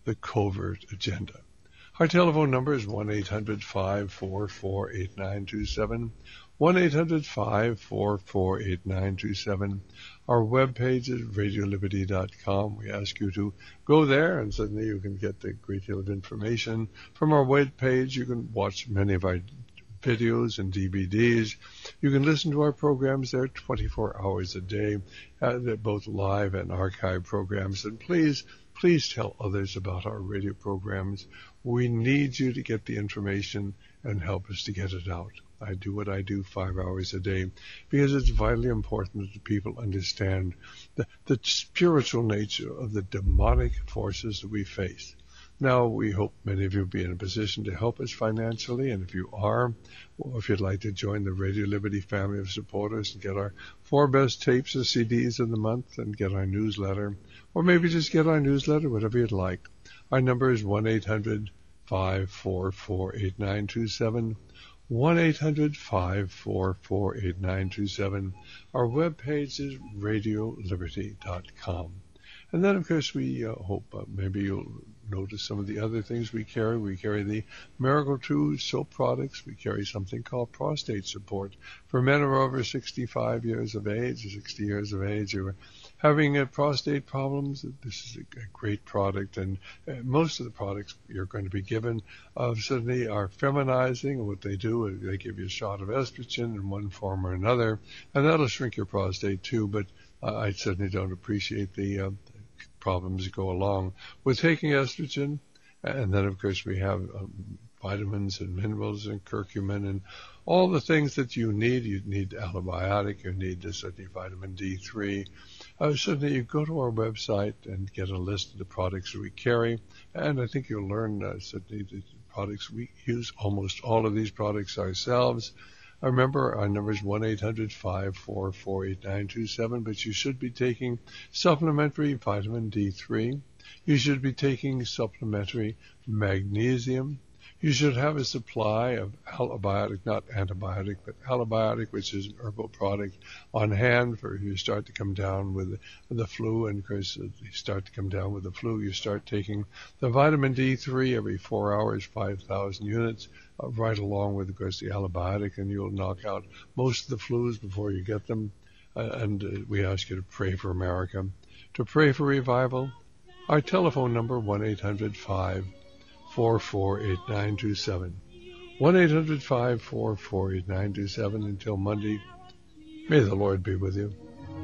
the covert agenda. Our telephone number is one eight hundred five four four eight nine two seven, one eight hundred five four four eight nine two seven. Our webpage is radio liberty dot com. We ask you to go there, and suddenly you can get a great deal of information. From our webpage, you can watch many of our videos and D V Ds. You can listen to our programs there twenty-four hours a day, uh, both live and archive programs. And please, please tell others about our radio programs. We need you to get the information and help us to get it out. I do what I do five hours a day because it's vitally important that people understand the, the spiritual nature of the demonic forces that we face. Now, we hope many of you will be in a position to help us financially, and if you are, or if you'd like to join the Radio Liberty family of supporters and get our four best tapes or C Ds of the month and get our newsletter, or maybe just get our newsletter, whatever you'd like, our number is one eight hundred five four four eight nine two seven, one eight hundred five four four eight nine two seven. Our webpage is radio liberty dot com. And then, of course, we uh, hope uh, maybe you'll notice some of the other things we carry. We carry the Miracle two soap products. We carry something called prostate support for men who are over sixty-five years of age, or sixty years of age, who are having uh, prostate problems. This is a, a great product, and uh, most of the products you're going to be given uh, certainly are feminizing. What they do is they give you a shot of estrogen in one form or another, and that'll shrink your prostate too, but uh, I certainly don't appreciate the uh, problems that go along with taking estrogen. And then, of course, we have um, vitamins and minerals and curcumin and all the things that you need. You need allobiotic, you need uh, certainly vitamin D three. Uh, certainly, you go to our website and get a list of the products that we carry, and I think you'll learn uh, certainly the products. We use almost all of these products ourselves. Remember, our number is one eight hundred five four four eight nine two seven, but you should be taking supplementary vitamin D three. You should be taking supplementary magnesium. You should have a supply of allobiotic, not antibiotic, but allobiotic, which is an herbal product, on hand for if you start to come down with the flu. And of course, if you start to come down with the flu, you start taking the vitamin D three every four hours, five thousand units, uh, right along with, of course, the allobiotic, and you'll knock out most of the flus before you get them. Uh, and uh, we ask you to pray for America, to pray for revival. Our telephone number, one eight hundred five four four eight nine two seven. one eight hundred five four four eight nine two seven. Until Monday, may the Lord be with you.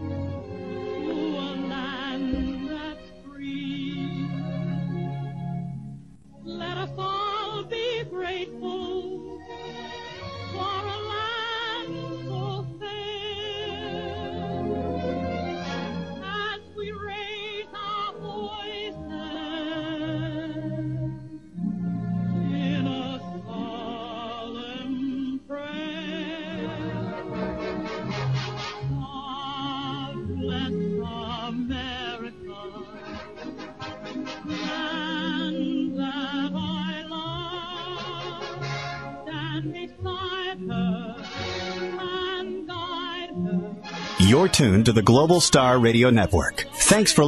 Let us all be grateful for a land so fair. As we raise our voices in a solemn prayer, God bless America, land that I love. Stand beside her and guide her. You're tuned to the Global Star Radio Network. Thanks for